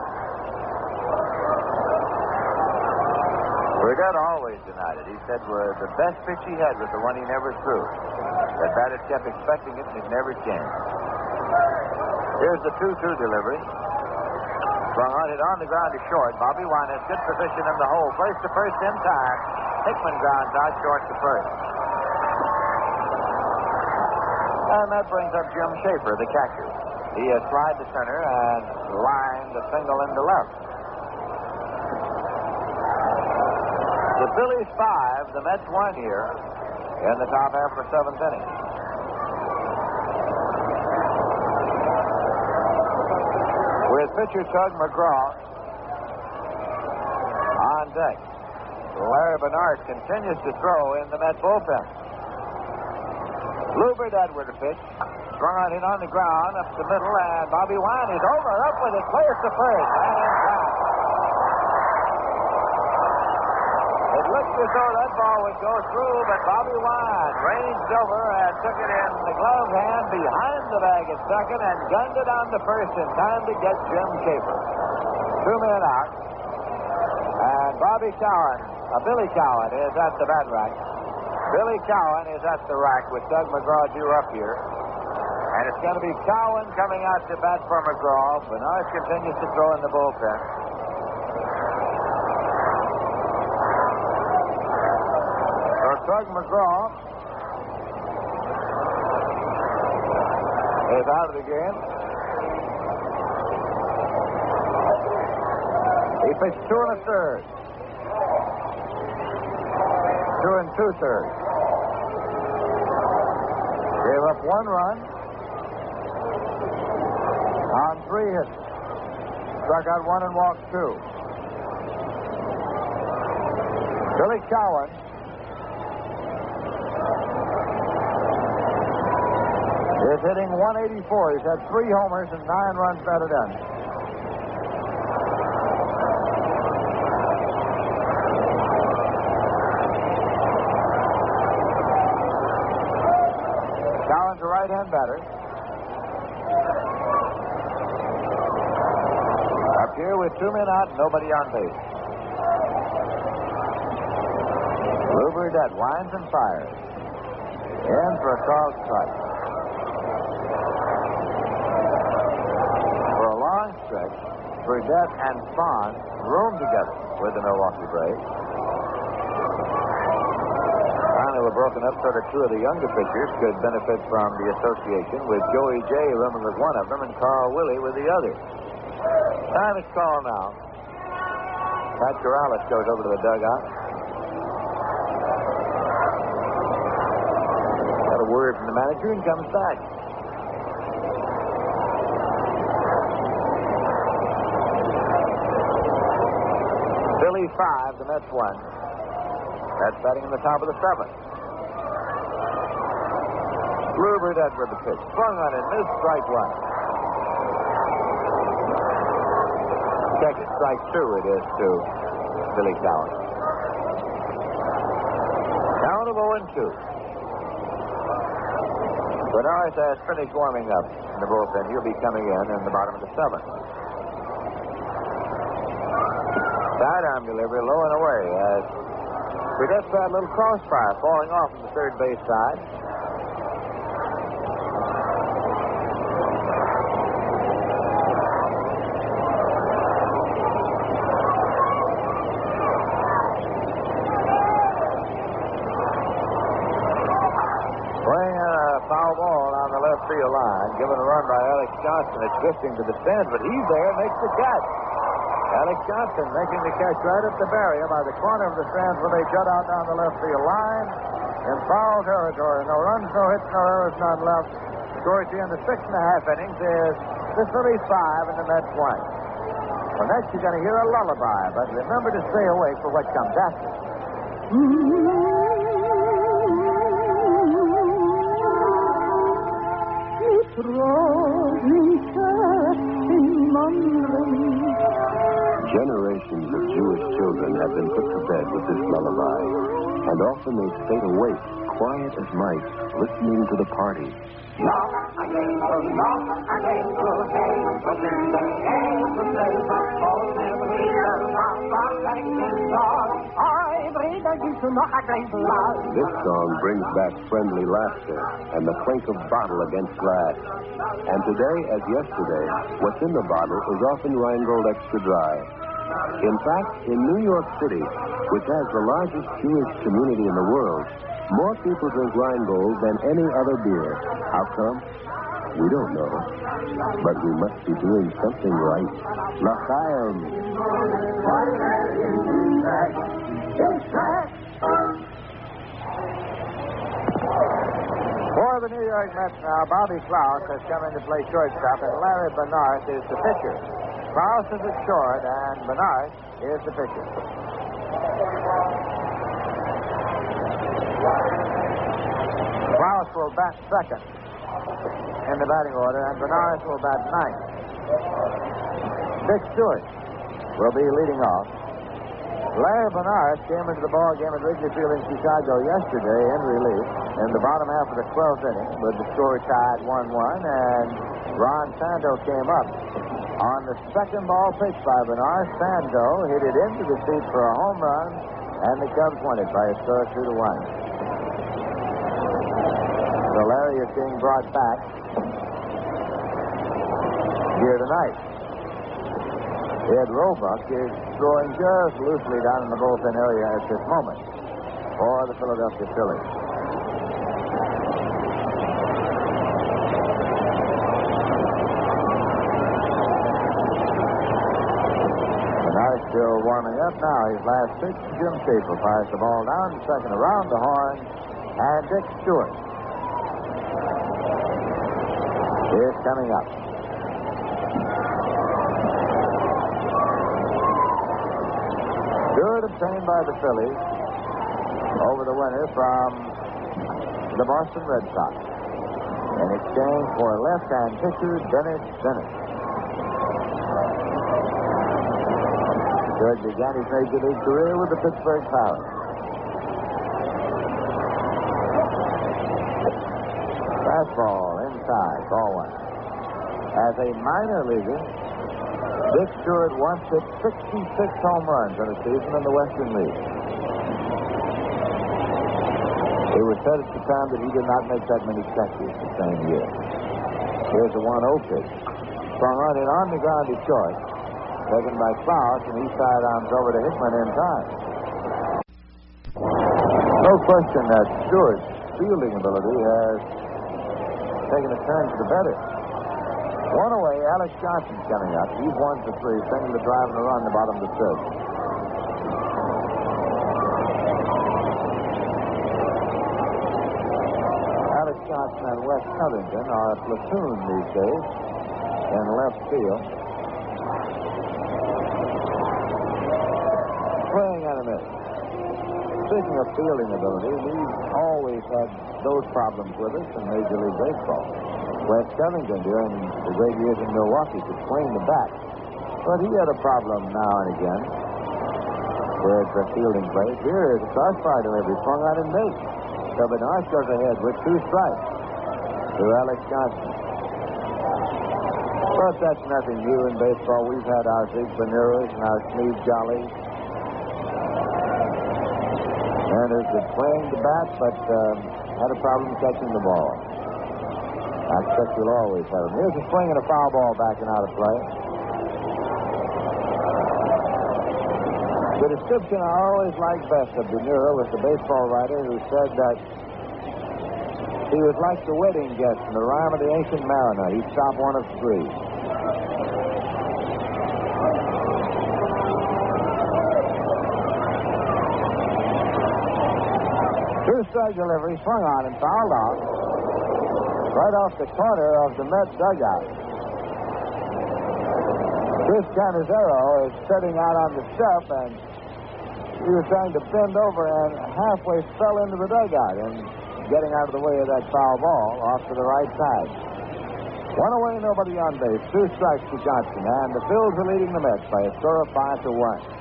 Burdette always denied it. He said the best pitch he had was the one he never threw. The batter kept expecting it, and it never came. Here's the 2-2 delivery. Swung on it on the ground to short. Bobby Wine has good position in the hole. Place to first in time. Hickman grounds out short to first. And that brings up Jim Schaefer, the catcher. He has slid to center and lined the single into left. The Phillies 5, the Mets 1 here in the top half of the 7th inning. With pitcher Tug McGraw on deck. Larry Bernard continues to throw in the Met bullpen. Lou Burdette with the pitch. Strung on it on the ground, up the middle, and Bobby Wine is over, up with it, clears to first, and in time. It looked as though that ball would go through, but Bobby Wine ranged over and took it in the glove hand behind the bag at second and gunned it on to first in time to get Jim Schaefer. 2 men out. And Bobby Cowan, Billy Cowan, is at the bat rack. Billy Cowan is at the rack with Doug McGraw due up here. And it's going to be Cowan coming out to bat for McGraw. Bernard continues to throw in the bullpen. So Doug McGraw is out of the game. He pitched 2 1/3. 2 2/3. Gave up 1 run on 3 hits. Struck out 1 and walked 2. Billy Cowan is hitting .184. He's had 3 homers and 9 runs batted in. Cowan's a right-hand batter. Up here with 2 men out, nobody on base. Lou Burdette winds and fires. In for a called strike. For a long stretch, Burdette and Spahn roomed together with the Milwaukee Braves. Finally, were broken up so that 2 of the younger pitchers could benefit from the association, with Joey J. rooming with one of them and Carl Willie with the other. Time is called now. Pat Corrales goes over to the dugout. Got a word from the manager and comes back. Philly 5, the Mets 1. That's batting in the top of the 7th. Lou Burdette with the pitch. Swung on it, missed, strike 1. Second strike 2 it is to Billy Cowan. Count of 0-2. Benares has finished warming up in the bullpen. He'll be coming in the bottom of the 7th. Sidearm delivery low and away as Burdette's got a little crossfire falling off from the third base side. Field line, given a run by Alex Johnson. It's drifting to the stands, but he's there and makes the catch. Alex Johnson making the catch right at the barrier by the corner of the stands where they jut out down the left field line in foul territory. No runs, no hits, no errors, none left. Score at the end of 6.5 innings is the Phillies 5 and the Mets 1. Well, next you're going to hear a lullaby, but remember to stay awake for what comes after. Generations of Jewish children have been put to bed with this lullaby, and often they stayed awake, quiet as mice, listening to the party. This song brings back friendly laughter and the clink of bottle against glass. And today, as yesterday, what's in the bottle is often Rheingold Extra Dry. In fact, in New York City, which has the largest Jewish community in the world, more people drink Rheingold than any other beer. How come? We don't know. But we must be doing something right. L'chaim. For the New York Mets now, Bobby Klaus has come in to play shortstop, and Larry Bernard is the pitcher. Klaus is at short, and Bernard is the pitcher. Klaus will bat second in the batting order, and Bernard will bat ninth. Dick Stewart will be leading off. Larry Bernard came into the ball game at Wrigley Field in Chicago yesterday in relief in the bottom half of the 12th inning with the score tied 1-1, and Ron Santo came up. On the second ball pitched by Bernard, Santo hit it into the seat for a home run, and the Cubs won it by a score of 2-1. So Larry is being brought back here tonight. Ed Roebuck is throwing just loosely down in the bullpen area at this moment for the Philadelphia Phillies. Bernard still warming up now. His last pitch, Jim Schaefer fires the ball down to second around the horn, and Dick Stewart is coming up. Stewart obtained by the Phillies over the winner from the Boston Red Sox in exchange for left-hand pitcher Dennis Bennett. George began his major league career with the Pittsburgh Pirates. Fastball inside, ball one. As a minor leaguer, Dick Stewart once hit 66 home runs in a season in the Western League. It was said at the time that he did not make that many catches the same year. Here's the 1-0 pitch. Swung on it on the ground to short. Taken by Klaus, and he sidearms over to Hickman in time. No question that Stewart's fielding ability has taken a turn for the better. One away, Alex Johnson's coming up. He's 1 for 3, sending the drive and a run the bottom of the fifth. Alex Johnson and Wes Covington are a platoon these days in left field. Swing and a miss. Speaking of fielding ability, we've always had those problems with us in Major League Baseball. Wes Covington, during the great years in Milwaukee, could swing the bat. But he had a problem now and again with the fielding play. Here is a crossfire delivery, swung on and missed. So Bernard goes ahead with 2 strikes to Alex Johnson. But that's nothing new in baseball. We've had our Zeke Benuras and our Sneed Jollies. And has been playing the bat, but had a problem catching the ball. I expect we'll always have him. Here's a swing and a foul ball backing out of play. The description I always liked best of Benura was the baseball writer who said that he was like the wedding guest in the Rime of the Ancient Mariner. He'd stop 1 of 3. 2-strike delivery, swung on and fouled out. Right off the corner of the Mets dugout. Chris Canizero is sitting out on the step, and he was trying to bend over and halfway fell into the dugout and getting out of the way of that foul ball off to the right side. 1 away, nobody on base. 2 strikes to Johnson, and the Phils are leading the Mets by a score of 5-1.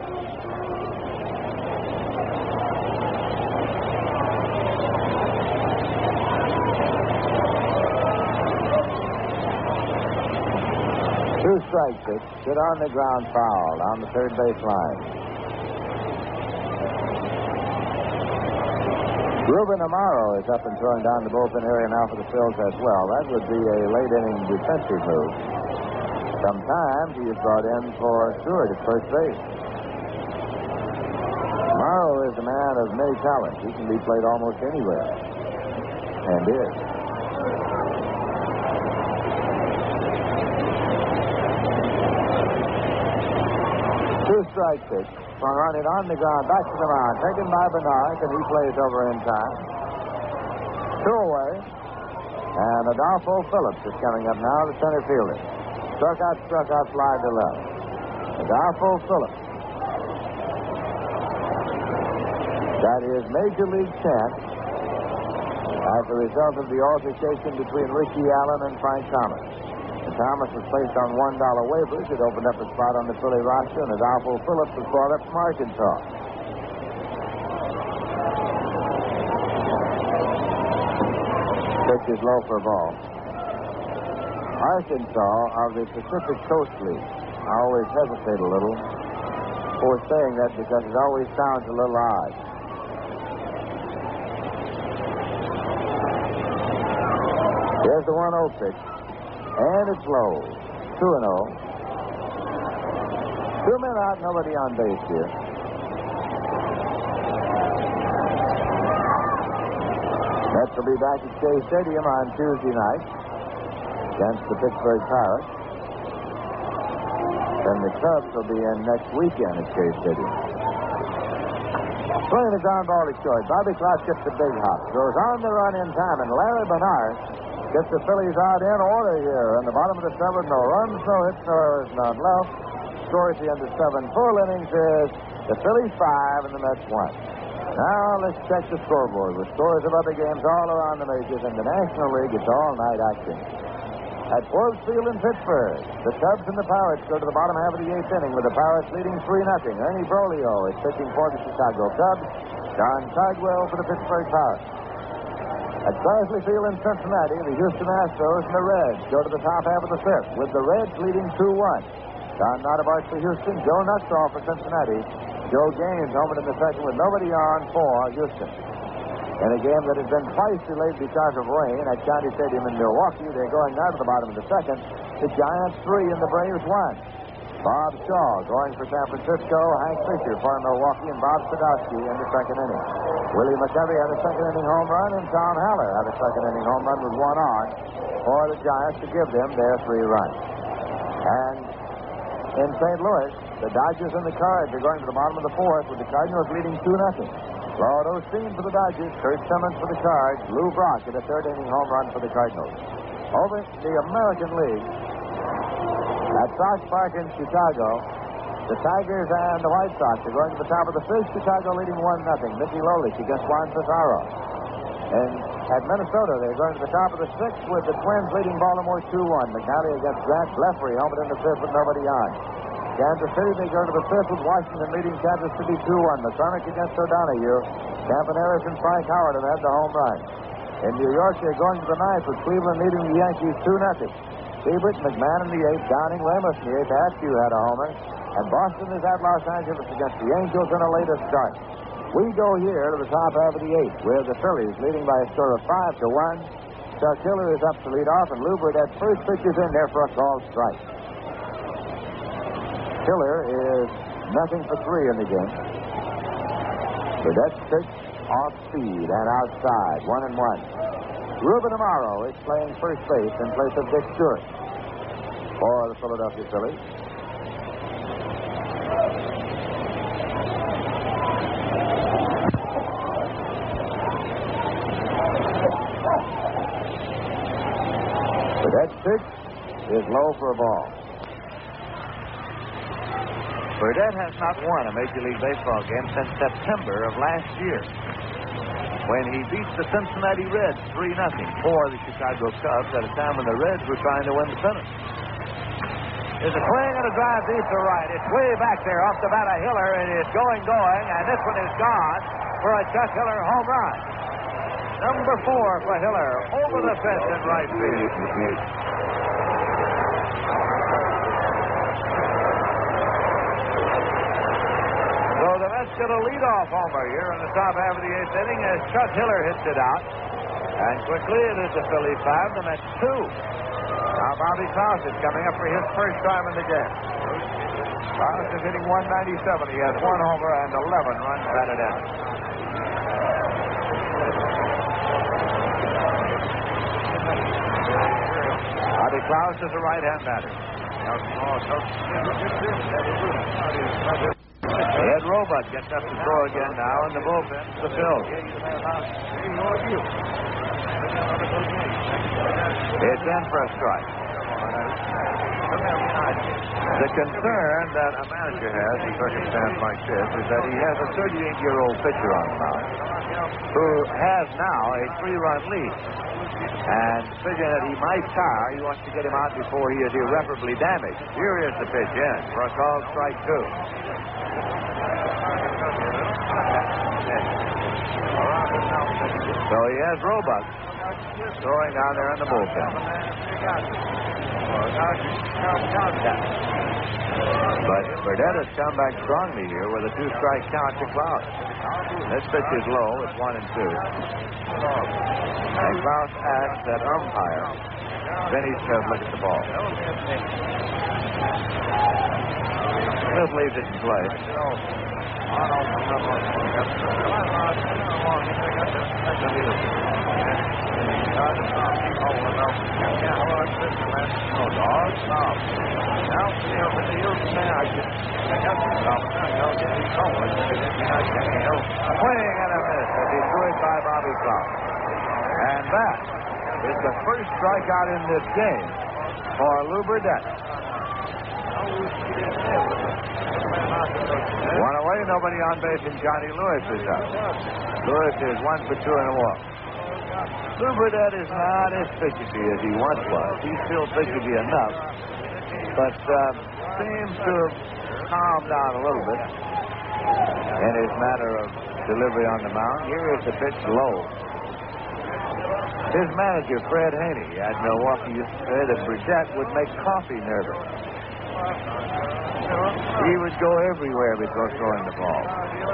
Strike pitch, hit on the ground, foul on the third base line. Ruben Amaro is up and throwing down the bullpen area now for the Phils as well. That would be a late inning defensive move. Sometimes he is brought in for Stewart at first base. Amaro is a man of many talents. He can be played almost anywhere, and is. 2-strike pitch. Swung on it on the ground, back to the mound. Taken by Bernard, and he plays over in time. 2 away. And Adolfo Phillips is coming up now, the center fielder. Struck out, fly to left. Adolfo Phillips. That is Major League chant as a result of the altercation between Ricky Allen and Frank Thomas. Thomas was placed on $1 waivers. It opened up a spot on the Philly roster, and Adolfo Phillips was brought up from Arkansas. Pitch is low for a ball. Arkansas of the Pacific Coast League. I always hesitate a little before saying that because it always sounds a little odd. There's the 1-0 pitch. And it's low. 2-0. 2 men out, nobody on base here. Mets will be back at Shea Stadium on Tuesday night against the Pittsburgh Pirates. Then the Cubs will be in next weekend at Shea Stadium. Playing the ground ball to short. Bobby Clark gets the big hop. Goes on the run in time, and Larry Bernard gets the Phillies out in order here. In the bottom of the 7th, no runs, no hits, no errors, none left. Score at the end of 7 full innings is the Phillies 5 and the Mets 1. Now let's check the scoreboard with scores of other games all around the majors and the National League. It's all-night action. At Forbes Field in Pittsburgh, the Cubs and the Pirates go to the bottom half of the 8th inning with the Pirates leading 3-0. Ernie Broglio is pitching for the Chicago Cubs. Don Cardwell for the Pittsburgh Pirates. At Crosley Field in Cincinnati, the Houston Astros and the Reds go to the top half of the 5th with the Reds leading 2-1. Don Notabart for Houston, Joe Nuxall for Cincinnati. Joe Gaines homered in the second with nobody on for Houston. In a game that has been twice delayed because of rain at County Stadium in Milwaukee, they're going now to the bottom of the second. The Giants 3 and the Braves 1. Bob Shaw going for San Francisco, Hank Fisher for Milwaukee, and Bob Sadowski in the second inning. Willie McCovey had a second inning home run, and Tom Haller had a second inning home run with one on for the Giants to give them their 3 runs. And in St. Louis, the Dodgers and the Cards are going to the bottom of the 4th with the Cardinals leading 2-0. Lord Osteen for the Dodgers, Kurt Simmons for the Cards, Lou Brock at a third inning home run for the Cardinals. Over the American League, at Sox Park in Chicago, the Tigers and the White Sox are going to the top of the 5th, Chicago leading 1-0. Mickey Lolich against Juan Pizarro. And at Minnesota, they're going to the top of the 6th with the Twins leading Baltimore 2-1. McNally against Grant Blefary, homered in the 5th with nobody on. Kansas City, they go to the 5th with Washington leading Kansas City 2-1. McCormick against O'Donoghue. Campaneris and Frank Howard have had the home run. In New York, they're going to the 9th with Cleveland leading the Yankees 2-0. Siebert, McMahon in the 8th, Downing, Ramos in the 8th. Askew had a homer. And Boston is at Los Angeles against the Angels in a latest start. We go here to the top half of the 8th, where the Phillies leading by a score of 5-1. Chuck Hiller is up to lead off, and Lou Burdett first pitch is in there for a called strike. Hiller is nothing for 3 in the game. Burdett's pitch off speed and outside, 1-1. Ruben Amaro is playing first base in place of Dick Stewart for the Philadelphia Phillies. Burdett's pitch is low for a ball. Burdett has not won a Major League Baseball game since September of last year, when he beat the Cincinnati Reds 3-0 for the Chicago Cubs at a time when the Reds were trying to win the pennant. There's a swing and a drive deep to right. It's way back there off the bat of Hiller. It is going, and this one is gone for a Chuck Hiller home run. Number 4 for Hiller over the fence in right field. So the Mets get a leadoff homer here in the top half of the 8th inning as Chuck Hiller hits it out. And quickly it is the Phillies 5, the Mets 2. Now Bobby Klaus is coming up for his first time in the game. Klaus is hitting 197. He has 1 homer and 11 runs batted in. Bobby Klaus is a right-hand batter. Ed Roebuck gets up to throw again now in the bullpen to Phil. It's in for a strike. The concern that a manager has in a circumstance like this is that he has a 38-year-old pitcher on the mound who has now a 3-run lead. And figuring that he might tire, he wants to get him out before he is irreparably damaged. Here is the pitch in for a called strike 2. So he has Roebuck throwing down there in the bullpen. But Burdett has come back strongly here with a 2-strike count to Klaus. This pitch is low. It's 1-2. And Klaus asks that umpire, Benny Smith, look at the ball. Smith leaves it in play. Swing and a miss as he threw it by Bobby Klaus. And that is the first strikeout in this game for Lou Burdett. One away, nobody on base, and Johnny Lewis is up. Lewis is 1 for 2 and a walk. Lou Burdett is not as fidgety as he once was. He's still fidgety enough, but seems to have calmed down a little bit in his manner of delivery on the mound. Here is the pitch low. His manager, Fred Haney, at Milwaukee, used to say that Burdett would make coffee nervous. He would go everywhere before throwing the ball.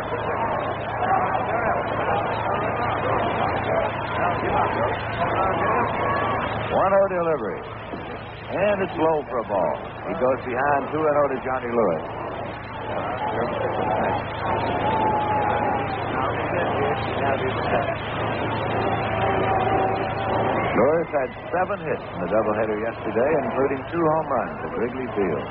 1-0 delivery. And it's low for a ball. He goes behind 2-0 to Johnny Lewis. Lewis had 7 hits in the doubleheader yesterday, including 2 home runs at Wrigley Field.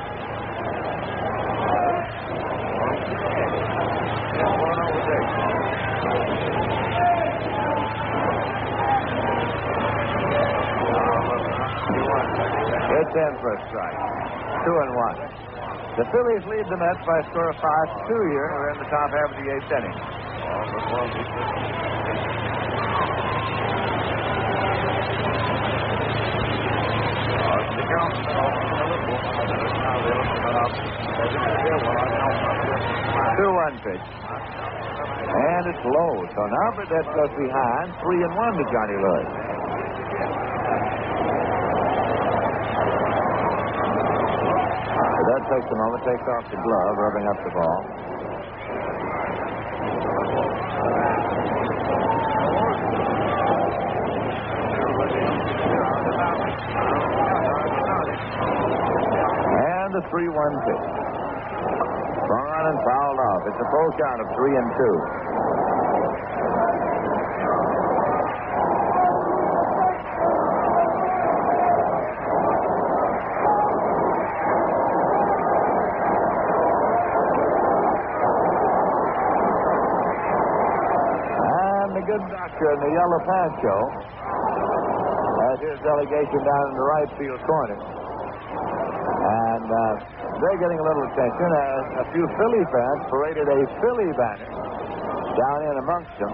It's in for a strike. 2-1. The Phillies lead the Mets by a score of 5-2 here. We're in the top half of the 8th inning. Two-one pitch. And it's low. So now Burdett goes behind 3-1 to Johnny Lewis. That takes a moment, takes off the glove, rubbing up the ball. And the 3-1 pitch. Swung on and fouled off. It's a full count of 3-2. In the Yellow Pancho has his delegation down in the right field corner. And they're getting a little attention as a few Philly fans paraded a Philly banner down in amongst them.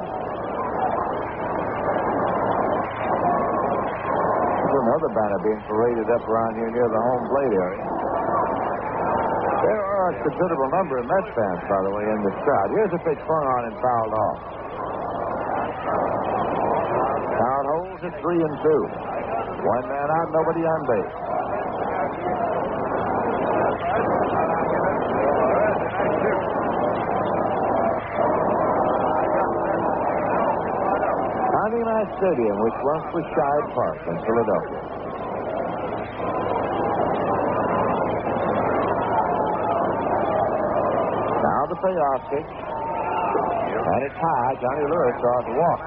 There's another banner being paraded up around here near the home plate area. There are a considerable number of Mets fans, by the way, in this crowd. Here's a pitch swung on and fouled off. Count holds at 3-2. One man out, nobody on base. Connie Mass Stadium, which once was Shibe Park in Philadelphia. Now the payoff kick. And it's high. Johnny Lewis draws a walk.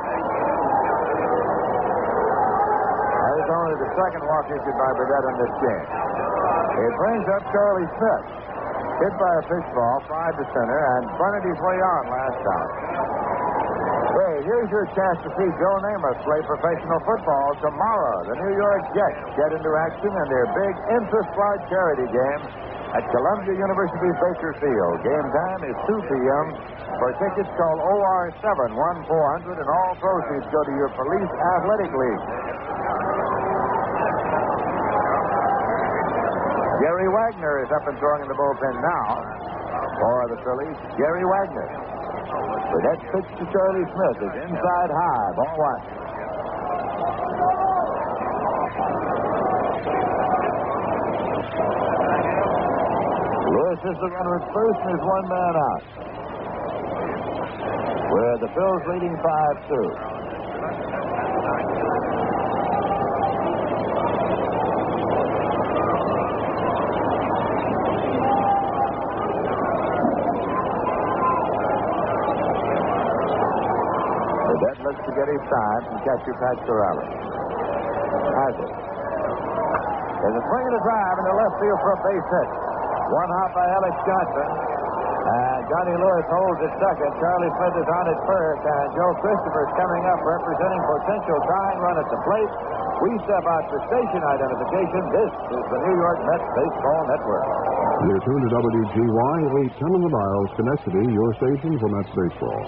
That is only the second walk issued by Burdett in this game. It brings up Charlie Smith. Hit by a pitch ball, fried to center, and bunted his way on last time. Hey, here's your chance to see Joe Namath play professional football tomorrow. The New York Jets get into action in their big Intra-Squad charity game at Columbia University's Baker Field. Game time is 2 p.m. For tickets, call OR7-1400, and all proceeds go to your police athletic league. Gary Wagner is up and throwing in the bullpen now for the Phillies. Gary Wagner. Burdett pitch to Charlie Smith is inside high. Ball one. Lewis is the runner at first and is one man out. With the Phils leading 5-2. Burdett looks to get his time from catcher Pat Corrales. Has it. There's a swing and a drive in the left field for a base hit. One hop by Alex Johnson. Johnny Lewis holds at second. Charlie Smith is on at first. And Joe Christopher is coming up representing potential tying run at the plate. We step out for station identification. This is the New York Mets Baseball Network. You're tuned to WGY 810 on the dial, Schenectady, your station for Mets baseball.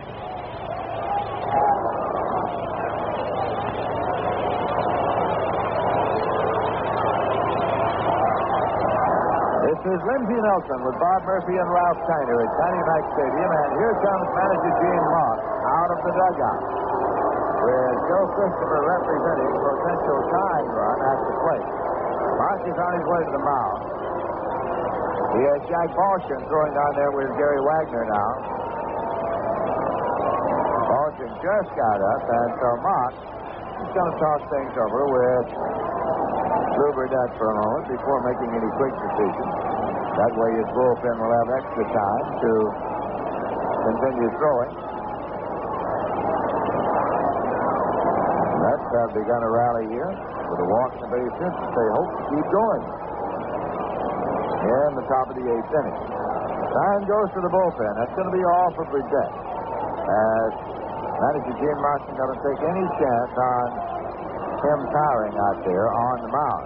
This is Lindsey Nelson with Bob Murphy and Ralph Kiner at Connie Mack Stadium, and here comes manager Gene Moss out of the dugout, with Joe Christopher representing potential tying run at the plate. Moss is on his way to the mound. He has Jack Balshin throwing down there with Gary Wagner now. Balshin just got up, and so Moss is going to talk things over with Lou Burdett for a moment before making any quick decisions. That way his bullpen will have extra time to continue throwing. The Mets have begun a rally here with a walk in the base hit that they hope to keep going. In the top of the eighth inning. Time goes to the bullpen. That's going to be all for Burdett. As manager Gene Martin doesn't take any chance on him tiring out there on the mound.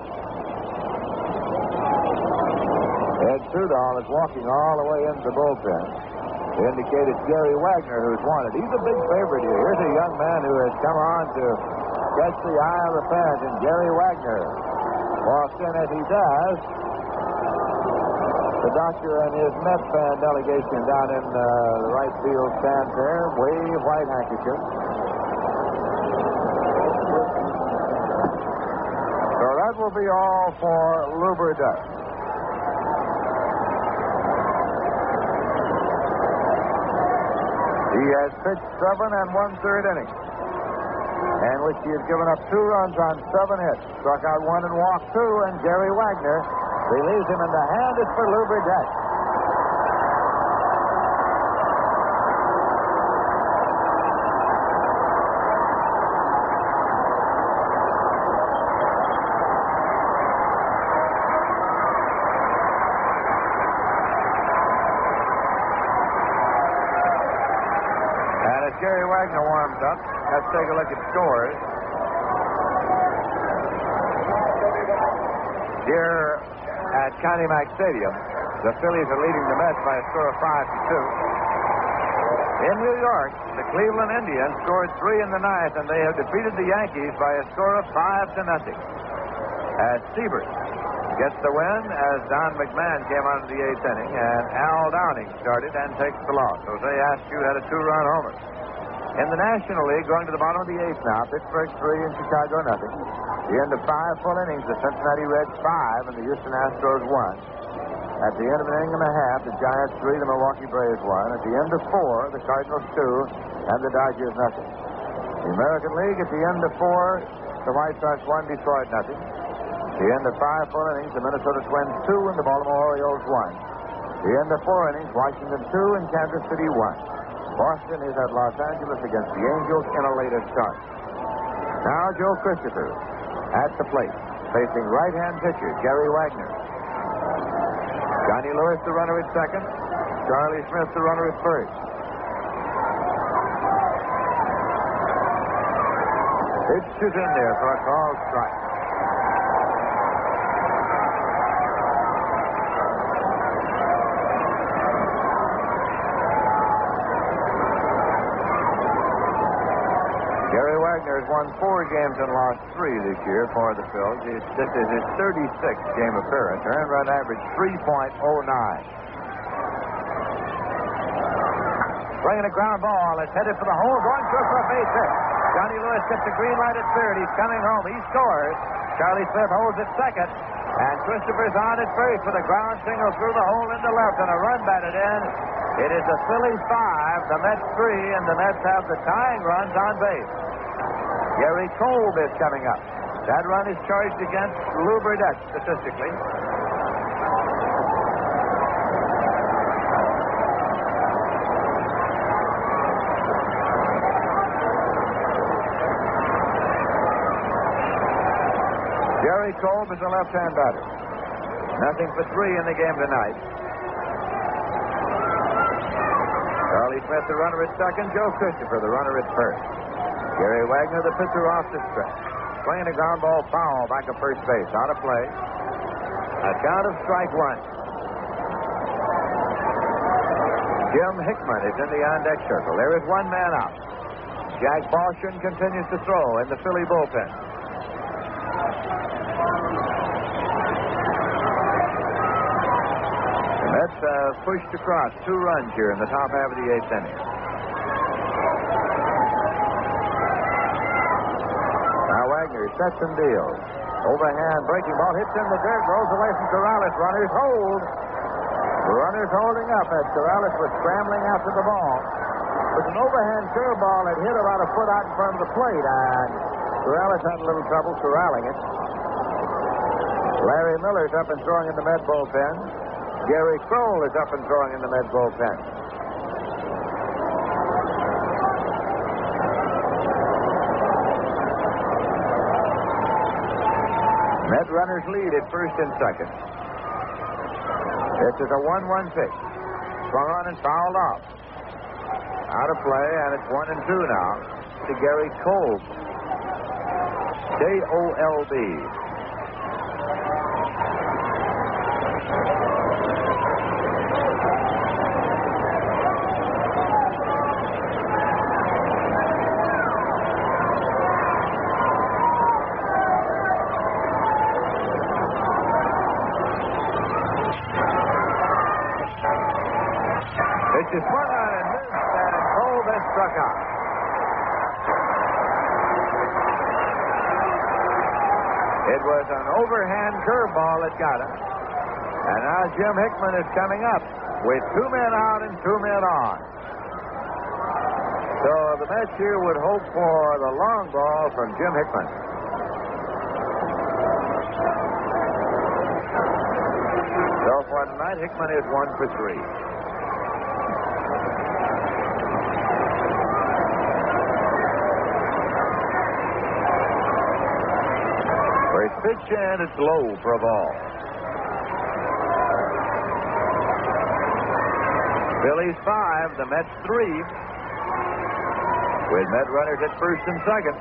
Ed Sudol is walking all the way into the bullpen. They indicate it's Gary Wagner who's wanted. He's a big favorite here. Here's a young man who has come on to catch the eye of the fans, and Gary Wagner walks in as he does. The doctor and his Met fan delegation down in the right field stand there, wave white handkerchiefs. So that will be all for Lou Burdett. He has pitched 7 1/3 innings, in which he has given up 2 runs on 7 hits, struck out 1 and walked 2, and Gary Wagner relieves him, and the hand is for Lou Burdett. And as Gary Wagner warms up, let's take a look at scores. Here at Connie Mack Stadium, the Phillies are leading the Mets by a score of 5-2. In New York, the Cleveland Indians scored 3 in the ninth, and they have defeated the Yankees by a score of 5-0. As Siebert gets the win, as Don McMahon came out of the 8th inning, and Al Downing started and takes the loss. Jose Askew had a 2-run homer. In the National League, going to the bottom of the 8th now, Pittsburgh 3 and Chicago nothing. The end of 5 full innings, the Cincinnati Reds 5 and the Houston Astros 1. At the end of an inning and a half, the Giants 3, the Milwaukee Braves 1. At the end of 4, the Cardinals 2 and the Dodgers nothing. The American League, at the end of 4, the White Sox 1, Detroit nothing. At the end of 5 full innings, the Minnesota Twins 2 and the Baltimore Orioles 1. The end of 4 innings, Washington 2 and Kansas City 1. Boston is at Los Angeles against the Angels in a later start. Now Joe Christopher at the plate, facing right-hand pitcher Gary Wagner. Johnny Lewis, the runner at second. Charlie Smith, the runner at first. Pitch is in there for a called strike. Gary Wagner has won 4 games and lost 3 this year for the Phils. This is his 36th game appearance. Earned run average 3.09. Bringing a ground ball. It's headed for the hole. Going through for a base hit. Johnny Lewis gets the green light at third. He's coming home. He scores. Charlie Smith holds at second. And Christopher's on at first with a ground single through the hole into left and a run batted in. It is the Phillies 5, the Mets 3, and the Mets have the tying runs on base. Gary Kolb is coming up. That run is charged against Lou Burdett statistically. Gary Kolb is a left-hand batter. Nothing for 3 in the game tonight. Charlie Smith, the runner at second. Joe Christopher, the runner at first. Gary Wagner, the pitcher, off the stretch. Swinging a ground ball foul back at first base. Out of play. A count of strike one. Jim Hickman is in the on-deck circle. There is one man out. Jack Boston continues to throw in the Philly bullpen. The Mets have pushed across 2 runs here in the top half of the 8th inning. Now Wagner sets and deals. Overhand breaking ball hits in the dirt, rolls away from Corrales. Runners hold. The runners holding up as Corrales was scrambling after the ball. It was an overhand curveball that hit about a foot out in front of the plate, and Corrales had a little trouble corralling it. Larry Miller's up and throwing in the Met bullpen. Gary Kroll is up and throwing in the Met bullpen. Met runners lead at first and second. This is a 1-1 pitch. Swung on and fouled off. Out of play, and it's 1-2 now to Gary Kolb. Kolb. Pitch is swung on and missed, and Kolb has struck out. It was an overhand curveball that got him. And now Jim Hickman is coming up with 2 men out and 2 men on. So the Mets here would hope for the long ball from Jim Hickman. So for tonight, Hickman is 1 for 3. Pitch, and it's low for a ball. Phillies 5, the Mets 3. With Met runners at first and second.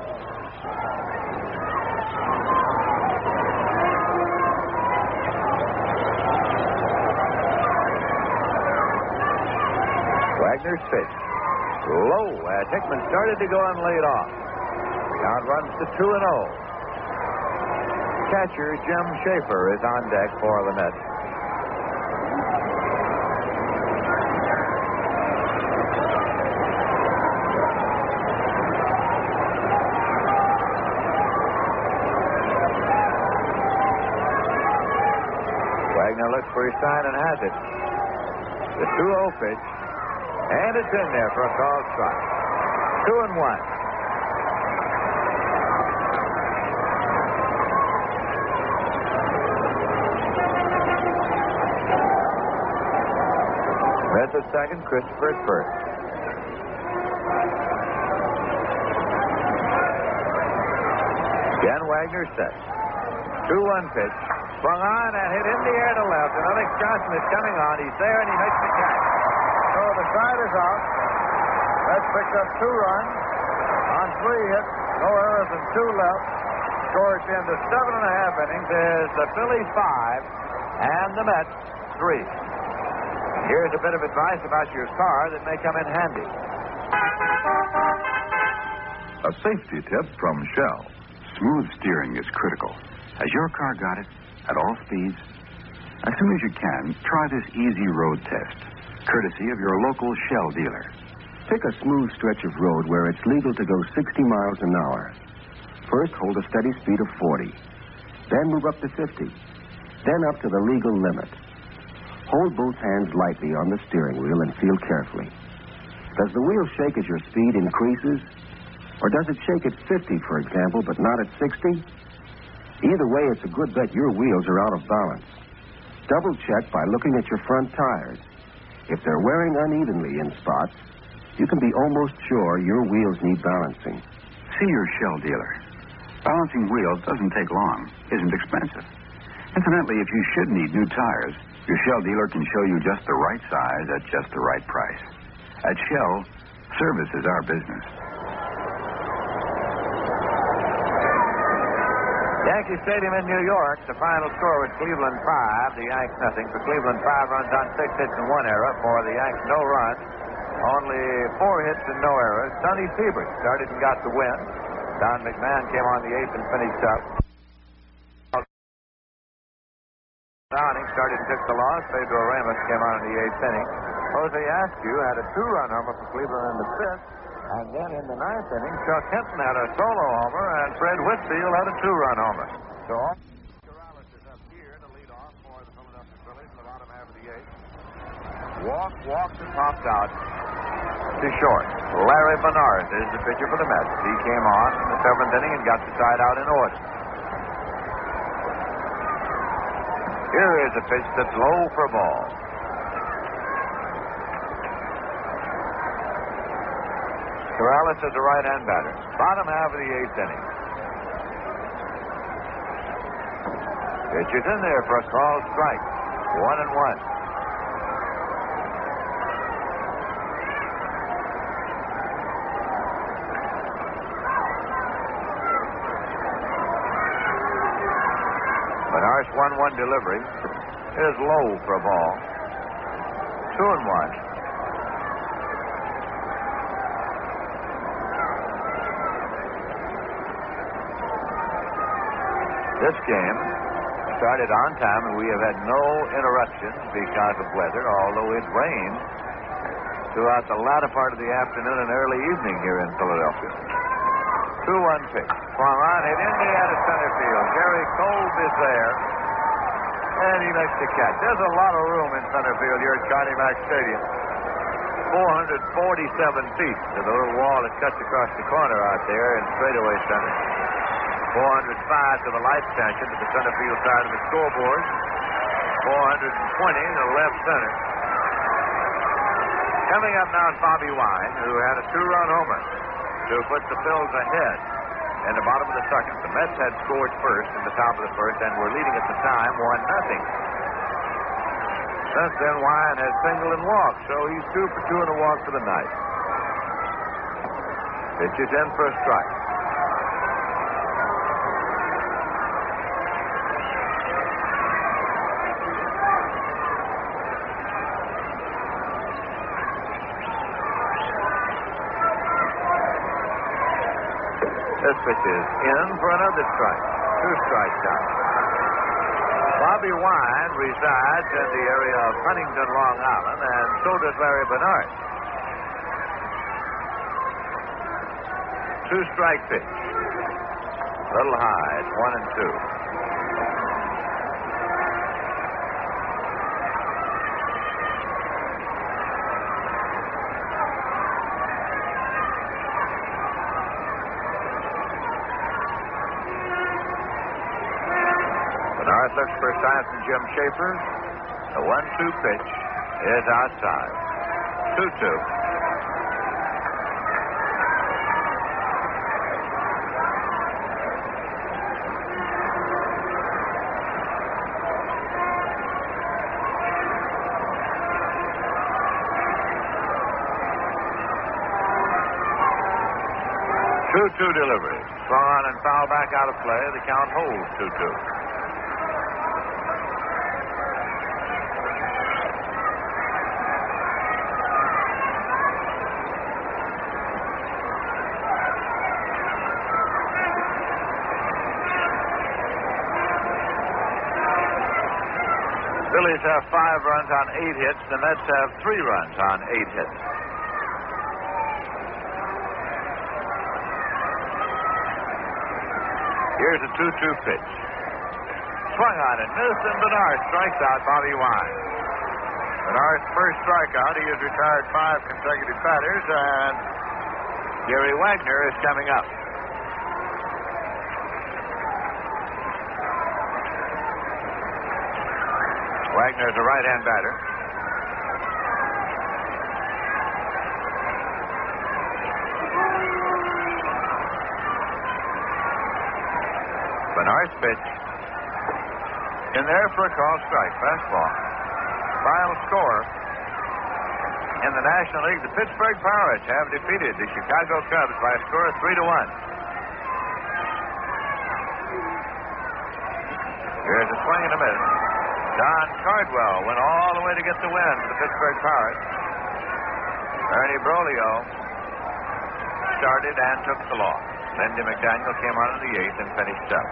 Wagner's pitch. Low as Hickman started to go and laid off. Count runs to 2-0. Catcher Jim Schaefer is on deck for the Mets. Wagner looks for his sign and has it. The 2-0 pitch. And it's in there for a called strike. 2-1. Mets at second, Christopher at first. Again, Wagner sets. 2-1 pitch. Swung on and hit in the air to left. And Alex Johnson is coming on. He's there and he makes the catch. So the side is out. Mets picked up 2 runs on 3 hits. No errors and 2 left. Score at the end of 7.5 innings is the Phillies 5 and the Mets 3. Here's a bit of advice about your car that may come in handy. A safety tip from Shell. Smooth steering is critical. Has your car got it at all speeds? As soon as you can, try this easy road test, courtesy of your local Shell dealer. Pick a smooth stretch of road where it's legal to go 60 miles an hour. First, hold a steady speed of 40. Then move up to 50. Then up to the legal limit. Hold both hands lightly on the steering wheel and feel carefully. Does the wheel shake as your speed increases? Or does it shake at 50, for example, but not at 60? Either way, it's a good bet your wheels are out of balance. Double check by looking at your front tires. If they're wearing unevenly in spots, you can be almost sure your wheels need balancing. See your Shell dealer. Balancing wheels doesn't take long, isn't expensive. Incidentally, if you should need new tires, your Shell dealer can show you just the right size at just the right price. At Shell, service is our business. Yankee Stadium in New York, the final score was Cleveland 5, the Yanks nothing. For Cleveland, 5 runs on 6 hits and 1 error. For the Yanks, no runs, only 4 hits and no errors. Sonny Siebert started and got the win. Don McMahon came on the 8th and finished up. Downing started and took the loss. Pedro Ramos came on in the 8th inning. Jose Askew had a 2-run homer for Cleveland in the 5th. And then in the 9th inning, Chuck Hinton had a solo homer, and Fred Whitfield had a 2-run homer. So Corrales is up here to lead off for the Philadelphia Phillies in the bottom half of the 8th. Walked and popped out to short. Larry Bernard is the pitcher for the Mets. He came on in the 7th inning and got the side out in order. Here is a pitch that's low for a ball. Corrales is a right-hand batter. Bottom half of the 8th inning. Pitch is in there for a called strike. 1-1. Bernard's 1-1 delivery is low for a ball. 2-1. This game started on time, and we have had no interruptions because of weather, although it rained throughout the latter part of the afternoon and early evening here in Philadelphia. 2-1 pitch. Swung on, hit in the air to center field. Gary Kolb is there, and he makes the catch. There's a lot of room in center field here at Johnny Mac Stadium. 447 feet to the little wall that cuts across the corner out there in straightaway center. 405 to the light stanchion to the center field side of the scoreboard. 420 to left center. Coming up now is Bobby Wine, who had a 2-run homer to put the Phils ahead in the bottom of the second. The Mets had scored first in the top of the first and were leading at the time 1-0. Since then, Wine has singled and walked, so he's 2 for 2 in a walk for the night. Pitch is in for a strike. This pitch is in for another strike. 2 strikes out. Bobby Wine resides in the area of Huntington, Long Island, and so does Larry Bernard. 2-strike pitch. Little high. It's 1-2. Bernard looks for a sign from Jim Schaefer. The 1-2 pitch is outside. 2-2. Two delivery. Swung on and foul back out of play. The count holds 2-2. Phillies have 5 runs on 8 hits. The Mets have 3 runs on 8 hits. Here's a 2-2 pitch. Swung on and missed, and Bernard strikes out Bobby Wine. Bernard's first strikeout. He has retired 5 consecutive batters, and Gary Wagner is coming up. Wagner's a right-hand batter. Bernard's pitch in there for a call strike. Fastball. Final score In the National League, the Pittsburgh Pirates have defeated the Chicago Cubs by a score of 3-1. Here's a swing and a miss. Don Cardwell went all the way to get the win for the Pittsburgh Pirates. Ernie Broglio started and took the loss. Lindy McDaniel came on in the 8th and finished up.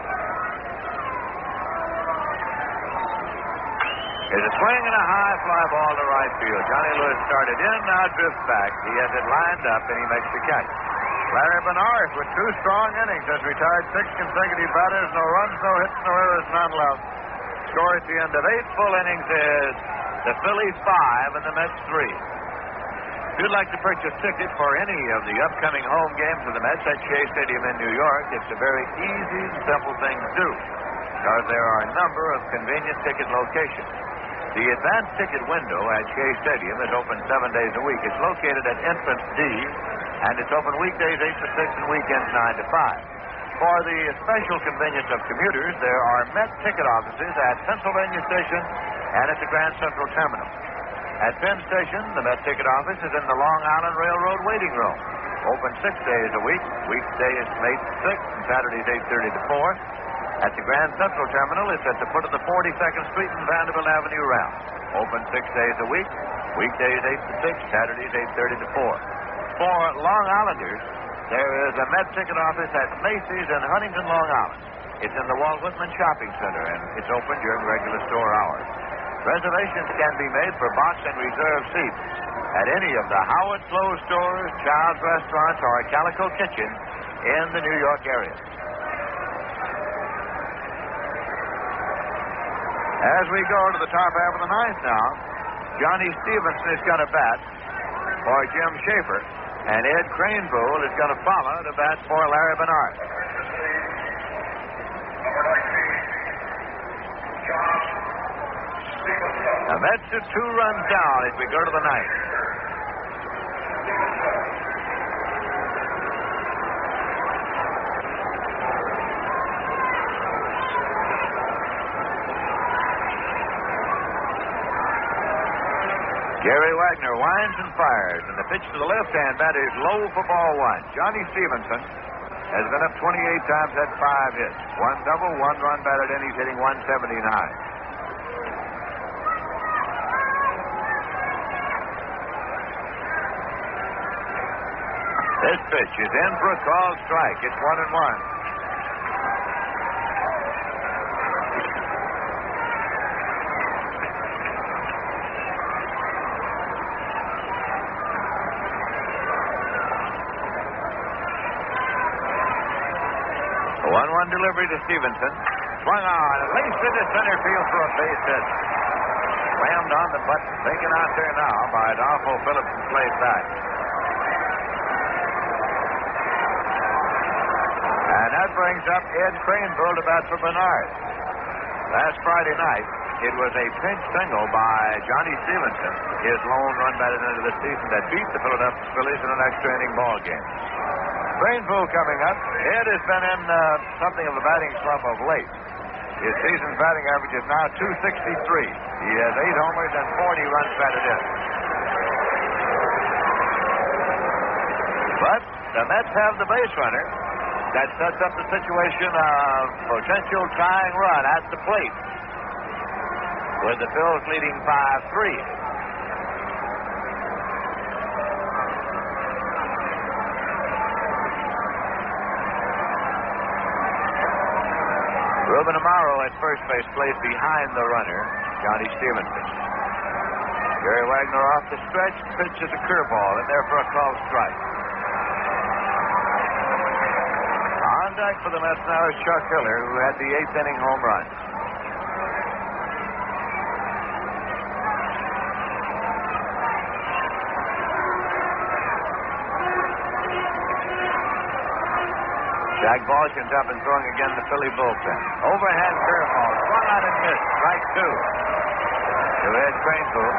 Here's a swing and a high fly ball to right field. Johnny Lewis started in, now drifts back. He has it lined up, and he makes the catch. Larry Bernard, with 2 strong innings, has retired 6 consecutive batters. No runs, no hits, no errors, none left. Score at the end of 8 full innings is the Phillies 5 and the Mets 3. If you'd like to purchase tickets for any of the upcoming home games of the Mets at Shea Stadium in New York, it's a very easy and simple thing to do, because there are a number of convenient ticket locations. The advance ticket window at Shea Stadium is open 7 days a week. It's located at entrance D, and it's open weekdays 8 to 6 and weekends 9 to 5. For the special convenience of commuters, there are Met ticket offices at Pennsylvania Station and at the Grand Central Terminal. At Penn Station, the Met ticket office is in the Long Island Railroad waiting room. Open 6 days a week. Weekdays from 8 to 6 and Saturdays 8:30 to 4. At the Grand Central Terminal, it's at the foot of the 42nd Street and Vanderbilt Avenue round. Open 6 days a week. Weekdays 8 to 6, Saturdays 8:30 to 4. For Long Islanders, there is a Met ticket office at Macy's in Huntington, Long Island. It's in the Walt Whitman Shopping Center, and it's open during regular store hours. Reservations can be made for box and reserve seats at any of the Howard Clothes stores, Child's restaurants, or Calico Kitchen in the New York area. As we go to the top half of the 9th now, Johnny Stevenson is going to bat for Jim Schaefer, and Ed Craneville is going to follow to bat for Larry Bernard. The Mets are 2 runs down as we go to the 9th. Gary Wagner winds and fires, and the pitch to the left-hand bat is low for ball 1. Johnny Stevenson has been up 28 times, had 5 hits. 1 double, 1 run batted in. He's hitting .179. This pitch is in for a called strike. It's 1-1. A 1-1 delivery to Stevenson. Swung on and laced into center field for a base hit. Slammed on the button. Taken out there now by Adolfo Phillips and played back. And that brings up Ed Craneville to bat for Bernard. Last Friday night, it was a pinch single by Johnny Stevenson, his lone run batted into the season, that beat the Philadelphia Phillies in an extra inning ball game. Craneville coming up. Ed has been in something of a batting slump of late. His season's batting average is now .263. He has 8 homers and 40 runs batted in. But the Mets have the base runner. That sets up the situation of potential tying run at the plate, with the Phils leading 5-3. Ruben Amaro at first base plays behind the runner, Johnny Stevenson. Gary Wagner off the stretch, pitches a curveball in there for a called strike. On deck for the Mets now is Chuck Hiller, who had the 8th inning home run. Jack Balsham's up and throwing again the Philly bullpen. Overhand curveball, swung out and missed. Strike 2 to Ed Craneville.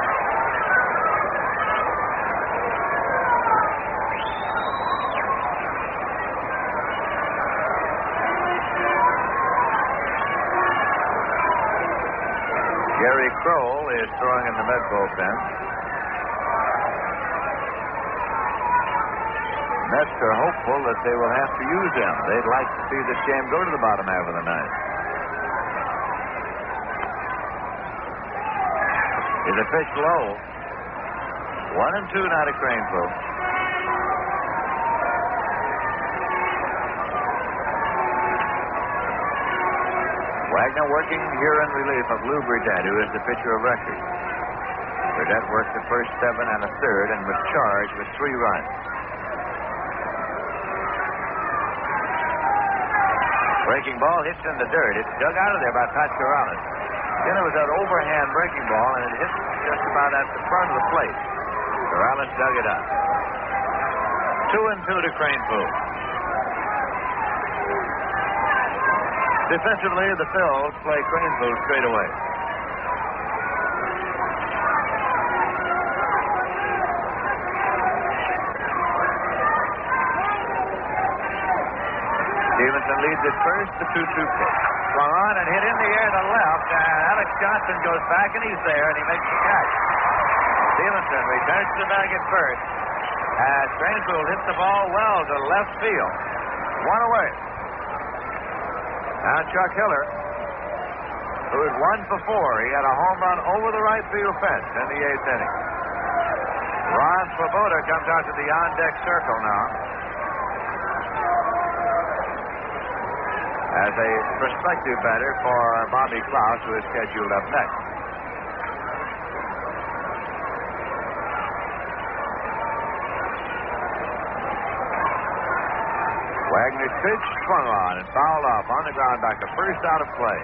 Gary Kroll is throwing in the Met bullpen. Mets are hopeful that they will have to use him. They'd like to see this game go to the bottom half of the ninth. Is a pitch low. 1-2 now to Craneville. Wagner working here in relief of Lou Burdett, who is the pitcher of record. Burdett worked the first 7 and a third and was charged with 3 runs. Breaking ball hits in the dirt. It's dug out of there by Pat Corrales. Then it was that overhand breaking ball, and it hit just about at the front of the plate. Corrales dug it up. 2-2 to Craneville. Defensively, the Phils play Craneville straight away. Stevenson leads at first, the 2-2 pitch. Swung on and hit in the air to left, and Alex Johnson goes back, and he's there, and he makes the catch. Stevenson returns to the bag at first, as Craneville hits the ball well to left field. 1 away. Now Chuck Hiller, who had won before. He had a home run over the right field fence in the 8th inning. Ron Swoboda comes out to the on-deck circle now as a prospective batter for Bobby Klaus, who is scheduled up next. Wagner's pitch swung on and fouled off on the ground back to first, out of play.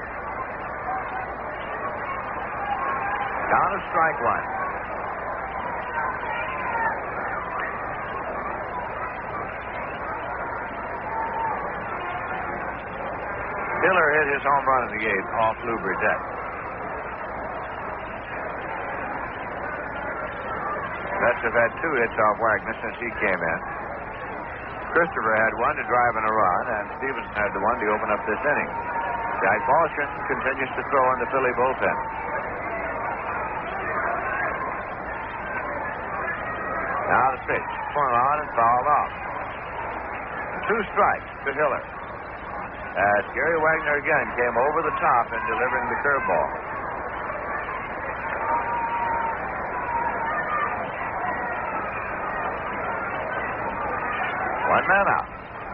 Down to strike 1. Hiller hit his home run in the 8th off Lou Burdett. Mets have had 2 hits off Wagner since he came in. Christopher had 1 to drive in a run, and Stevenson had the 1 to open up this inning. Jack Balshin continues to throw in the Philly bullpen. Now the pitch. Swung on and fouled off. 2 strikes to Hiller, as Gary Wagner again came over the top in delivering the curveball. One man out.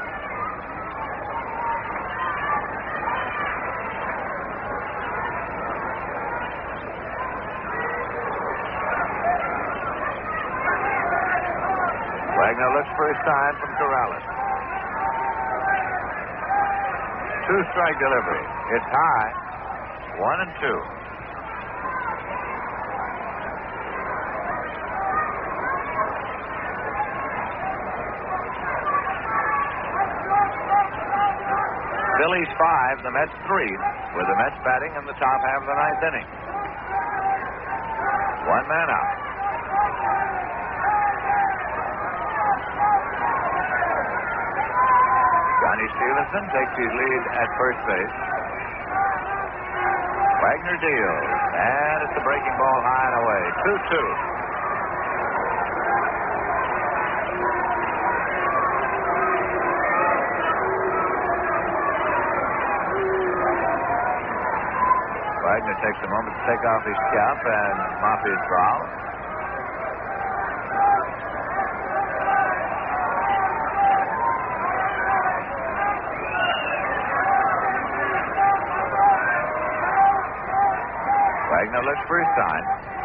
Wagner looks for his sign from Corrales. 2-strike delivery. It's high. 1-2. Phillies 5, the Mets 3, with the Mets batting in the top half of the 9th inning. 1 man out. Johnny Stevenson takes his lead at first base. Wagner deals, and it's a breaking ball high and away. 2-2. Wagner takes a moment to take off his cap and mop his brow. Wagner looks for his sign.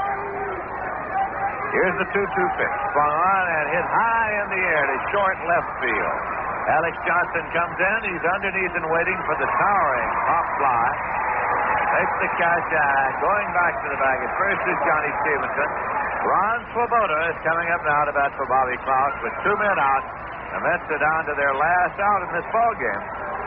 Here's the 2-2 pitch. Swung on and hit high in the air to short left field. Alex Johnson comes in. He's underneath and waiting for the towering pop fly. Takes the catch, and going back to the bag at first is Johnny Stevenson. Ron Swoboda is coming up now to bat for Bobby Klaus with 2 men out. The Mets are down to their last out in this ball game.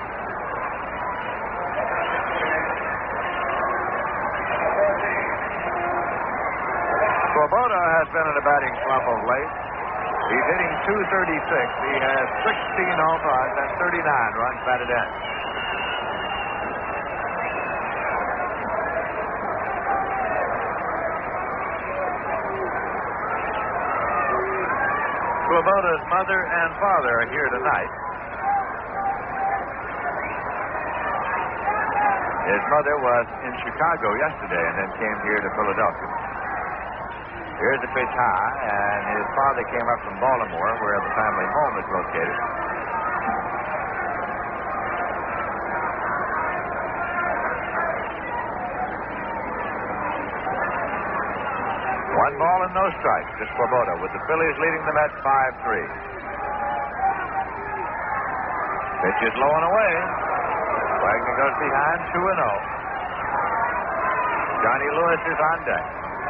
Swoboda has been in a batting slump of late. He's hitting .236. He has 16 home runs and 39 runs batted in. Swoboda's mother and father are here tonight. His mother was in Chicago yesterday and then came here to Philadelphia. Here's the pitch high, and his father came up from Baltimore, where the family home is located. One ball and no strikes to Swoboda, with the Phillies leading the Mets 5-3. Pitch is low and away. Wagner goes behind, 2-0. Johnny Lewis is on deck.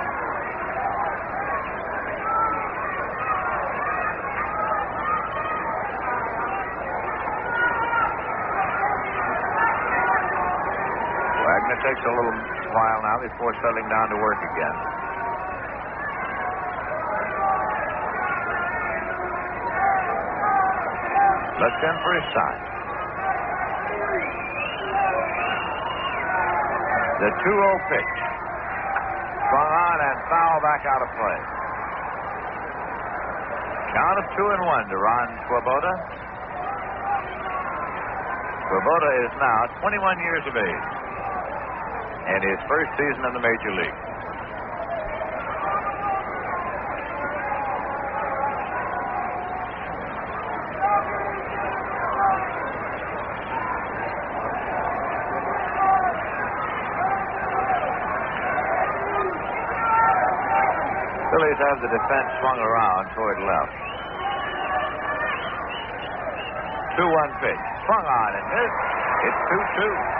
Wagner takes a little while now before settling down to work again. Looks in for his side. The 2-0 pitch. Swung on and foul back out of play. Count of 2-1 to Ron Swoboda. Swoboda is now 21 years of age and his first season in the Major League. Phillies have the defense swung around toward left. 2-1 pitch. Swung on and missed. It's 2-2.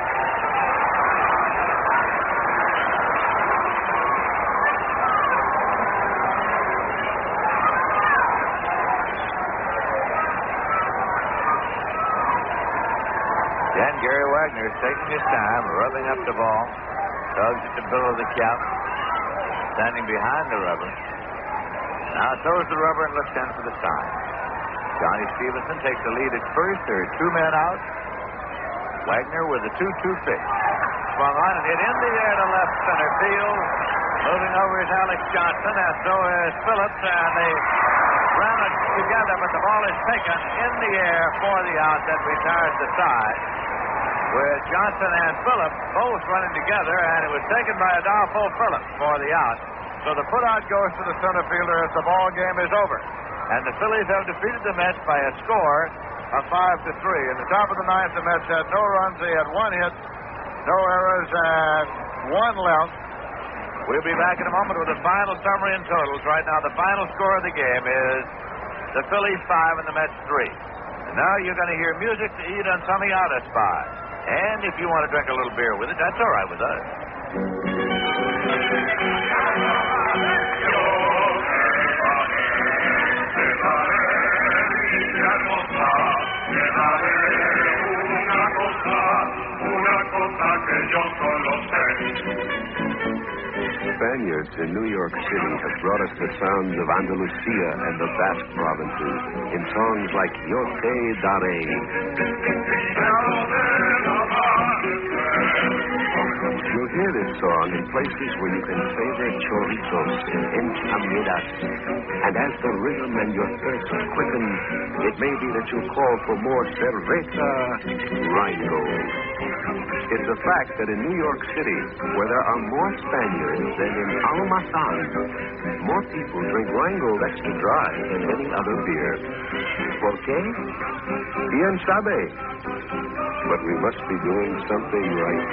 Again, Gary Wagner is taking his time, rubbing up the ball. Tugs at the bill of the cap. Standing behind the rubber. Now throws the rubber and looks in for the sign. Johnny Stevenson takes the lead at first. There are two men out. Wagner with a 2-2 pitch. Swung on and hit in the air to left center field. Moving over is Alex Johnson, and so is Phillips, and they ran it together, but the ball is taken in the air for the out that retires the side. With Johnson and Phillips both running together, and it was taken by Adolfo Phillips for the out. So the put-out goes to the center fielder as the ball game is over. And the Phillies have defeated the Mets by a score of 5-3. In the top of the ninth, the Mets had no runs. They had one hit, no errors, and one left. We'll be back in a moment with the final summary and totals. Right now, the final score of the game is the Phillies 5 and the Mets 3. And now you're going to hear music to eat on some Miatas by. And if you want to drink a little beer with it, that's all right with us. Spaniards in New York City have brought us the sounds of Andalusia and the Basque provinces in songs like Yo Te Daré. You'll hear this song in places where you can savor chorizos and enchamidas. And as the rhythm and your thirst quicken, it may be that you'll call for more cerveza Rheingold. It's a fact that in New York City, where there are more Spaniards than in Almazan, more people drink Rheingold extra dry than any other beer. ¿Por qué? Bien sabe. But we must be doing something right.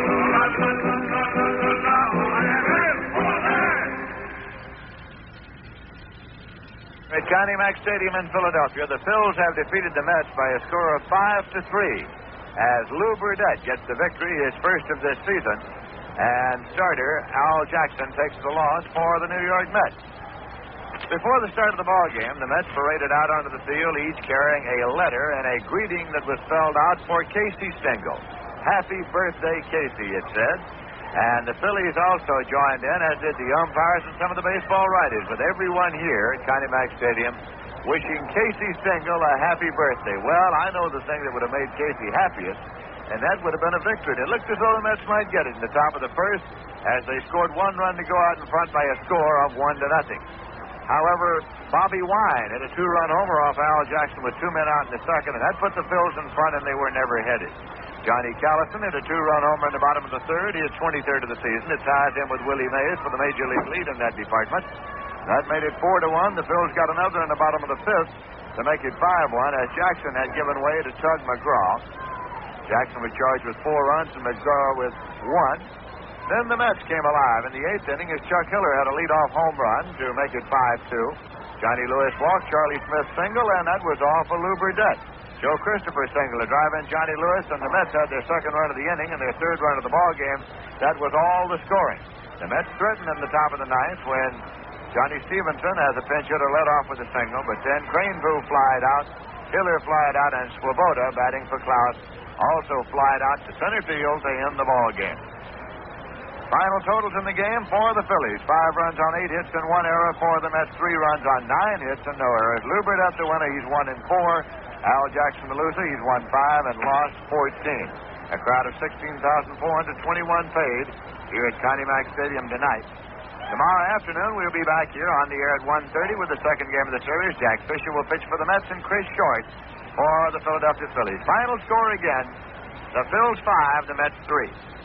At Johnny Mack Stadium in Philadelphia, the Phils have defeated the Mets by a score of 5-3. As Lou Burdett gets the victory, his first of this season, and starter Al Jackson takes the loss for the New York Mets. Before the start of the ball game, the Mets paraded out onto the field, each carrying a letter and a greeting that was spelled out for Casey Stengel. Happy birthday, Casey, it said. And the Phillies also joined in, as did the umpires and some of the baseball writers, with everyone here at Connie Mack Stadium wishing Casey Stengel a happy birthday. Well, I know the thing that would have made Casey happiest, and that would have been a victory. And it looked as though the Mets might get it in the top of the first, as they scored one run to go out in front by a score of 1-0. However, Bobby Wine hit a two-run homer off Al Jackson with 2 men out in the second, and that put the Phils in front, and they were never headed. Johnny Callison hit a two-run homer in the bottom of the third. He is 23rd of the season. It ties him with Willie Mays for the Major League lead in that department. That made it 4-1. The Phils got another in the bottom of the fifth to make it 5-1, as Jackson had given way to Tug McGraw. Jackson was charged with 4 runs and McGraw with 1. Then the Mets came alive in the 8th inning as Chuck Hiller had a leadoff home run to make it 5-2. Johnny Lewis walked, Charlie Smith single, and that was off of Lou Burdette. Joe Christopher single to drive in Johnny Lewis, and the Mets had their second run of the inning and their third run of the ball game. That was all the scoring. The Mets threatened in the top of the ninth when Johnny Stevenson, as a pinch hitter, led off with a single, but then Craneville flied out, Hiller flied out, and Swoboda, batting for Klaus, also flied out to center field to end the ball game. Final totals in the game for the Phillies: 5 runs on 8 hits and 1 error. For the Mets, 3 runs on 9 hits and no errors. Lou Burdette the winner, he's 1-4. Al Jackson the loser, he's won 5 and lost 14. A crowd of 16,421 paid here at Connie Mack Stadium tonight. Tomorrow afternoon, we'll be back here on the air at 1:30 with the second game of the series. Jack Fisher will pitch for the Mets and Chris Short for the Philadelphia Phillies. Final score again: the Phils 5, the Mets 3.